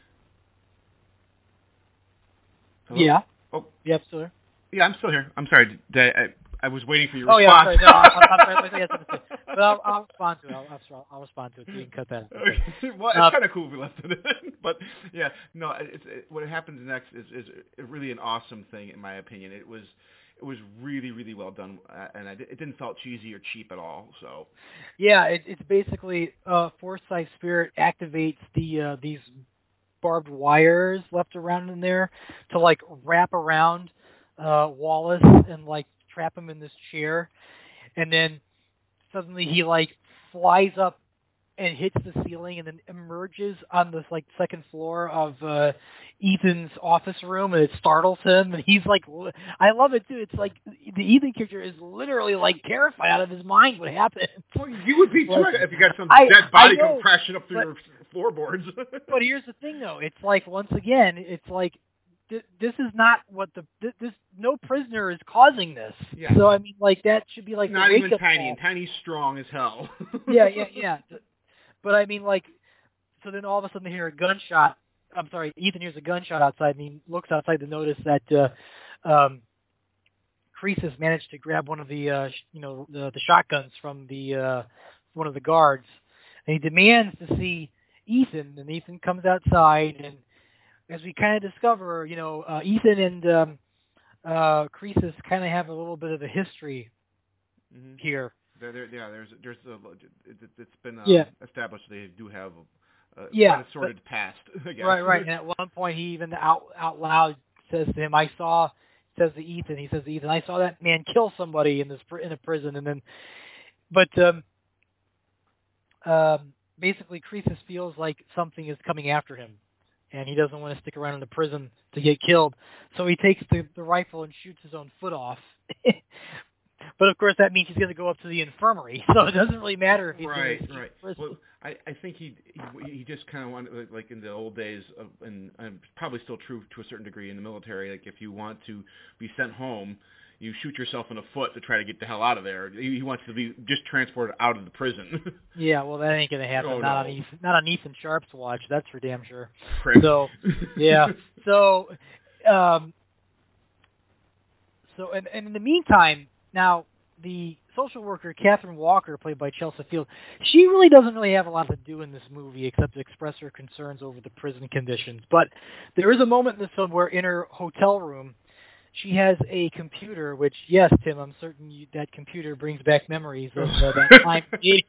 Hello? Yeah. Oh. Yeah, I'm still here. Yeah, I'm still here. I'm sorry. I was waiting for your response. Oh yeah, I'm sorry. No, but I'll respond to it. I'll respond to it. So you can cut that. Okay. Well, it's kind of cool if we left it in. But yeah, no. What happens next is really an awesome thing in my opinion. It was really, really well done, and it didn't feel cheesy or cheap at all. So, yeah, it's basically Forsyth Spirit activates these barbed wires left around in there to wrap around Wallace and trap him in this chair, and then suddenly he flies up and hits the ceiling and then emerges on this second floor of Ethan's office room, and it startles him, and he's I love it too. It's the Ethan character is literally terrified out of his mind what happened. Well, you would be too if you got some dead body come crashing up through your floorboards. But here's the thing though, it's once again, it's this is not what this no prisoner is causing this. Yeah. So I mean, like that should be like not the even wake-up Tiny, call. and Tiny's strong as hell. Yeah. But I mean, like, so then all of a sudden they hear a gunshot. I'm sorry, Ethan hears a gunshot outside, and he looks outside to notice that Croesus managed to grab one of the the shotguns from the one of the guards, and he demands to see Ethan. And Ethan comes outside, and as we kind of discover, Ethan and Croesus kind of have a little bit of a history here. It's been established they do have quite a sordid past. I guess. Right. And at one point, he even out loud says to him, "I saw." Says to Ethan, "I saw that man kill somebody in a prison." And then, but basically, Croesus feels like something is coming after him, and he doesn't want to stick around in the prison to get killed. So he takes the rifle and shoots his own foot off. But of course, that means he's going to go up to the infirmary, so it doesn't really matter if he's right. Well, I think he just kind of wanted, like in the old days, and probably still true to a certain degree in the military. Like if you want to be sent home, you shoot yourself in the foot to try to get the hell out of there. He wants to be just transported out of the prison. Yeah, well, that ain't going to happen. Oh, not on Ethan Sharp's watch. That's for damn sure. Prick. So, yeah. So, and in the meantime. Now, the social worker, Catherine Walker, played by Chelsea Field, she really doesn't really have a lot to do in this movie except to express her concerns over the prison conditions. But there is a moment in this film where in her hotel room, she has a computer, which, yes, Tim, I'm certain that computer brings back memories of that time.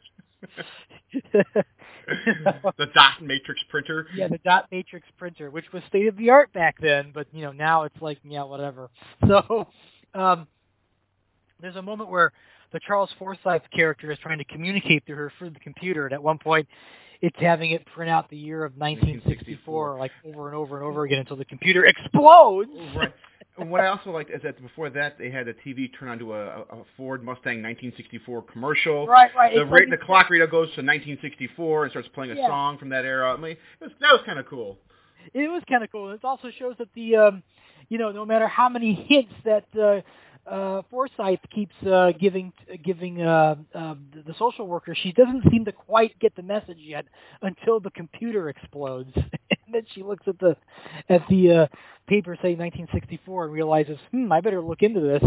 The dot matrix printer. Yeah, the dot matrix printer, which was state-of-the-art back then, but, now it's like, whatever. So, there's a moment where the Charles Forsythe character is trying to communicate to her through the computer, and at one point it's having it print out the year of 1964, like over and over and over again until the computer explodes. Right. And what I also liked is that before that they had the TV turn onto a Ford Mustang 1964 commercial. Right. The clock reader goes to 1964 and starts playing a song from that era. I mean, that was kind of cool. It was kind of cool. It also shows that the, no matter how many hints that Forsythe keeps giving the social worker, she doesn't seem to quite get the message yet until the computer explodes, and then she looks at the paper saying 1964 and realizes, I better look into this,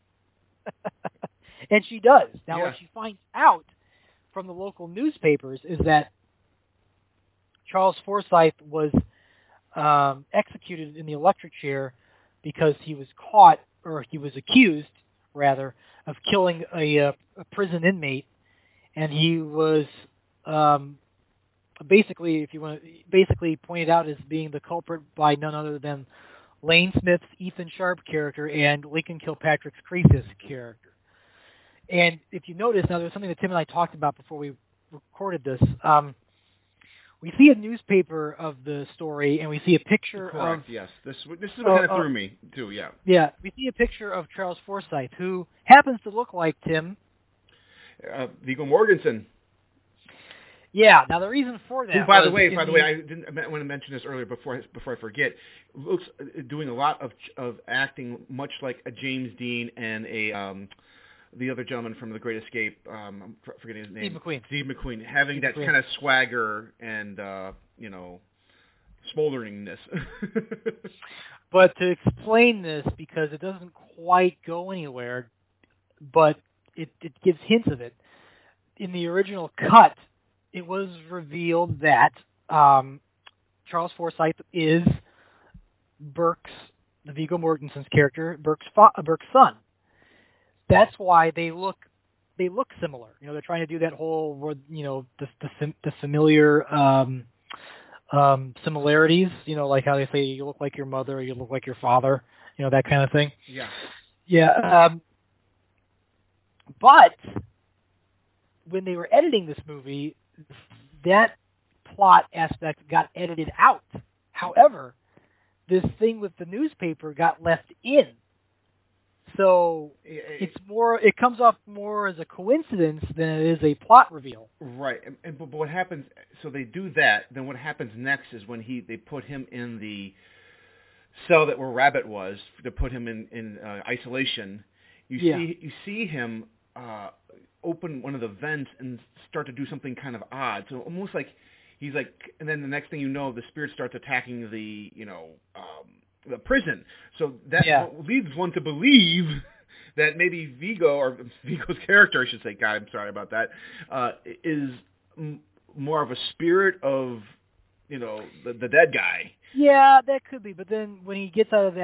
and she does. Now, what she finds out from the local newspapers is that Charles Forsythe was executed in the electric chair because he was caught. Or he was accused, rather, of killing a prison inmate, and he was basically pointed out as being the culprit by none other than Lane Smith's Ethan Sharp character and Lincoln Kilpatrick's Croesus character. And if you notice, now there's something that Tim and I talked about before we recorded this. We see a newspaper of the story, and we see a picture Correct, yes. This is what kind of threw me, too, yeah. Yeah, we see a picture of Charles Forsythe, who happens to look like, Tim... Viggo Mortensen. Yeah, now the reason for that who, by the way, I want to mention this earlier before I forget, looks doing a lot of acting much like a James Dean and a... the other gentleman from The Great Escape, I'm forgetting his name. Steve McQueen. Having that kind of swagger and, smolderingness. But to explain this, because it doesn't quite go anywhere, but it gives hints of it. In the original cut, it was revealed that Charles Forsythe is the Viggo Mortensen's character, Burke's son. That's why they look similar. They're trying to do that whole, the familiar similarities. Like how they say you look like your mother, or you look like your father. That kind of thing. Yeah. Yeah. But when they were editing this movie, that plot aspect got edited out. However, this thing with the newspaper got left in. So it comes off more as a coincidence than it is a plot reveal. Right. But what happens, so they do that, then what happens next is when they put him in the cell that where Rabbit was to put him in isolation, you see him open one of the vents and start to do something kind of odd. So almost like he's like, and then the next thing you know, the spirit starts attacking the the prison. So that leads one to believe that maybe Vigo, or Vigo's character, I should say, God, I'm sorry about that, is more of a spirit of, the dead guy. Yeah, that could be. But then when he gets out of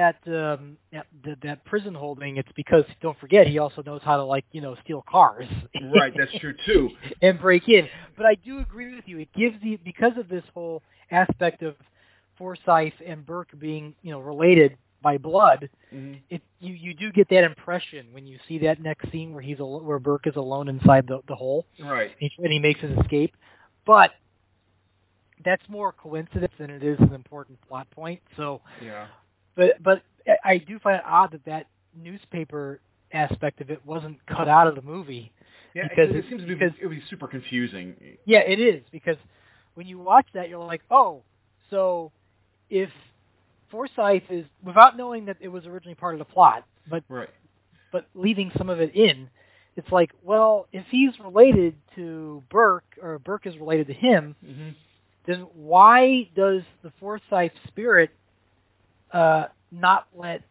that prison holding, it's because, don't forget, he also knows how to, steal cars. Right, that's true, too. And break in. But I do agree with you. It gives because of this whole aspect of Forsythe and Burke being, related by blood, you do get that impression when you see that next scene where Burke is alone inside the hole. Right. And he makes his escape. But that's more coincidence than it is an important plot point. So, yeah. But I do find it odd that newspaper aspect of it wasn't cut out of the movie. Yeah, because it seems to be super confusing. Yeah, it is, because when you watch that, you're like, oh, so if Forsythe is, without knowing that it was originally part of the plot, but leaving some of it in, it's like, well, if he's related to Burke, or Burke is related to him, then why does the Forsythe spirit not let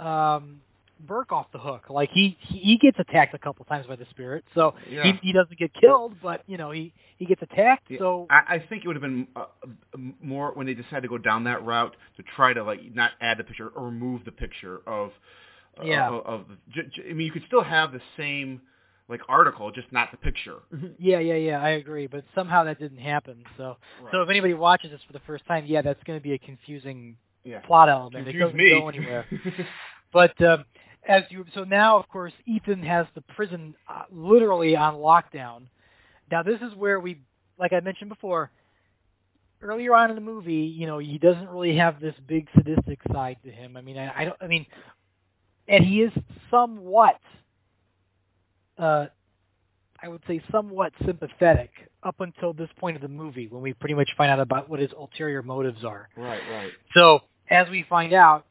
Burke off the hook? Like, he gets attacked a couple times by the spirit, so he doesn't get killed, but he gets attacked. Yeah. So I think it would have been more when they decided to go down that route to try to not add the picture or remove the picture of. I mean, you could still have the same article, just not the picture. Yeah, I agree, but somehow that didn't happen. So if anybody watches this for the first time, that's going to be a confusing plot element. It doesn't go anywhere. But so now, of course, Ethan has the prison literally on lockdown. Now, this is where we, like I mentioned before, earlier on in the movie, he doesn't really have this big sadistic side to him. I mean, and he is somewhat, I would say, somewhat sympathetic up until this point of the movie, when we pretty much find out about what his ulterior motives are. Right. So, as we find out,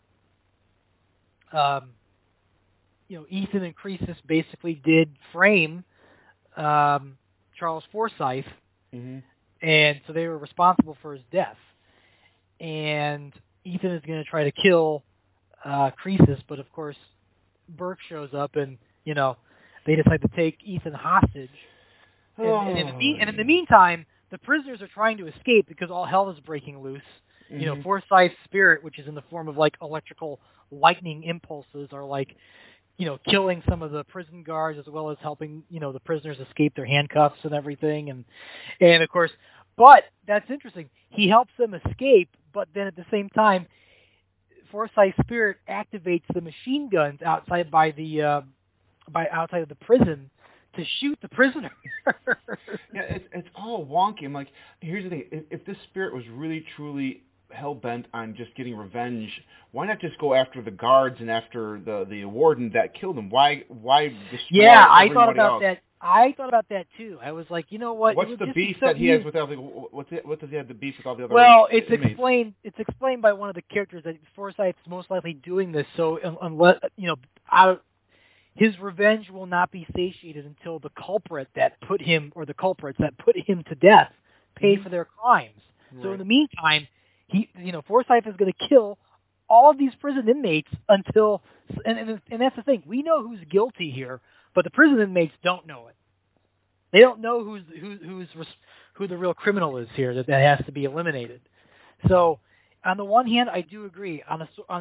Ethan and Croesus basically did frame Charles Forsythe, and so they were responsible for his death. And Ethan is going to try to kill Croesus, but of course Burke shows up, and they decide to take Ethan hostage. And in the meantime, the prisoners are trying to escape because all hell is breaking loose. Forsythe's spirit, which is in the form of electrical lightning impulses, are killing some of the prison guards, as well as helping the prisoners escape their handcuffs and everything. And of course, but that's interesting. He helps them escape, but then at the same time, Forsythe's spirit activates the machine guns outside outside of the prison to shoot the prisoner. It's all wonky. I'm like, here's the thing: if this spirit was really truly hell-bent on just getting revenge, why not just go after the guards and after the warden that killed him? Why destroy I thought about else? that. I thought about that too. I was like, you know what? What's the beef that he has with all the? What does he have the beef with all the other? Well, it's inmates? explained by one of the characters that Forsythe's most likely doing this. So unless his revenge will not be satiated until the culprits that put him to death pay for their crimes. Right. So in the meantime, Forsythe is going to kill all of these prison inmates until, and that's the thing. We know who's guilty here, but the prison inmates don't know it. They don't know who the real criminal is here. That has to be eliminated. So, on the one hand, I do agree on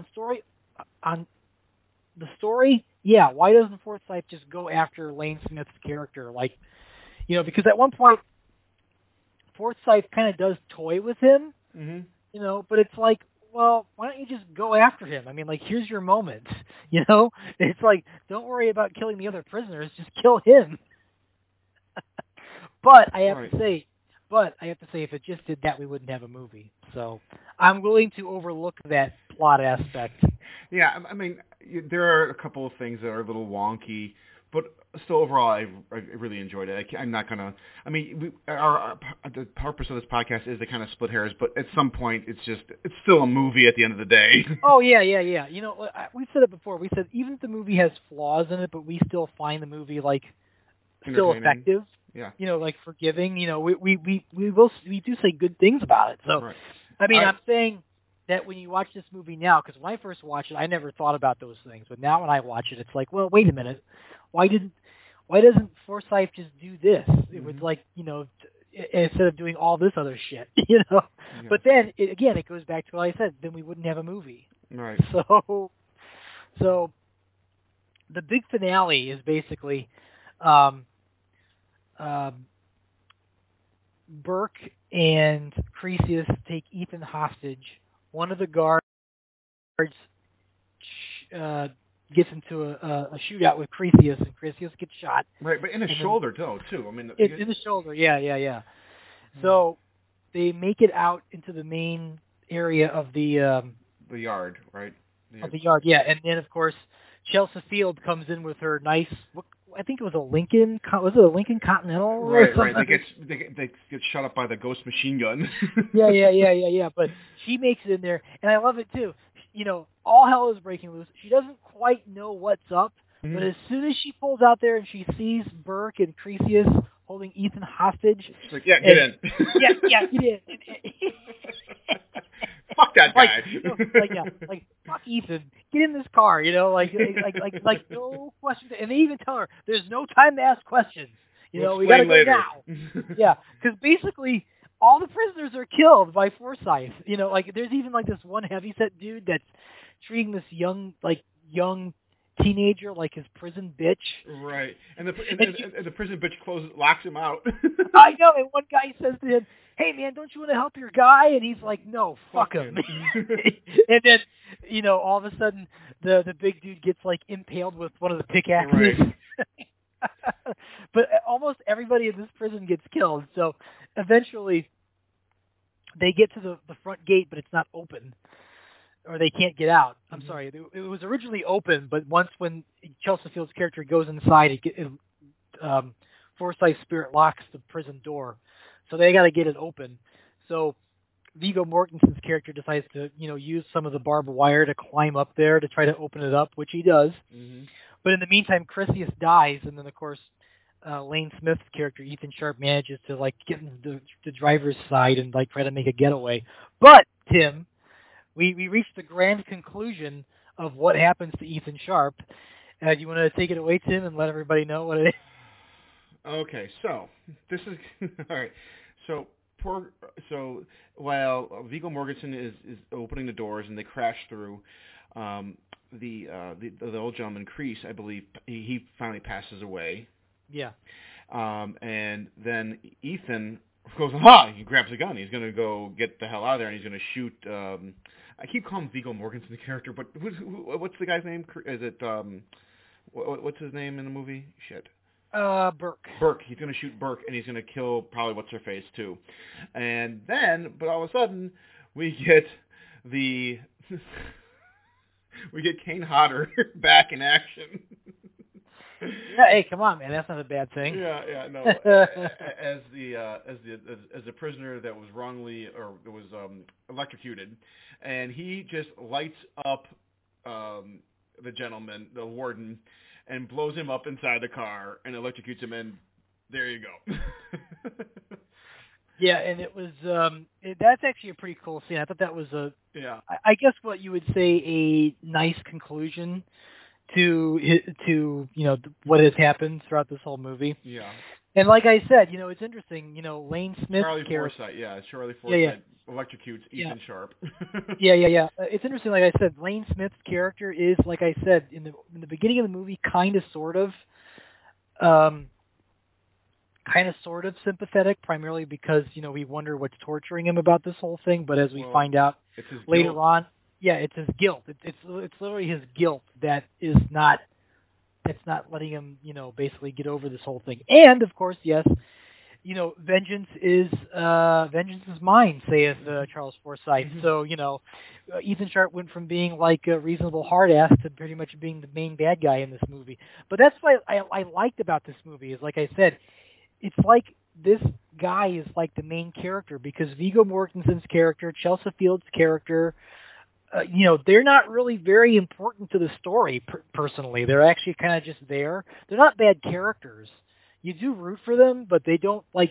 the story. Yeah, why doesn't Forsythe just go after Lane Smith's character? Because at one point, Forsythe kind of does toy with him. But it's like, well, why don't you just go after him? I mean, here's your moment. It's like, don't worry about killing the other prisoners, just kill him. But I have to say, if it just did that, we wouldn't have a movie. So I'm willing to overlook that plot aspect. Yeah, I mean, there are a couple of things that are a little wonky, but still, overall, I really enjoyed it. I'm not gonna. I mean, the purpose of this podcast is to kind of split hairs, but at some point, it's still a movie at the end of the day. Oh yeah. You know, we've said it before. We said even if the movie has flaws in it, but we still find the movie like still effective. Yeah. You know, like forgiving. You know, we do say good things about it. So, right. I mean, I'm saying that when you watch this movie now, because when I first watched it, I never thought about those things. But now when I watch it, it's like, well, wait a minute, why doesn't Forsythe just do this? It was like, you know, instead of doing all this other shit, you know. Yeah. But then it goes back to what I said. Then we wouldn't have a movie. Right. So the big finale is basically Burke and Cresius take Ethan hostage. One of the guards gets into a shootout with Cresius, and Cresius gets shot. Right, but in the shoulder, too. I mean, in the shoulder, yeah. So they make it out into the main area of the yard, right? Of the yard, yeah. And then, of course, Chelsea Field comes in with her nice, I think it was a Lincoln, was it a Lincoln Continental? Right. They get shot up by the ghost machine gun. Yeah. But she makes it in there, and I love it too. You know, all hell is breaking loose. She doesn't quite know what's up, but as soon as she pulls out there and she sees Burke and Cresius holding Ethan hostage, she's like, "Yeah, get in." Yeah, get in. Fuck that guy. Like fuck Ethan. Get in this car. You know, like no questions. And they even tell her there's no time to ask questions. You know, we gotta go now. Yeah, because basically all the prisoners are killed by Forsythe. You know, like there's even like this one heavyset dude that's treating this young teenager like his prison bitch. Right, and the prison bitch locks him out. I know, and one guy says to him, "Hey man, don't you want to help your guy?" And he's like, "No, fuck him." And then, you know, all of a sudden the big dude gets like impaled with one of the pickaxes. Right. But almost everybody in this prison gets killed. So eventually they get to the front gate, but it's not open. Or they can't get out. I'm sorry. It was originally open, but when Chelsea Field's character goes inside, Forsythe's spirit locks the prison door. So they got to get it open. So Viggo Mortensen's character decides to, you know, use some of the barbed wire to climb up there to try to open it up, which he does. Mm-hmm. But in the meantime, Cresius dies, and then of course Lane Smith's character Ethan Sharp manages to like get in the driver's side and like try to make a getaway. But Tim, we reached the grand conclusion of what happens to Ethan Sharp. Do you want to take it away, Tim, and let everybody know what it is? Okay, so this is all right. So while Viggo Mortensen is opening the doors and they crash through, the old gentleman Kreese, I believe, he finally passes away. Yeah. And then Ethan goes, he grabs a gun. He's going to go get the hell out of there, and he's going to shoot. I keep calling Viggo Mortensen the character, but what's the guy's name? Is it what's his name in the movie? Shit. Burke. Burke. He's going to shoot Burke, and he's going to kill probably what's-her-face, too. And then, but all of a sudden, we get Kane Hodder back in action. Yeah, hey, come on, man. That's not a bad thing. Yeah, no. as the prisoner that was wrongly or was electrocuted, and he just lights up the gentleman, the warden, and blows him up inside the car and electrocutes him. And there you go. Yeah, and it was that's actually a pretty cool scene. I thought that was I guess what you would say a nice conclusion to you know what has happened throughout this whole movie. Yeah. And like I said, you know, it's interesting. You know, Lane Smith's character. Charlie Forsythe electrocutes Ethan Sharp. Yeah. It's interesting. Like I said, Lane Smith's character is, like I said, in the beginning of the movie, kind of sort of sympathetic, primarily because, you know, we wonder what's torturing him about this whole thing. But as we find out later on, it's his guilt. It's literally his guilt that's not letting him, you know, basically get over this whole thing. And of course, yes, vengeance is mine, saith Charles Forsyth. Mm-hmm. So, Ethan Sharp went from being like a reasonable hard ass to pretty much being the main bad guy in this movie. But that's what I liked about this movie is, like I said, it's like this guy is like the main character because Viggo Mortensen's character, Chelsea Field's character, they're not really very important to the story personally. They're actually kind of just there. They're not bad characters. You do root for them, but they don't like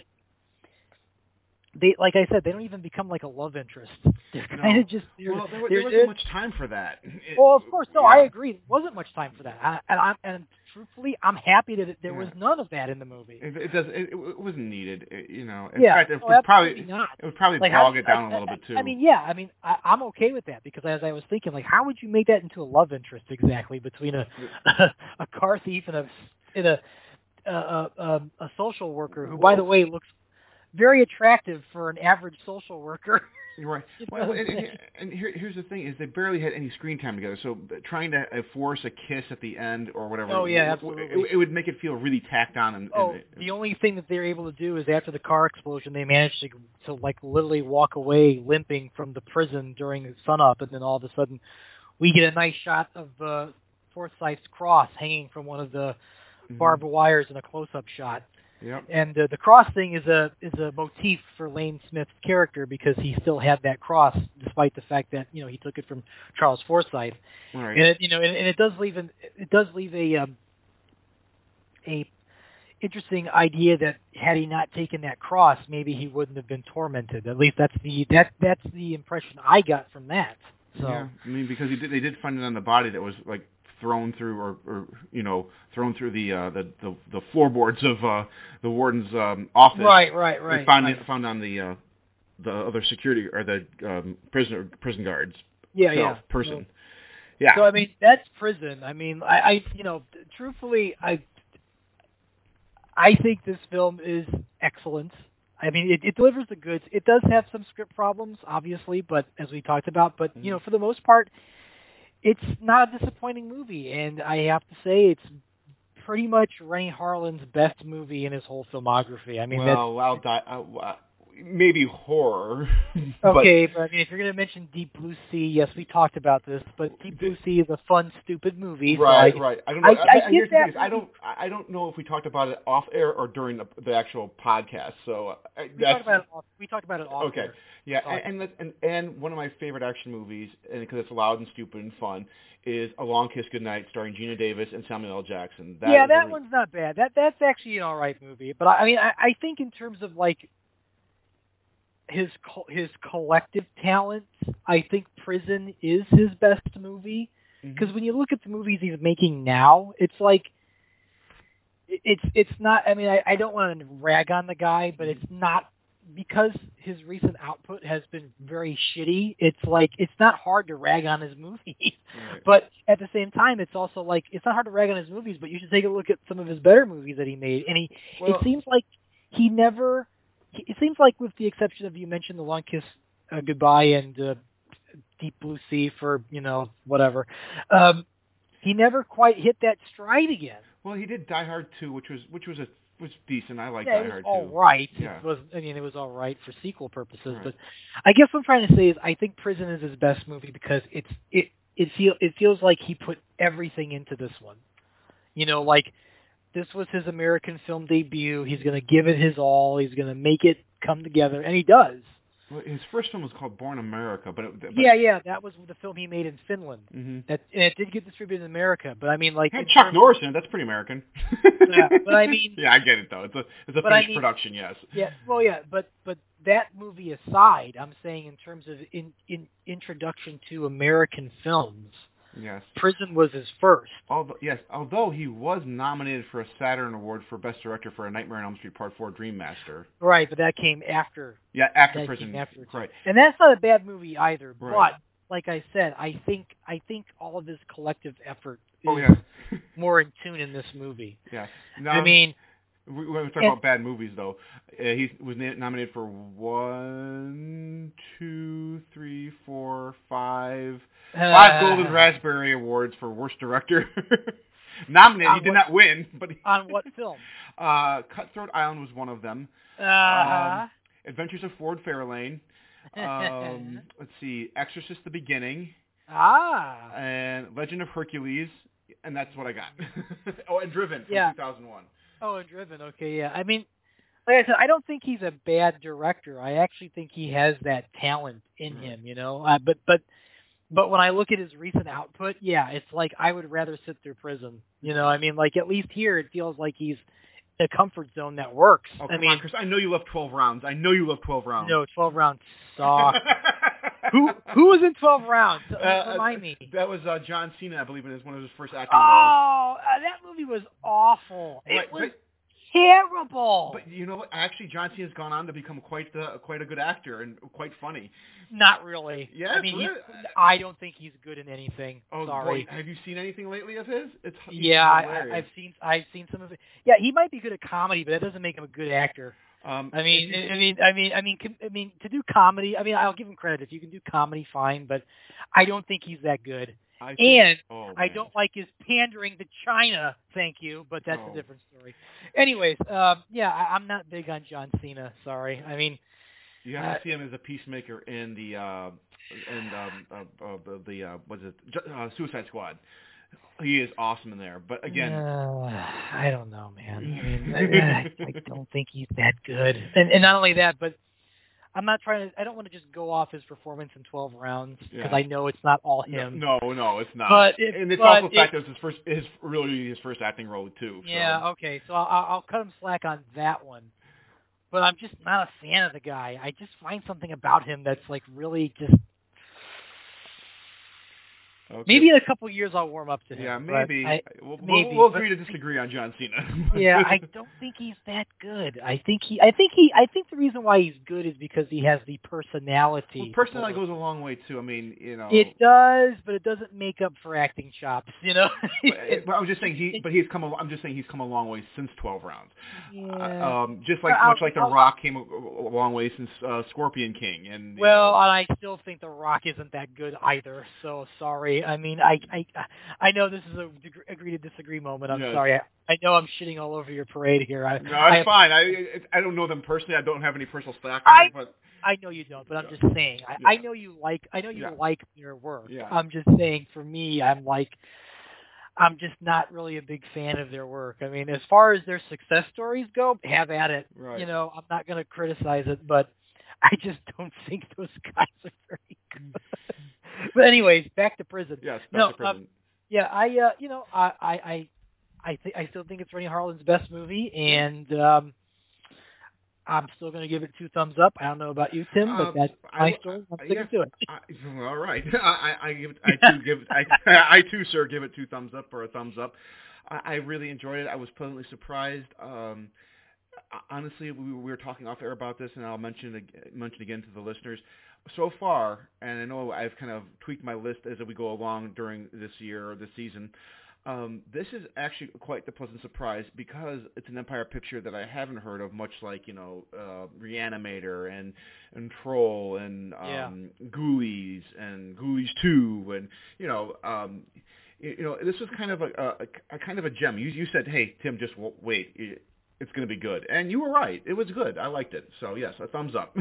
I said, they don't even become like a love interest. They're kind of just there. Well, there wasn't much time for that. Well, of course, no, I agree. There wasn't much time for that, and truthfully, I'm happy that there was none of that in the movie. It wasn't needed, In yeah, fact, it would probably bog it down a little bit too. I'm okay with that because as I was thinking, like, how would you make that into a love interest exactly between a car thief and a social worker who, by the way, looks very attractive for an average social worker. Right. Well, and here's the thing: is they barely had any screen time together. So trying to force a kiss at the end or whatever, oh yeah, absolutely, it would make it feel really tacked on. The only thing that they're able to do is after the car explosion, they managed to like literally walk away limping from the prison during sunup, and then all of a sudden, we get a nice shot of Forsyth's cross hanging from one of the barbed wires in a close-up shot. Yep. And the cross thing is a motif for Lane Smith's character because he still had that cross despite the fact that he took it from Charles Forsyth. Right. And it does leave a interesting idea that had he not taken that cross, maybe he wouldn't have been tormented. At least that's the impression I got from that. So yeah, because they did find it on the body that was like thrown through or the floorboards of the warden's office. Right. They found on the other security or the prison guards. Person. Yeah. So that's prison. I truthfully, I think this film is excellent. It delivers the goods. It does have some script problems, obviously, but as we talked about, but for the most part, it's not a disappointing movie, and I have to say it's pretty much Renny Harlin's best movie in his whole filmography. Maybe horror. Okay, but if you're going to mention Deep Blue Sea, yes, we talked about this, but Deep Blue Sea is a fun, stupid movie. Right. I don't know. I don't know if we talked about it off air or during the actual podcast. So we talked about it off okay. air. Yeah, and one of my favorite action movies, and because it's loud and stupid and fun, is A Long Kiss Goodnight, starring Gina Davis and Samuel L. Jackson. That one's not bad. That's actually an all right movie. But I think in terms of like his collective talent, I think Prison is his best movie. Because when you look at the movies he's making now, it's like it's not. I don't want to rag on the guy, but it's not. Because his recent output has been very shitty, it's not hard to rag on his movies. Right. But at the same time, it's also like, it's not hard to rag on his movies, but you should take a look at some of his better movies that he made. And it seems like it seems like with the exception of, you mentioned The Long Kiss Goodbye and Deep Blue Sea for, whatever, he never quite hit that stride again. Well, he did Die Hard 2, which was decent. I like Die Hard 2. It was all right. Yeah. It was all right for sequel purposes. Right. But I guess what I'm trying to say is I think Prison is his best movie because it feels like he put everything into this one. Like this was his American film debut. He's going to give it his all. He's going to make it come together, and he does. Well, his first film was called Born America, but that was the film he made in Finland. Mm-hmm. And it did get distributed in America, but Chuck Norris in it. That's pretty American. Yeah, but yeah, I get it though. It's a finished production, yes. Yeah, well, yeah, but that movie aside, I'm saying in terms of introduction to American films. Yes. Prison was his first. Although he was nominated for a Saturn Award for Best Director for A Nightmare on Elm Street Part 4: Dream Master. Right, but that came after. Yeah, after Prison. Right. And that's not a bad movie either. Right. But like I said, I think all of his collective effort Oh, is yeah. more in tune in this movie. Yeah. I mean, we talk about bad movies, though. He was nominated for 1, 2, 3, 4, 5 Golden Raspberry Awards for Worst Director. Nominated, he did not win. But on what film? Cutthroat Island was one of them. Adventures of Ford Fairlane. Let's see, Exorcist: The Beginning. And Legend of Hercules, and that's what I got. Oh, and Driven from 2001. Oh, and Driven. Okay, yeah. I mean, like I said, I don't think he's a bad director. I actually think he has that talent in him, you know. But when I look at his recent output, it's like I would rather sit through Prison. You know, I mean, like at least here it feels like he's in a comfort zone that works. Oh, come on, Chris. I know you love 12 rounds. No, 12 rounds suck. Who was in 12 rounds? Remind me. That was John Cena, I believe, in one of his first acting roles. Oh, that movie was awful. It was terrible. But you know what? Actually, John Cena's gone on to become quite a good actor and quite funny. Not really. Yeah, I mean, I don't think he's good in anything. Oh, sorry. Boy, have you seen anything lately of his? I've seen some of it. Yeah, he might be good at comedy, but that doesn't make him a good actor. I mean, to do comedy. I mean, I'll give him credit. If you can do comedy, fine. But I don't think he's that good. I don't like his pandering to China. Thank you, but that's a different story. Anyways, I'm not big on John Cena. Sorry. I mean, you have to see him as a peacemaker in the Suicide Squad. He is awesome in there, but again, I don't know, man. I mean, I don't think he's that good. And not only that, but I'm not trying to. I don't want to just go off his performance in 12 rounds because I know it's not all him. No, it's not. And it's also the fact that it was his first acting role too. So. Yeah, okay. So I'll cut him slack on that one. But I'm just not a fan of the guy. I just find something about him that's like really just. Okay. Maybe in a couple of years I'll warm up to him. Yeah, maybe. We'll agree to disagree on John Cena. Yeah, I don't think he's that good. I think the reason why he's good is because he has the personality. Well, personality goes a long way too. I mean, you know. It does, but it doesn't make up for acting chops. You know. But I'm just saying I'm just saying he's come a long way since 12 rounds. Yeah. Just like much like The Rock came a long way since Scorpion King. And and I still think The Rock isn't that good either. So sorry. I mean, I know this is a agree to disagree moment. I'm sorry. I know I'm shitting all over your parade here. No, it's fine. I don't know them personally. I don't have any personal stack. But I know you don't, but I'm just saying. I know you like. I know you like their work. Yeah. I'm just saying. For me, I'm just not really a big fan of their work. I mean, as far as their success stories go, have at it. Right. You know, I'm not going to criticize it, but I just don't think those guys are very good. But anyways, back to Prison. Yes, back to Prison. I still think it's Rennie Harlin's best movie, and I'm still going to give it 2 thumbs up. I don't know about you, Tim, but that's my story. I'm sticking to it. All right, I too, sir, give it 2 thumbs up or a thumbs up. I really enjoyed it. I was pleasantly surprised. Honestly, we were talking off air about this, and I'll mention again to the listeners. So far, and I know I've kind of tweaked my list as we go along during this year or this season, this is actually quite the pleasant surprise because it's an Empire picture that I haven't heard of, much like, you know, Reanimator and Troll and Ghoulies and Ghoulies 2 and, you know, this was kind of a kind of a gem. You said, hey, Tim, just wait. It's going to be good. And you were right. It was good. I liked it. So, yes, a thumbs up.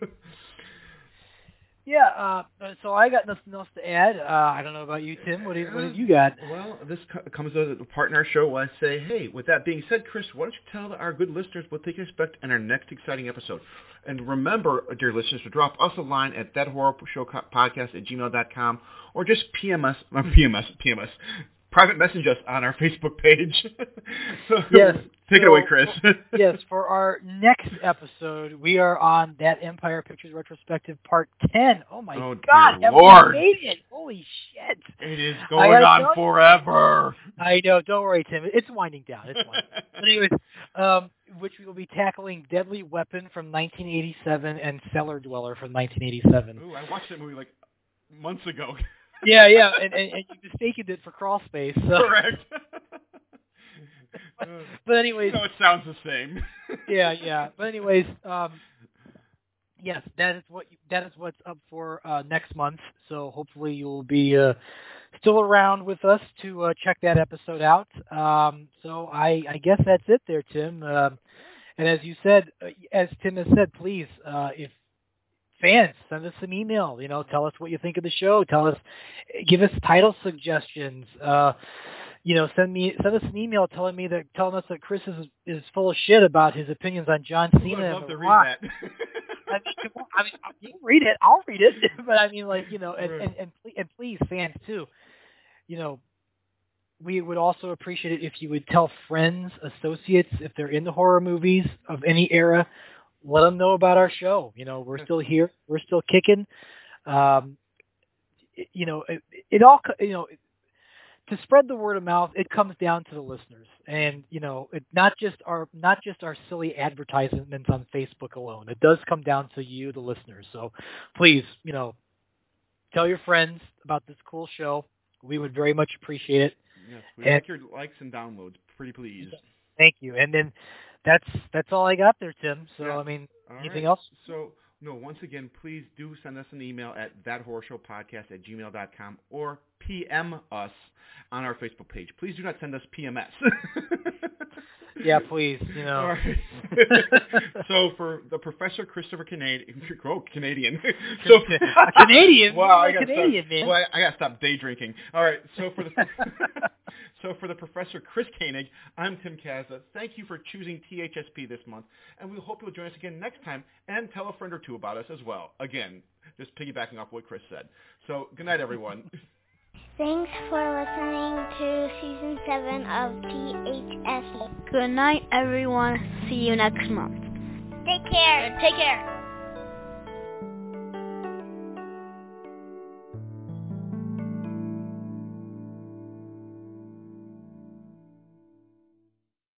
Yeah, so I got nothing else to add. I don't know about you, Tim. What have you got? Well, this comes as a part in our show where I say, hey, with that being said, Chris, why don't you tell our good listeners what they can expect in our next exciting episode? And remember, dear listeners, to drop us a line at thathorrorshowpodcast@gmail.com or just PMS, private message us on our Facebook page. So yes. Take it away, Chris. Yes, for our next episode, we are on That Empire Pictures Retrospective Part 10. Oh, my God. Lord. We made it. Holy shit. It is going on forever. I know. Don't worry, Tim. It's winding down. But anyways, which we will be tackling Deadly Weapon from 1987 and Cellar Dweller from 1987. Ooh, I watched that movie like months ago. Yeah, and you mistaken it for Crawl Space. So. Correct. But anyways, it sounds the same. Yeah. But anyways, yes, that is what's up for next month. So hopefully you'll be still around with us to check that episode out. So I guess that's it there, Tim. And as you said, as Tim has said, please, if fans, send us an email. Tell us what you think of the show. Give us title suggestions. Send us an email telling us that Chris is full of shit about his opinions on John Cena. I'd love to read that. I mean, you can read it. I'll read it. But I mean, and please, fans too. We would also appreciate it if you would tell friends, associates, if they're into horror movies of any era, let them know about our show. We're still here. We're still kicking. It all, to spread the word of mouth, it comes down to the listeners, and not just our silly advertisements on Facebook alone. It does come down to you, the listeners. So please, tell your friends about this cool show. We would very much appreciate it. Yes, we like your likes and downloads, pretty please. Thank you. And then that's all I got there, Tim. So yeah. I mean, all anything right. else? So. No, once again, please do send us an email at thathorrorshowpodcast@gmail.com or PM us on our Facebook page. Please do not send us PMS. Yeah, please. All right. So for the Professor Christopher Canadian. So Canadian. Wow, I got Canadian, man. Well, I got to stop day drinking. All right. So for the Professor Chris Koenig, I'm Tim Kaza. Thank you for choosing THSP this month, and we hope you'll join us again next time and tell a friend or two about us as well. Again, just piggybacking off what Chris said. So good night, everyone. Thanks for listening to Season 7 of THSP. Good night, everyone. See you next month. Take care. Take care.